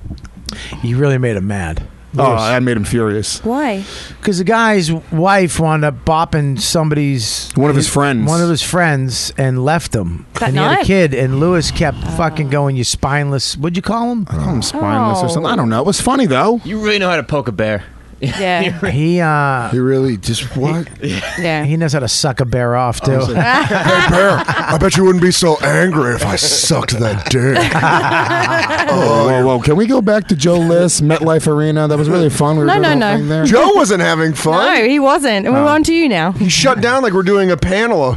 You really made him mad. Oh, that made him furious. Why? Because the guy's wife wound up bopping One of his friends. One of his friends, and left him. That and he had a night? kid, and Lewis kept fucking going, you spineless. What'd you call him? I call him spineless or Oh. something. I don't know. It was funny though. You really know how to poke a bear. Yeah. He really just what? Yeah. He knows how to suck a bear off too. Hey, Bear, I bet you wouldn't be so angry if I sucked that dick. Whoa. Can we go back to Joe Liss, MetLife Arena? That was really fun. We were No, doing no, the whole no. thing there. Joe wasn't having fun. No, he wasn't. And we're on to you now. He shut down like we're doing a panel.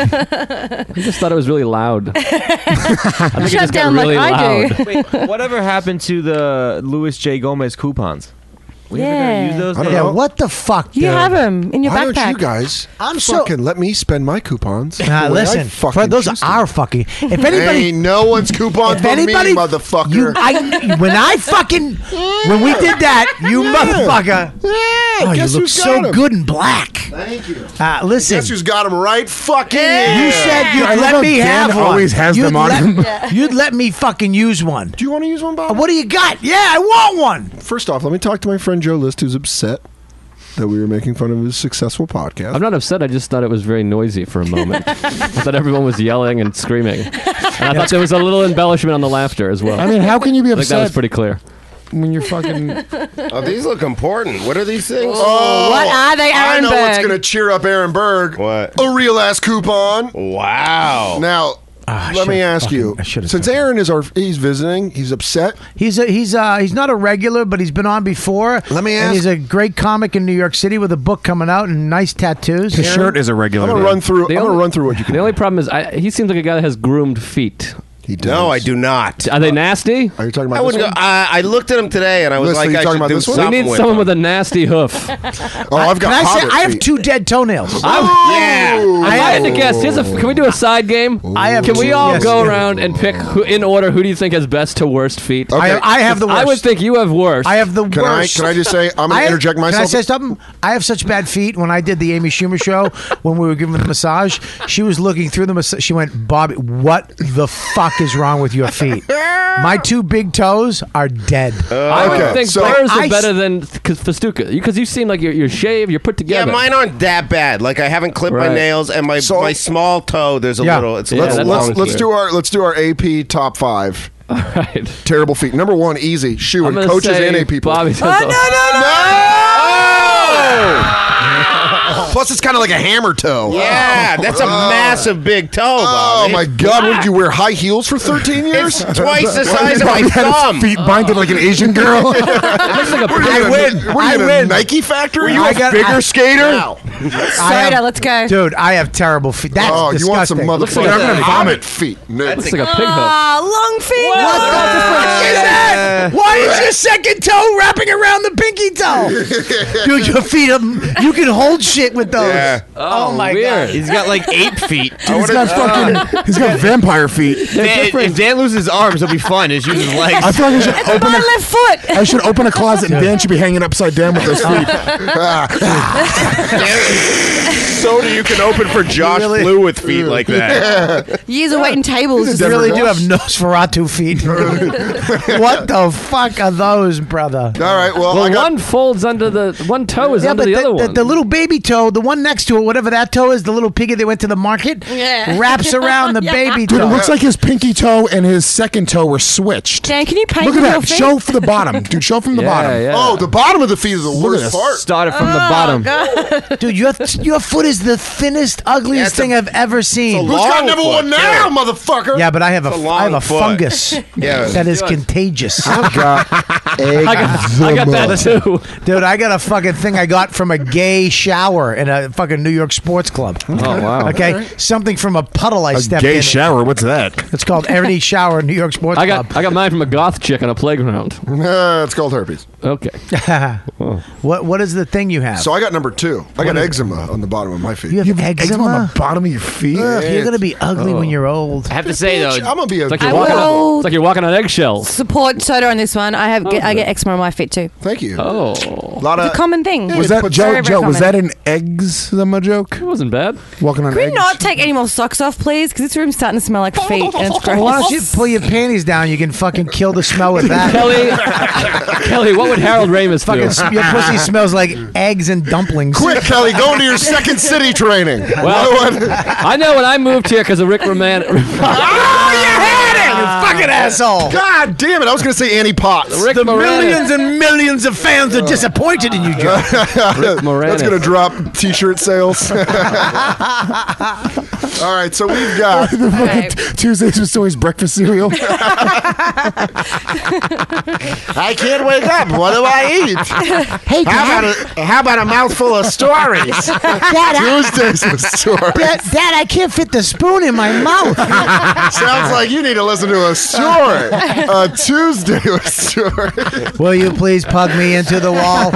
I just thought it was really loud. I think it Shut just got down really like I loud. do. Wait, whatever happened to the Luis J. Gomez coupons? We ever gonna use those? I don't Yeah, know. what the fuck, You dude? have him in your Why backpack. don't you guys fucking let me spend my coupons? the way I Listen, fucking those choose are fucking. If anybody, Ain't no one's coupons if but anybody, me, motherfucker. when I fucking, when we did that, you motherfucker. Oh, you guess look who's got so 'em? good and black. Thank you. Listen, Guess who's got them right fucking you here? said you'd I love let how me Dan have one. always has You'd them on let- him. You'd let me fucking use one. Do you want to use one, Bob? What do you got? Yeah, I want one. First off, let me talk to my friend Joe List, who's upset that we were making fun of his successful podcast. I'm not upset. I just thought it was very noisy for a moment. I thought everyone was yelling and screaming. And I thought there was a little embellishment on the laughter as well. I mean, how can you be I think that was upset pretty clear. when you're fucking? Oh, these look important. What are these things? Oh, What are they, I Aaron know what's Berg? going to cheer up Aaron Berg. What? A real ass coupon. Wow. Now, I let me should've ask you. fucking- I should've Since said Aaron he's visiting, he's upset. He's not a regular, but he's been on before. Let me And ask- he's a great comic in New York City with a book coming out and nice tattoos. His shirt is a regular. I'm gonna there. run through. The I'm gonna only- run through what you can. The only problem is he seems like a guy that has groomed feet. He does. No, I do not. Are they nasty? Are you talking about I this wouldn't one? go. I looked at him today, and I was Listen, like, you I talking should about do this one? We something need with someone him. with a nasty hoof. Oh, I've got Can I say hobbit I have feet. 2 dead toenails? Yeah. Oh. If I had to guess, can we do a side game? I have Can we two- all yes. go around and pick in order who do you think has best to worst feet? Okay. I have the worst. I would think you have worst. I have the Can worst. I just say I'm gonna interject myself? Can I say something? I have such bad feet. When I did the Amy Schumer show, when we were giving the massage, she was looking through the massage. She went, "Bobby, what the fuck is wrong with your feet? My 2 big toes are dead." I would Okay, think so- Bears are I- better than Festuca because you seem like you're shaved, you're put Yeah, together. mine aren't that bad. Like I haven't clipped my Right. nails, and my So- my small toe. There's a Yeah. little. It's a Yeah, little that's long. always Let's weird. do our AP top 5 Right. terrible feet. Number 1, easy shoe I'm and gonna coaches say and A people. Bobby does Oh, the- Plus, it's kind of like a hammer toe. Yeah, that's a massive big toe, Oh Bobby. my God! What did you wear? High heels for 13 years? It's twice the size of Bobby my had his thumb. feet binded like an Asian girl. It looks like a What are you I in a- win. What are I you in a win. Nike factory? Were you I a got- bigger I- skater? Soda, let's go. Dude, I have terrible feet. That's Oh, you want some disgusting. Looks like motherfucker? a- I'm gonna vomit feet. No. looks like a pig hoof. Ah, long feet. What the fuck is that? Why is your second toe wrapping around the pinky toe? Dude, your feet, you can hold shit with those. Yeah. Oh, my weird. God. He's got like 8 feet. He's got fucking. He's got vampire feet. If Dan loses arms, it'll be fun. Just use his legs. I feel like I should It's open my a. left foot. I should open a closet and Dan should be hanging upside down with those feet. Soda you can open for Josh Really? Blue with feet like that. Years of waiting tables. You really do have Nosferatu feet. What the fuck are those, brother? All right. Well, Well, I got. one folds under the one toe is Yeah, under but the other one. the little baby toe, the one next to it, whatever that toe is, the little piggy that went to the market, Yeah. wraps around the baby Dude, toe. it looks like his pinky toe and his second toe were switched. Dan, can you paint Look at your that. feet? Show from the bottom. Dude, show from the bottom. Oh, the bottom of the feet is the Look at worst this. part. Started from the bottom. Dude, your foot is the thinnest, ugliest thing I've ever seen. Who's got number 1 now, motherfucker? Yeah, but I have It's a I long have a foot. fungus Yeah. that is contagious. I got I got that too. Dude, I got a fucking thing I got from a gay shower in a fucking New York sports club. Oh wow. Okay, something from a puddle I a stepped gay in. shower. What's that? It's called Ernie Shower, New York Sports I Club. got mine from a goth chick on a playground. It's called herpes. Okay. What is the thing you have? So I got number 2. I got eczema on the bottom of on my feet. You have eczema on the bottom of your feet. Ugh, you're gonna be ugly when you're old. I have to say though, I'm gonna be it's a like you're walking on, it's like you're walking on eggshells. Support Soda on this one. I get eczema on my feet too. Thank you. Oh, lot It's a common thing. Was that Very, very Joe? Was common. that an eczema joke? It wasn't bad. Walking on Can we eggs. not take any more socks off, please? Because this room's starting to smell like feet, and it's gross. Well, why don't you pull your panties down? You can fucking kill the smell with that. Kelly, what would Harold Ramis do? Fucking, your pussy smells like eggs and dumplings. Quick, Kelly, go into your Second City training. Well, I know when I moved here because of Rick Roman. Oh, you had it, you fucking asshole! God damn it! I was going to say Annie Potts. Rick The Moranis. millions and millions of fans are disappointed in you, Joe. That's going to drop T-shirt sales. All right, so we've got Tuesdays with Stories breakfast cereal. I can't wake up. What do I eat? Hey, Dad. How about a mouthful of stories? Tuesdays with Stories. Dad, I can't fit the spoon in my mouth. Sounds like you need to listen to a story. A Tuesday with Stories. Will you please plug me into the wall?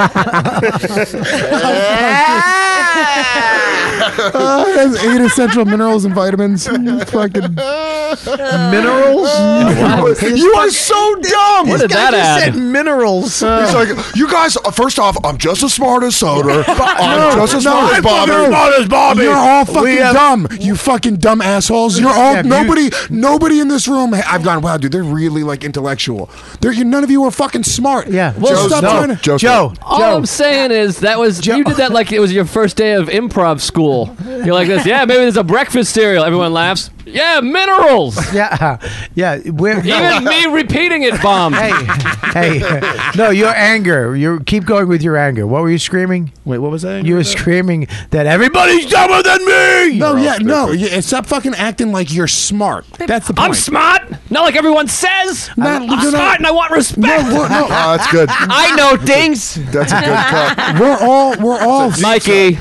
That's 8 essential minerals and vitamins. Fucking Minerals? You are so dumb. What did This guy that just add? said minerals. He's like, you guys, first off, I'm just as smart as Soder. I'm just as smart as Bobby. You're all fucking dumb. You fucking dumb assholes. You're all nobody in this room. I've gone, wow, dude, they're really like intellectual. None of you are fucking smart. Yeah. Well, stop trying to. Joe. All I'm saying is you did that like it was your first day of improv school. You're like this. Yeah, maybe there's a breakfast cereal. Everyone laughs. Yeah, minerals. Yeah. Even me repeating it bombed. Hey. No, your anger. You keep going with your anger. What were you screaming? Wait, what was that? You were screaming that everybody's dumber than me. No, stop fucking acting like you're smart. That's the point. I'm smart. Not like everyone says. I'm smart and I want respect. No. Oh, that's good. I know things. That's a good cut. We're all Mikey.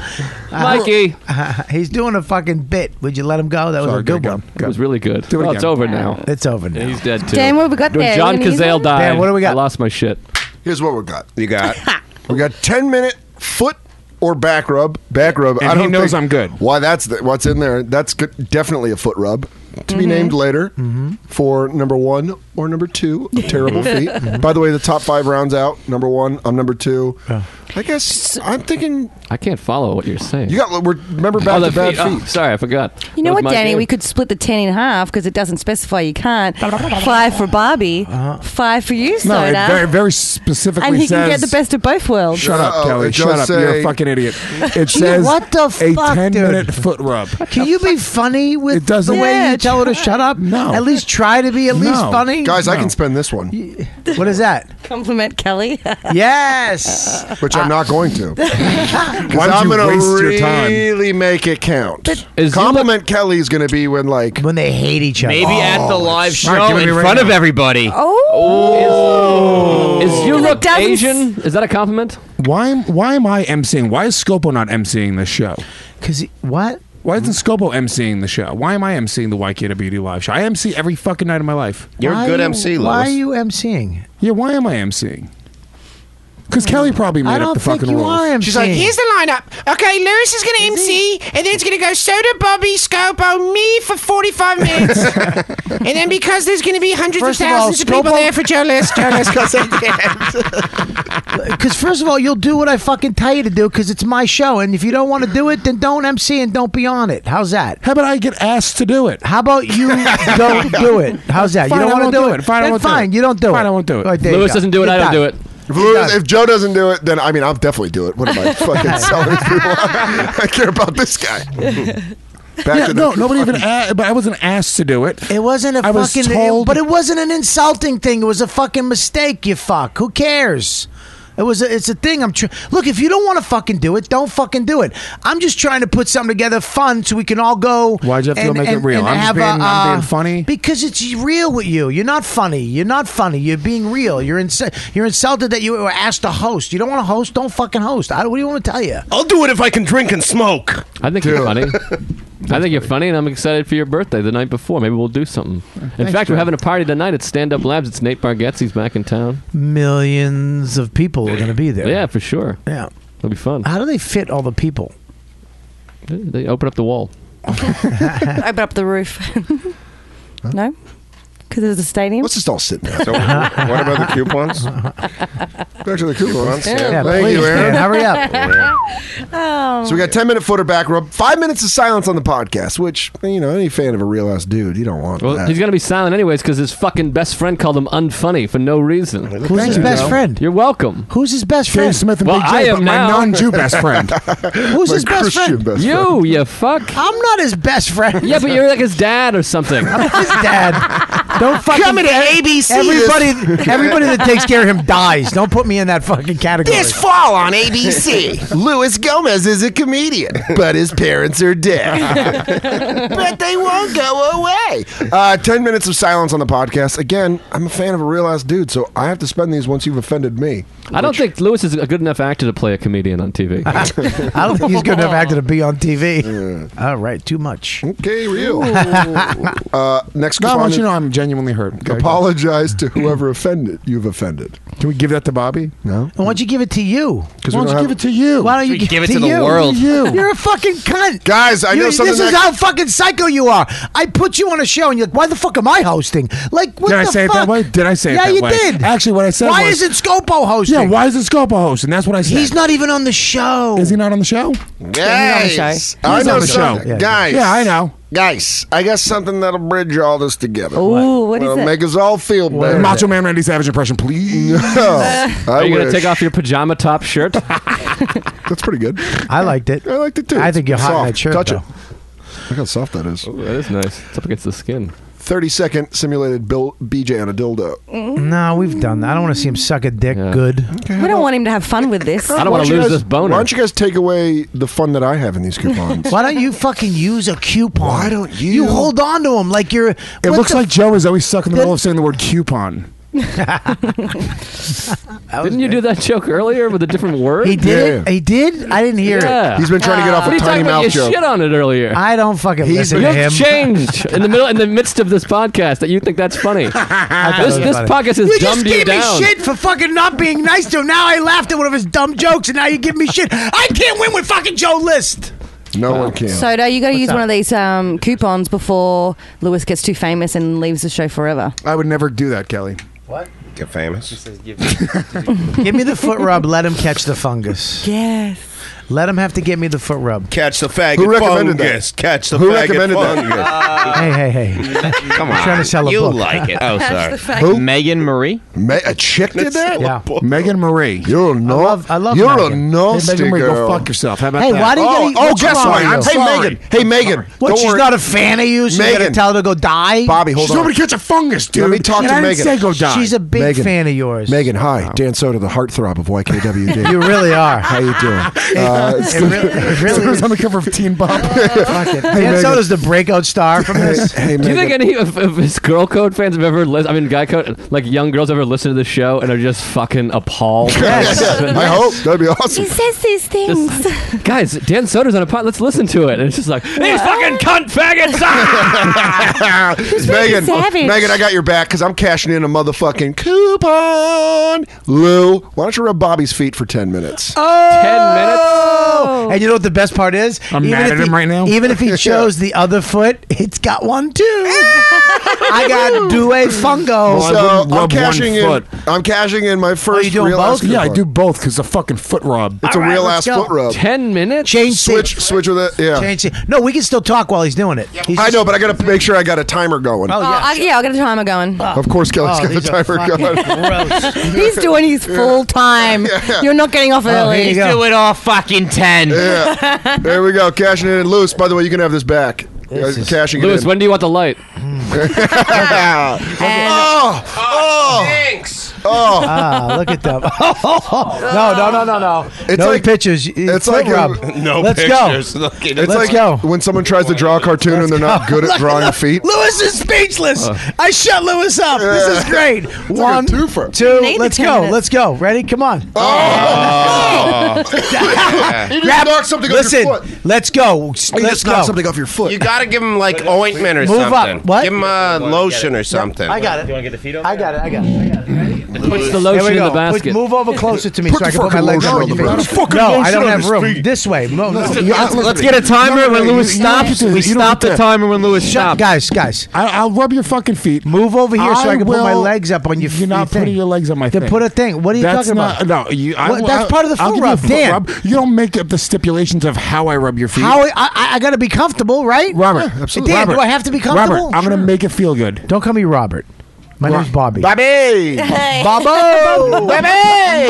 He's doing a fucking bit. Would you let him go? That was a good one. It was really good. Do it again. It's over now. It's over now. Yeah, he's dead too. Dan, what have we got When there? John We gonna use Cazale one? died. Dan, what do we got? I lost my shit. Here's what we got. You got. We got 10-minute foot or back rub. Back rub. And I don't he knows think- I'm good. Why? That's what's in there. That's definitely a foot rub. To be named later for number 1 or number 2 of terrible feet. By the way, the top 5 rounds out. Number 1, I'm number 2. I guess I'm thinking I can't follow what you're saying. you got. Remember back the to bad feet. feet. Sorry, I forgot. You know That was what, my Danny? game. We could split the 10 in half because it doesn't specify you can't. 5 for Barbie, 5 for you, No, Soda. it very specifically and he says. can get the best of both worlds. Shut up, Uh-oh, Kelly. it Shut does up. You're a say- fucking idiot. It says what the a fuck, 10-minute dude? foot rub. Can you be funny with It doesn't- the way Yeah, you tell her to shut up? No. At least try to be at least No. funny. Guys, I No. can spend this one, What is that? Compliment Kelly. Yes. which I'm not going to. Why I'm would you gonna waste your time? really make it count. Is Compliment Kelly is going to be when like When they hate each other. Maybe at the live All right, show give it in me right front now. of everybody. Oh. Is you And it look doesn't Asian? Is that a compliment? Why am I emceeing? Why is Scopo not emceeing this show? Because what? Why isn't Scopo emceeing the show? Why am I emceeing the YKWd live show? I MC every fucking night of my life. You're Why a good are you- MC, Lewis. Why are you emceeing? Yeah, why am I emceeing? Because Kelly probably I made up don't the think fucking you rules. are emceeing. She's like, here's the lineup. Okay, Lewis is going to MC, and then it's going to go Soda, Bobby, Scopo, me for 45 minutes. And then because there's going to be hundreds First of of all, thousands of people Scopo- there for Joe List goes at the end. Because first of all, you'll do what I fucking tell you to do because it's my show. And if you don't want to do it, then don't MC and don't be on it. How's that? How about I get asked to do it? How about you don't do it? How's that? Fine, you I don't want won't to do do it? it. Fine, I Then won't do fine, it. you don't do it. Fine, I won't do it. All right, there you Lewis go. doesn't do it. You're I don't done. do it. If Joe doesn't do it, then I mean I'll definitely do it. What am I fucking selling people? I care about this guy. Back to the- nobody even asked, but I wasn't asked to do it. It wasn't a I was fucking. told- but it wasn't an insulting thing. It was a fucking mistake. You fuck. Who cares? It's a thing. Look, if you don't want to fucking do it, don't fucking do it. I'm just trying to put something together fun so we can all go. Why'd you have to go make it real? I'm being funny. Because it's real with you. You're not funny. You're not funny. You're being real. You're insulted that you were asked to host. You don't want to host? Don't fucking host. What do you want to tell you? I'll do it if I can drink and smoke. I think you're funny. I think you're funny, and I'm excited for your birthday the night before. Maybe we'll do something. In fact, we're having a party tonight at Stand Up Labs. It's Nate Bargatze's back in town. Millions of people are going to be there. Yeah, for sure. Yeah. It'll be fun. How do they fit all the people? They open up the wall. Open up the roof. No? Because there's a stadium? Let's just all sit down. So, what about the coupons? Back to the coupons. Yeah, Thank please, you, Aaron. man, hurry up. Oh. So we got 10-minute footer back rub, 5 minutes of silence on the podcast, which, any fan of a real ass dude, you don't want Well, that. he's gonna be silent anyways because his fucking best friend called him unfunny for no reason. Who's his best friend? You're welcome. Who's his best friend? Dave Smith and Well, Big J, I am but my now. non-Jew best friend. Who's his best Christian friend? best You fuck. I'm not his best friend. Yeah, but you're like his dad or something. I'm his dad. Don't fucking Coming to ABC. Everybody that takes care of him dies. Don't put me in that fucking category. This fall on ABC, Luis Gomez is a comedian, but his parents are dead. But they won't go away. 10 minutes of silence on the podcast. Again, I'm a fan of a real ass dude, so I have to spend these once you've offended me. I don't think Lewis is a good enough actor to play a comedian on TV. I don't think he's good enough actor to be on TV. All right, too much. Okay, real. Next No, I want you to know coupon. I'm genuinely hurt. Okay, Apologize to whoever you've offended. Can we give that to Bobby? No. Why don't you give it to you? Because Why don't you give it to you? Why don't you give it to the you? world? You're a fucking cunt. Guys, I know something This is that- how fucking psycho you are. I put you on a show and you're like, why the fuck am I hosting? Like, what Did the I say fuck? it that way? Did I say it Yeah, that you way? did. Actually, what I said Why was... isn't Scopo hosting? Yeah, why isn't Scopo hosting? That's what I said. He's not even on the show. Is he not on the show? Guys, I He's know on the show. something. Guys. Yeah, I know. Guys, I got something that'll bridge all this together. Ooh, what is That'll it? make us all feel better. Macho Man Randy Savage impression, please. Are you going to take off your pajama top shirt? That's pretty good. I liked it. I liked it too. I think you're hot in Soft. that shirt, Touch though. it. Look how soft that is. That is nice. It's up against the skin. 30-second simulated BJ on a dildo. No, we've done that. I don't want to see him suck a dick good. We don't want him to have fun with this. I don't want to lose this boner. Why don't you guys take away the fun that I have in these coupons? Why don't you fucking use a coupon? Why don't you? You hold on to them like you're... It looks like Joe is always stuck in the middle of saying the word coupon. Didn't you do that joke earlier with a different word? He did it? He did? I didn't hear Yeah. it. He's been trying to get off What are a you tiny talking about? mouth You joke. shit on it earlier. I don't fucking listen to him. You've changed in the midst of this podcast that you think that's funny. This funny. podcast has You just dumbed you gave me down. shit for fucking not being nice to him. Now I laughed at one of his dumb jokes, and now you give me shit. I can't win with fucking Joe List. No one can. Soda, you got to use up? one of these coupons before Lewis gets too famous and leaves the show forever. I would never do that, Kelly. What? Get famous. Give me the foot rub. Let him catch the fungus. Yes. Let him have to give me the foot rub. Catch the faggot Who recommended fungus. that? Catch the Who faggot recommended that? fungus. Hey. Come I'm on. trying to sell a you book. like it. Oh, sorry. Who? Megan Marie. A chick did that? Yeah. Megan Marie. You're I love You're Megan. a nasty Hey, Megan Marie, girl. go fuck yourself. How about Hey, that? why do you Oh, gotta... what's guess wrong what? with you? Hey, Megan. Hey, Megan. What, Don't she's worry. not a fan of you, so you gotta Megan. tell her to go die? Bobby, hold She's on. nobody catch a fungus, dude. Let me talk And to I didn't Megan. say go die. She's a big Megan. fan of yours. Megan, hi. Dan Soda, the heartthrob of YKWd. You really are. How you doing? It really It was is. on the cover of Teen Bop. Fuck it. Dan Megan. Soda's the breakout star from this. Hey, Do you think Megan. any of his girl code fans have ever guy code, like young girls ever listen to the show and are just fucking appalled? Yes. I hope. That'd be awesome. He says these things. Guys, Dan Soder's on a pod. Let's listen to it. And it's just like, these fucking cunt faggots. Megan, savage. Megan, I got your back because I'm cashing in a motherfucking coupon. Lou, why don't you rub Bobby's feet for 10 minutes? 10 minutes. Oh! And you know what the best part is? I'm mad if at him he- right now. Even if he chose the other foot, it's got one too. I got Due Fungo. Well, I So wouldn't I'm rub cashing one in. foot. I'm cashing in my first you doing real both? ass Yeah, I coupon. do both because it's a fucking foot rub. It's All a right, real let's ass go. foot rub. 10 minutes? Change Switch with it. Yeah. Change it. No, we can still talk while he's doing it. He's I just- know, but I got to make sure I got a timer going. Oh, yeah. I'll get a timer going. Of course, Kelly's got the these are timer fucking going. gross. He's doing his full time. You're not getting off here early. you go. Do it all fucking 10. Yeah. There we go. Cashing it in loose. By the way, you can have this back. This is- Cashing Lewis, it in. when do you want the light? Thanks. Ah, look at them. No. It's no like- pictures. it's Foot like a- rub. No Let's pictures. go. Look at it. It's Let's like go. when someone tries to draw a cartoon and they're not good at drawing feet. Lewis is speechless. I shut Lewis up. This is great. like a One, twofer. two. Need the Let's 10 go. minutes. Let's go. Ready? Come on. You just knocked something Listen. off your foot. Let's go. You Let's just knocked go. something off your foot. You got to give him like ointment or Move up. something. What? Give him a lotion or something. I got it. You want to get the feet over? I got it. Puts the There lotion we in go. the basket. Move over closer to me Put so I the can put my fucking legs lotion on on your the feet. basket. Fucking No, I lotion don't on have his room. feet. This way. No, Let's get a timer when Lewis stops. We stop the timer when Lewis stops. Guys. I'll rub your fucking feet. Move over here so I can put my will- legs up on your feet. You're not putting your legs on my Then thing. put a thing. What are you That's talking not, about? No, you. What- that's part of the I'll foot give you a rub. foot Dan. rub. You don't make up the stipulations of how I rub your feet. How I got to be comfortable, right? Robert, Dan, Robert, do I have to be comfortable? Robert, I'm going to make it feel good. Don't call me Robert. My name's Bobby. Bobby! Bobbo! Baby!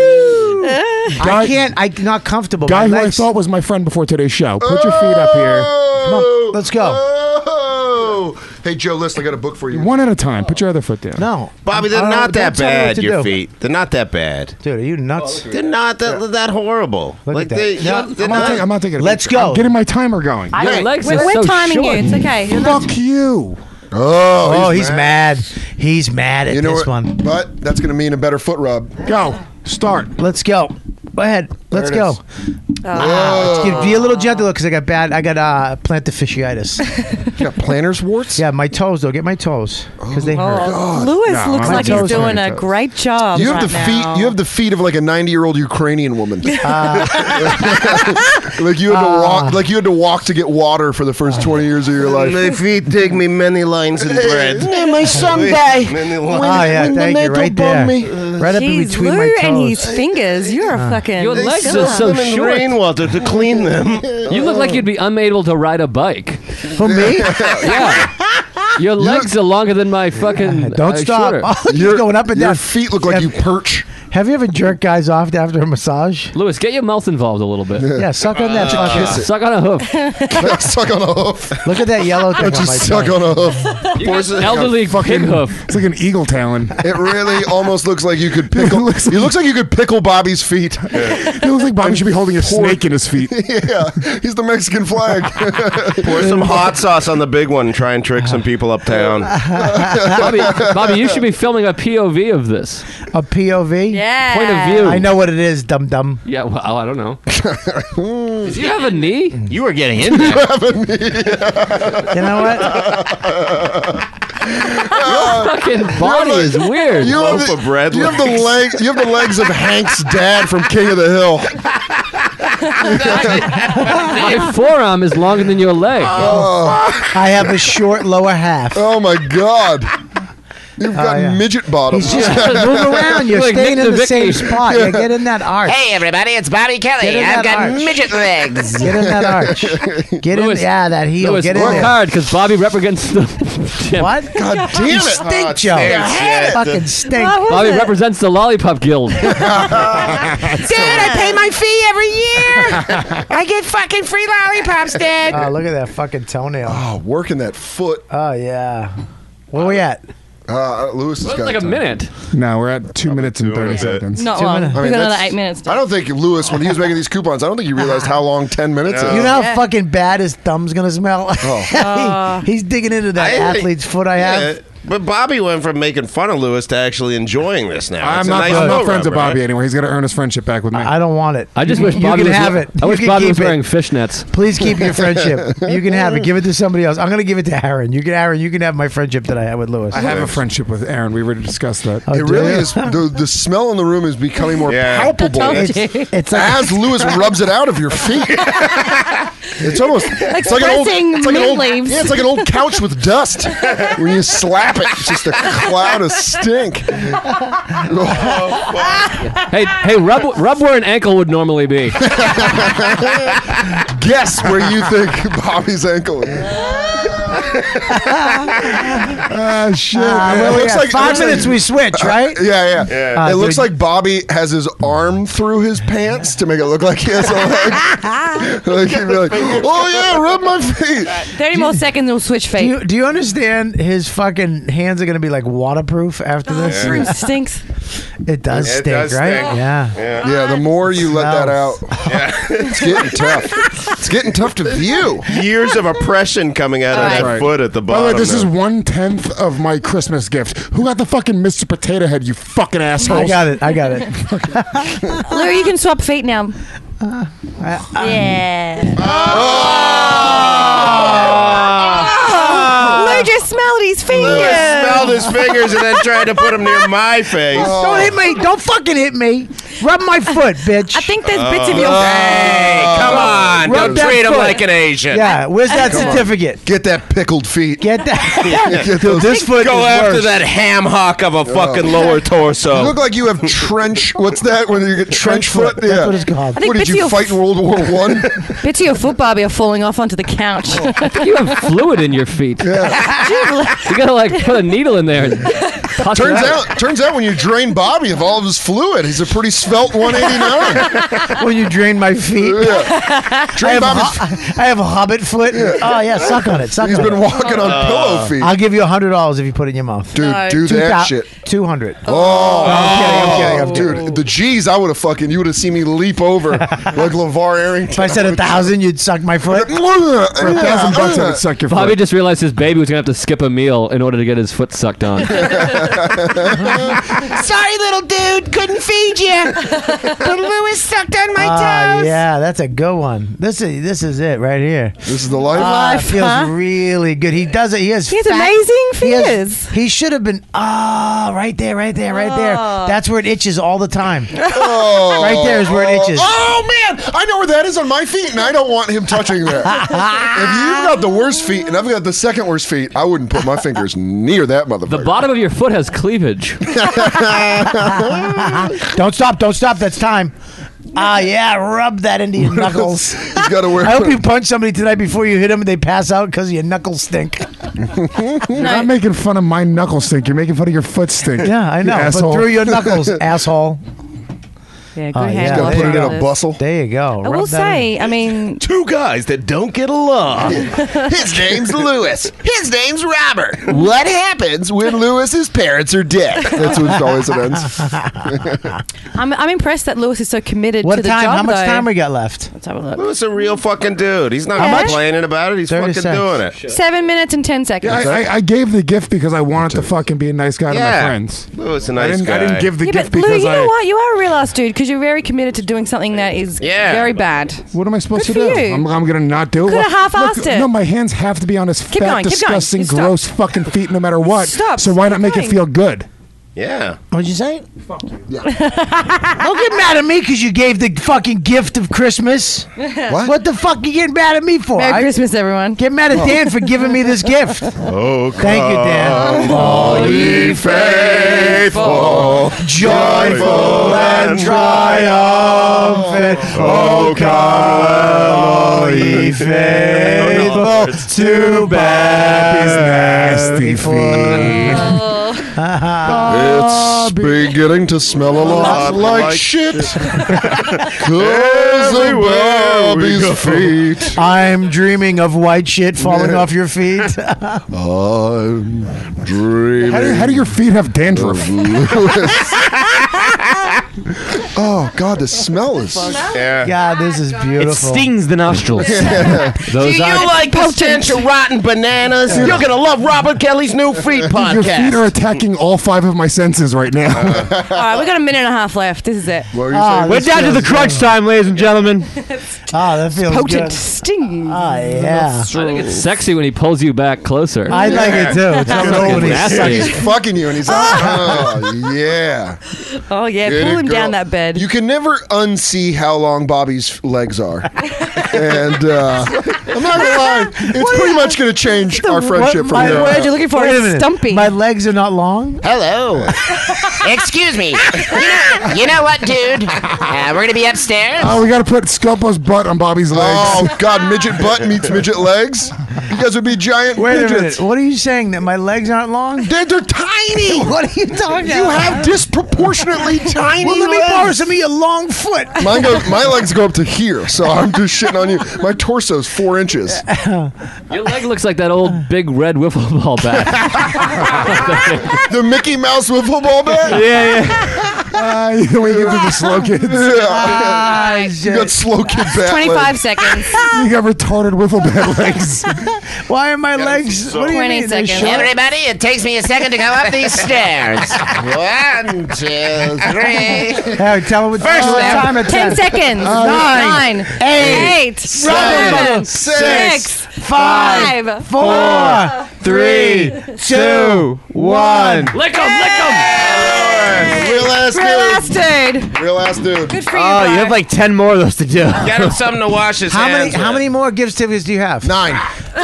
I'm not comfortable. Guy My who I legs- thought was my friend before today's show. Put your feet up here. Come on, let's go. Oh. Hey, Joe, listen, I got a book for you. One at a time. Put your other foot down. No. Bobby, they're I don't- not that don't tell me what bad, to your do. feet. They're not that bad. Dude, are you nuts? They're not that horrible. Look like at that. they're I'm not taking a Let's picture. go. I'm getting my timer going. Your legs We're, are we're so timing short. you. It's okay. You're not- Fuck you. Oh, He's mad. He's mad at You know this what? one. But that's going to mean a better foot rub. Go. Start. Let's go. Go ahead. Let's it go. is. Be a little gentler because I got plantar fasciitis. You got plantar's warts? Yeah, my toes though. Get my toes because they hurt. Oh, Lewis No, looks my like he's toes doing hurt. a great job. You have right the now. feet. You have the feet of like a 90-year-old Ukrainian woman. Like you had to walk. Like you had to walk to get water for the first 20 years of your life. My feet take me many lines in bread. My Sunday. Many Oh lines. yeah, thank you. Right there, right up in Jeez, between Lou my and toes. his fingers. You're a fucking. Your legs silly. are so Them in short. rainwater to clean them. You look like you'd be unable to ride a bike. For me, Yeah. Your legs are longer than my fucking. don't stop. shorter. Oh, you're going up and Your down. feet look like you perch. Have you ever jerked guys off after a massage? Lewis, get your mouth involved a little bit. Yeah, suck on that. fucking, Suck on a hoof. Suck on a hoof. look at that yellow thing on my Just suck tongue. on a hoof. You got elderly pig hoof. It's like an eagle talon. It really almost looks like you could pickle. It looks like you could pickle Bobby's feet. It looks like Bobby should be holding a snake in his feet. Yeah, he's the Mexican flag. Pour some hot sauce on the big one and try and trick some people uptown. Bobby, you should be filming a POV of this. A POV. Yeah. Point of view. I know what it is, dum dum. Yeah, well, I don't know. Do you have a knee? You were getting in there. You know what? Your fucking body is weird. You have, Loaf of bread you have the legs. You have the legs of Hank's dad from King of the Hill. My forearm is longer than your leg. I have a short lower half. Oh my God! You've got yeah. midget bottoms. He's just move around. You're Like staying Nick in the Nowitzki. same spot. Yeah, get in that arch. Hey, everybody, it's Bobby Get Kelly. in I've that got arch. midget legs. Get in that arch. Get Lewis, in. Yeah, that heel. Lewis, Get in work there. hard because Bobby represents the gym. What? God damn You it! stink, Joe. shit. Fucking stink. Bobby represents the Lollipop Guild. Dude, I pay my fee every year. I get fucking free lollipops, Dad. Oh, look at that fucking toenail. Oh, working that foot. Oh yeah. Where we at? Lewis has That's got like a time. minute. No, we're at 2 minutes and 30 seconds. Not 2 long. minutes. We've I mean, got another that's- 8 minutes. I don't think Lewis, when he was making these coupons, I don't think he realized how long 10 minutes is. You know how fucking bad his thumb's gonna smell? Oh. He's digging into that I think- athlete's foot I have. Yeah, but Bobby went from making fun of Lewis to actually enjoying this now. I'm It's a not, nice I'm not foot friends with rub, Bobby right? anymore. He's got to earn his friendship back with me. I don't want it. I just wish You Bobby can was. have it. I You wish can Bobby keep was it. wearing fishnets. Please keep your friendship. You can have it. Give it to somebody else. I'm gonna give it to Aaron. Aaron, you can have my friendship that I had with Lewis. I have a friendship with Aaron. We already discussed that. Oh, It do really you? is. The smell in the room is becoming more palpable. It's like As Lewis rubs it out of your feet. It's almost it's like an old, pressing it's like an mint old, leaves. yeah, it's like an old couch with dust. When you slap it, it's just a cloud of stink. Hey, rub where an ankle would normally be. Guess where you think Bobby's ankle is. Shit. where we at? 5 minutes we switch, right? Yeah. It looks like Bobby has his arm through his pants to make it look like he has a leg. Like he'd be like, oh yeah, rub my feet. 30 more seconds, we'll switch feet. Do you understand his fucking hands are gonna be like waterproof after this? This room stinks. It does It stink, does right? stink. Yeah. The more you let that out, Yeah. it's getting tough. It's getting tough to view. Years of oppression coming out of All that right. foot at the By the bottom. way, this is there. 1/10 of my Christmas gift. Who got the fucking Mr. Potato Head, you fucking assholes? I got it. Lou, you can swap feet now. Yeah. Lou just smelled his fingers. Lewis smelled his fingers and then tried to put them near my face. Don't hit me. Don't fucking hit me. Rub my foot, bitch. I think there's bits of your. Hey, come on. Rub Don't that treat him foot. like an Asian. Yeah, where's that Come on. certificate? Get that pickled feet. Get that. Get those- This foot Go is after worse. that ham hock of a fucking lower You torso. look like you have trench. What's that? When you get trench foot? That's Yeah. what it's called. I think What did bits of you your fight in World War One? Bits of your foot, Barbie, are falling off onto the couch. I think you have fluid in your feet. You gotta like put a needle in there. And pus it Turns out when you drain Bobby of all of his fluid, he's a pretty svelte 189. When you drain my feet. Drain Bobby's. I have a hobbit foot. Oh yeah, suck on it. Suck He's on been it. walking on pillow feet. I'll give you $100 if you put it in your mouth. Dude, do that shit. 200. Oh, I'm kidding. dude, the G's I would have fucking. You would have seen me leap over like LeVar Arrington. If I said 1,000, you'd suck my foot. For $1,000, I would suck your Bobby foot. just realized his baby was gonna have to skip a meal in order to get his foot sucked on. Sorry, little dude, couldn't feed you. But Lewis sucked on my toes. Yeah, that's a good one. This is it right here. This is the life. It feels really good. He does it. He has amazing fingers. He should have been right there. That's where it itches all the time. Oh, Right there is where it itches. Oh man, I know where that is on my feet, and I don't want him touching that. If you've got the worst feet, and I've got the second worst feet, I wouldn't put my fingers near that motherfucker. The bottom of your foot has cleavage. Don't stop. That's time. Yeah, rub that into your knuckles. He's got to wear. I hope you punch somebody tonight before you hit them and they pass out because your knuckles stink. You're not making fun of my knuckle stink. You're making fun of your foot stink. Yeah, I know. You But asshole. through your knuckles, asshole. Yeah, good hand. Gotta put it in a bustle. There you go. I will say, I mean, Two guys that don't get along. His name's Lewis. His name's Robert. What happens when Lewis's parents are dead? That's what always it ends. I'm impressed that Lewis is so committed What to the time? job. How much though. time we got left? Let's have a look. Lewis is a real fucking dude. He's not How much? complaining about it. He's 30 fucking seconds. doing it. 7 minutes and 10 seconds. I gave the gift because I wanted to fucking be a nice guy to my Yeah. friends. Lewis, a nice I guy. didn't give the Yeah, gift but Lou, because you know I. what? You are a real ass dude because you're very committed to doing something that is very bad. What am I supposed Good to for do? you. I'm gonna not do it. Coulda half-assed Look, it. No, my hands have to be on his Keep fat, going, keep going. disgusting, You stop. gross fucking feet, no matter what. Stop. So why not Keep make it going. feel good? Yeah. What'd you say? Fuck you. Yeah. Don't get mad at me because you gave the fucking gift of Christmas. What the fuck are you getting mad at me for? Merry Christmas, everyone. Get mad at Dan for giving me this gift. Oh, Thank you, Dan. all ye faithful, joyful and triumphant. Oh, come, all ye faithful, to Pappy's nasty feet. It's beginning to smell a lot like shit. Cause of Bobby's feet. I'm dreaming of white shit falling off your feet. I'm dreaming. How do your feet have dandruff? Oh God, the smell is. Yeah. God, this is beautiful. It stings the nostrils. Do you like the stench of rotten bananas? You're gonna love Robert Kelly's new feet Your podcast. feet are attacking all 5 of my senses right now. All right, we got a minute and a half left. This is it. What were you saying? We're down to the crunch time, ladies and gentlemen. That feels Potent, good. stinging. Yeah. I think it's sexy when he pulls you back closer. I like it too. It's Sounds good like old it's nasty. He's fucking you, and he's oh yeah. Oh yeah, Get pull it, him down girl. that bed. You can never unsee how long Bobby's legs are, and I'm not gonna lie, it's pretty much gonna change our friendship from here. word you're looking for Wait a is minute. stumpy. My legs are not long. Hello. Excuse me. You know what, dude? We're gonna be upstairs. Oh, we gotta put Scopo's butt on Bobby's legs. Oh God, midget butt meets midget legs. You guys would be giant Wait a midgets. minute. What are you saying? That my legs aren't long? They're tiny. What are you talking You about? have disproportionately tiny Well, let me legs. borrow some of your long foot. My legs go up to here, so I'm just shitting on you. My torso's 4 inches. Your leg looks like that old big red wiffle ball bat. The Mickey Mouse wiffle ball bat? Yeah. You know when you get to the slow kids. You got slow kid bat 25 legs. seconds. You got retarded wiffle bat legs. Why are my legs? What do you 20 mean? They're seconds. short? Everybody, it takes me a second to go up these stairs. 1, 2, 3. Hey, tell me First what step. time at 10 seconds. 9, 8, 7, 6, 5, 4, 3, 2, 1. Lick 'em. Real ass Real ass dude. Real ass dude. Good for you, Oh, bro. you have like 10 more of those to do. Get him something to wash his How many? hands How with. many more gift certificates do you have? 9.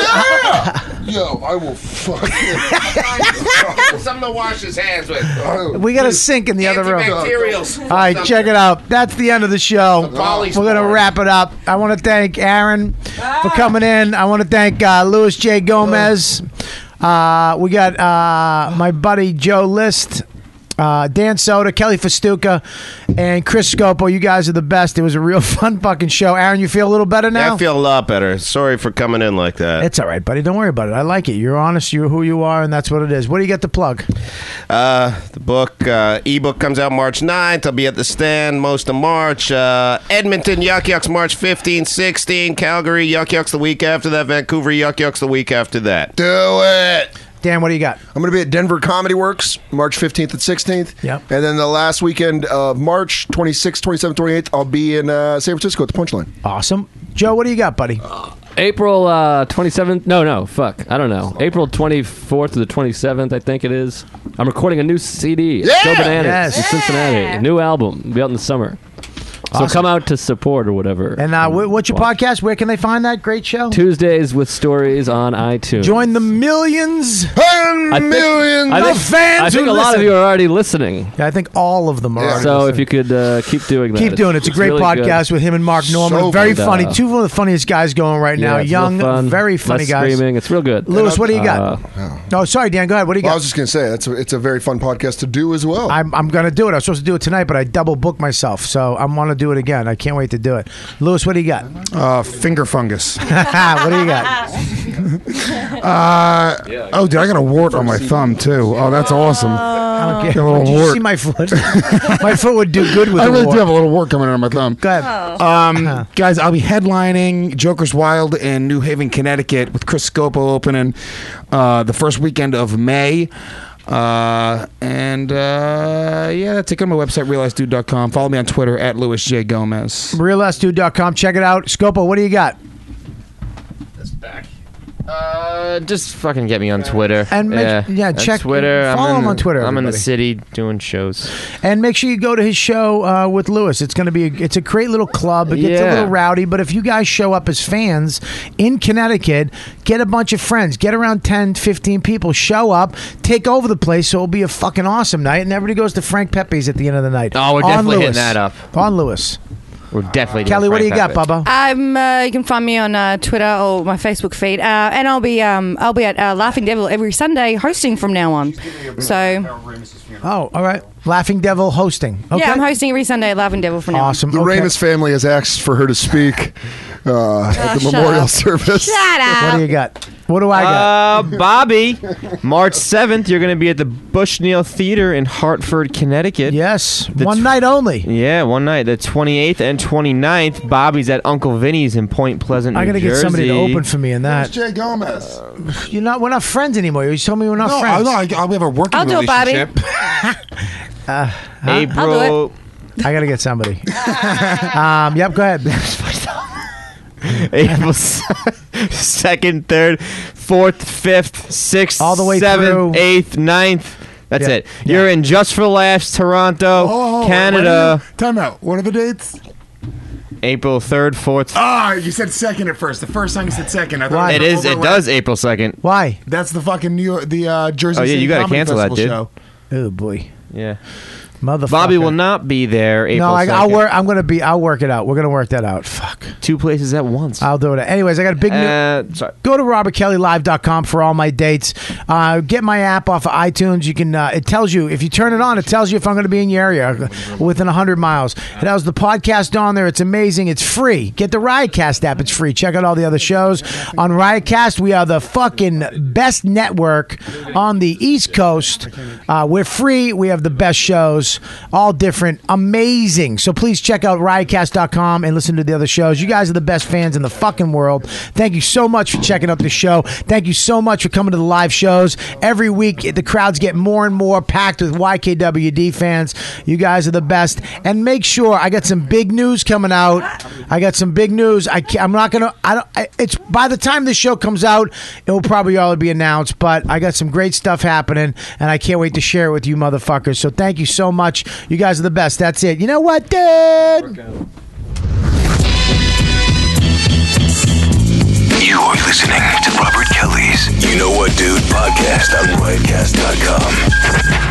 Yo, I will fuck you. Something to wash his hands with. We got a sink in the other room. Antibacterials. All right, check it out. That's the end of the show. Polysport. We're going to wrap it up. I want to thank Aaron for coming in. I want to thank Louis J. Gomez. We got my buddy Joe List. Dan Soda, Kelly Festuca, and Chris Scopo. You guys are the best. It was a real fun fucking show. Aaron, you feel a little better now? I feel a lot better. Sorry for coming in like that. It's all right, buddy. Don't worry about it. I like it. You're honest. You're who you are, and that's what it is. What do you get to plug? The book, ebook comes out March 9th. I'll be at the stand most of March. Edmonton, Yuck Yucks, March 15, 16. Calgary, Yuck Yucks the week after that. Vancouver, Yuck Yucks the week after that. Do it. Dan, what do you got? I'm going to be at Denver Comedy Works March 15th and 16th. Yep. And then the last weekend of March 26th, 27th, 28th, I'll be in San Francisco at the Punchline. Awesome. Joe, what do you got, buddy? April 27th. No, fuck. I don't know. April 24th to the 27th, I think it is. I'm recording a new CD. It's Joe Bananas Yes. in Cincinnati. New album. It'll be out in the summer. So Awesome. come out to support or whatever. And what's your podcast? Where can they find that great show? Tuesdays with Stories on iTunes. Join the millions I think- millions I of think, fans I think who a lot of listen. you are already listening. Yeah, I think all of them are. So if you could keep doing that. Keep doing it. It's a great really podcast good. with him and Mark Norman. So Very good. funny. Two of the funniest guys going right now. Yeah, it's real Young, fun. very funny Less guys. Screaming. It's real good. Lewis, what do you got? Oh, sorry, Dan. Go ahead. What do you Well, I got? was just going to say, it's a very fun podcast to do as well. I'm going to do it. I was supposed to do it tonight, but I double booked myself, so I want to do it again. I can't wait to do it. Lewis, what do you got? Finger fungus. What do you got? Oh, dude, I got a wart on my thumb too. Oh, that's awesome. I don't care. Got a little Did you wart. see my foot? My foot would do good with I a really wart. do have a little wart coming in on my thumb. Go ahead. Guys, I'll be headlining Joker's Wild in New Haven, Connecticut with Chris Scopo opening the first weekend of May. Yeah, that's it. Go to my website, realizedude.com. Follow me on Twitter at Louis J. Gomez. RealSDude.com. Check it out. Scopo, what do you got? Just fucking get me on Twitter. And yeah, check- Twitter. follow him on Twitter, I'm in the everybody. city doing shows. And make sure you go to his show with Lewis. It's going to be it's a great little club. It gets a Yeah. little rowdy, but if you guys show up as fans in Connecticut, get a bunch of friends, get around 10, 15 people, show up, take over the place, so it'll be a fucking awesome night, and everybody goes to Frank Pepe's at the end of the night. Oh, we're On definitely Lewis. hitting that up. On Lewis. We're definitely doing Kelly, what do you Frank got, Pepe. Bubba? You can find me on Twitter or my Facebook feed, and I'll be at Laughing Devil every Sunday hosting from now on. So Oh, all right. Laughing Devil hosting. Okay. yeah, I'm hosting every Sunday at Laughing Devil from now on. Awesome. The Okay. Ramis family has asked for her to speak at the shut memorial up. service. Shut up. What do you got? What do I got? Bobby, March 7th, you're going to be at the Bushnell Theater in Hartford, Connecticut. Yes. One night only. Yeah, one night. The 28th and 29th, Bobby's at Uncle Vinny's in Point Pleasant, New I got to Jersey. get somebody to open for me in that. Jay Gomez. We're not friends anymore. You told me we're not friends. We have a working I'll do it, Bobby. relationship. April. I got to get somebody. Yep, go ahead. April 2nd, 3rd, 4th, 5th, 6th, All the way 7th, through. 8th, 9th. That's Yeah, it. You're in Just for Laughs, Toronto, Canada. Time out. What are the dates? April 3rd, 4th. Ah, you said second at first. The first time you said second. I thought Why? it was It does April 2nd. Why? That's the fucking New York, the Jersey Oh, yeah, City you gotta Comedy cancel that, Festival dude. show. Oh, boy. Yeah. Motherfucker. Bobby will not be there April No, 2nd. I'll work. I'll work it out. We're gonna work that out. Fuck. Two places at once. I'll do it. Anyways, I got a big new. Sorry. Go to robertkellylive.com for all my dates. Get my app off of iTunes. You can. It tells you if you turn it on. It tells you if I'm going to be in your area within 100 miles. It has the podcast on there. It's amazing. It's free. Get the Riotcast app. It's free. Check out all the other shows on Riotcast. We are the fucking best network on the East Coast. We're free. We have the best shows. shows, all different, amazing. So please check out riotcast.com and listen to the other shows. You guys are the best fans in the fucking world. Thank you so much for checking out the show. Thank you so much for coming to the live shows. Every week, the crowds get more and more packed with YKWd fans. You guys are the best. And make sure, I got some big news coming out. I'm not going to, it's by the time this show comes out, it will probably all be announced, but I got some great stuff happening, and I can't wait to share it with you motherfuckers. So thank you so much. You guys are the best. That's it. You know what, dude? You are listening to Robert Kelly's You Know What Dude podcast on riotcast.com.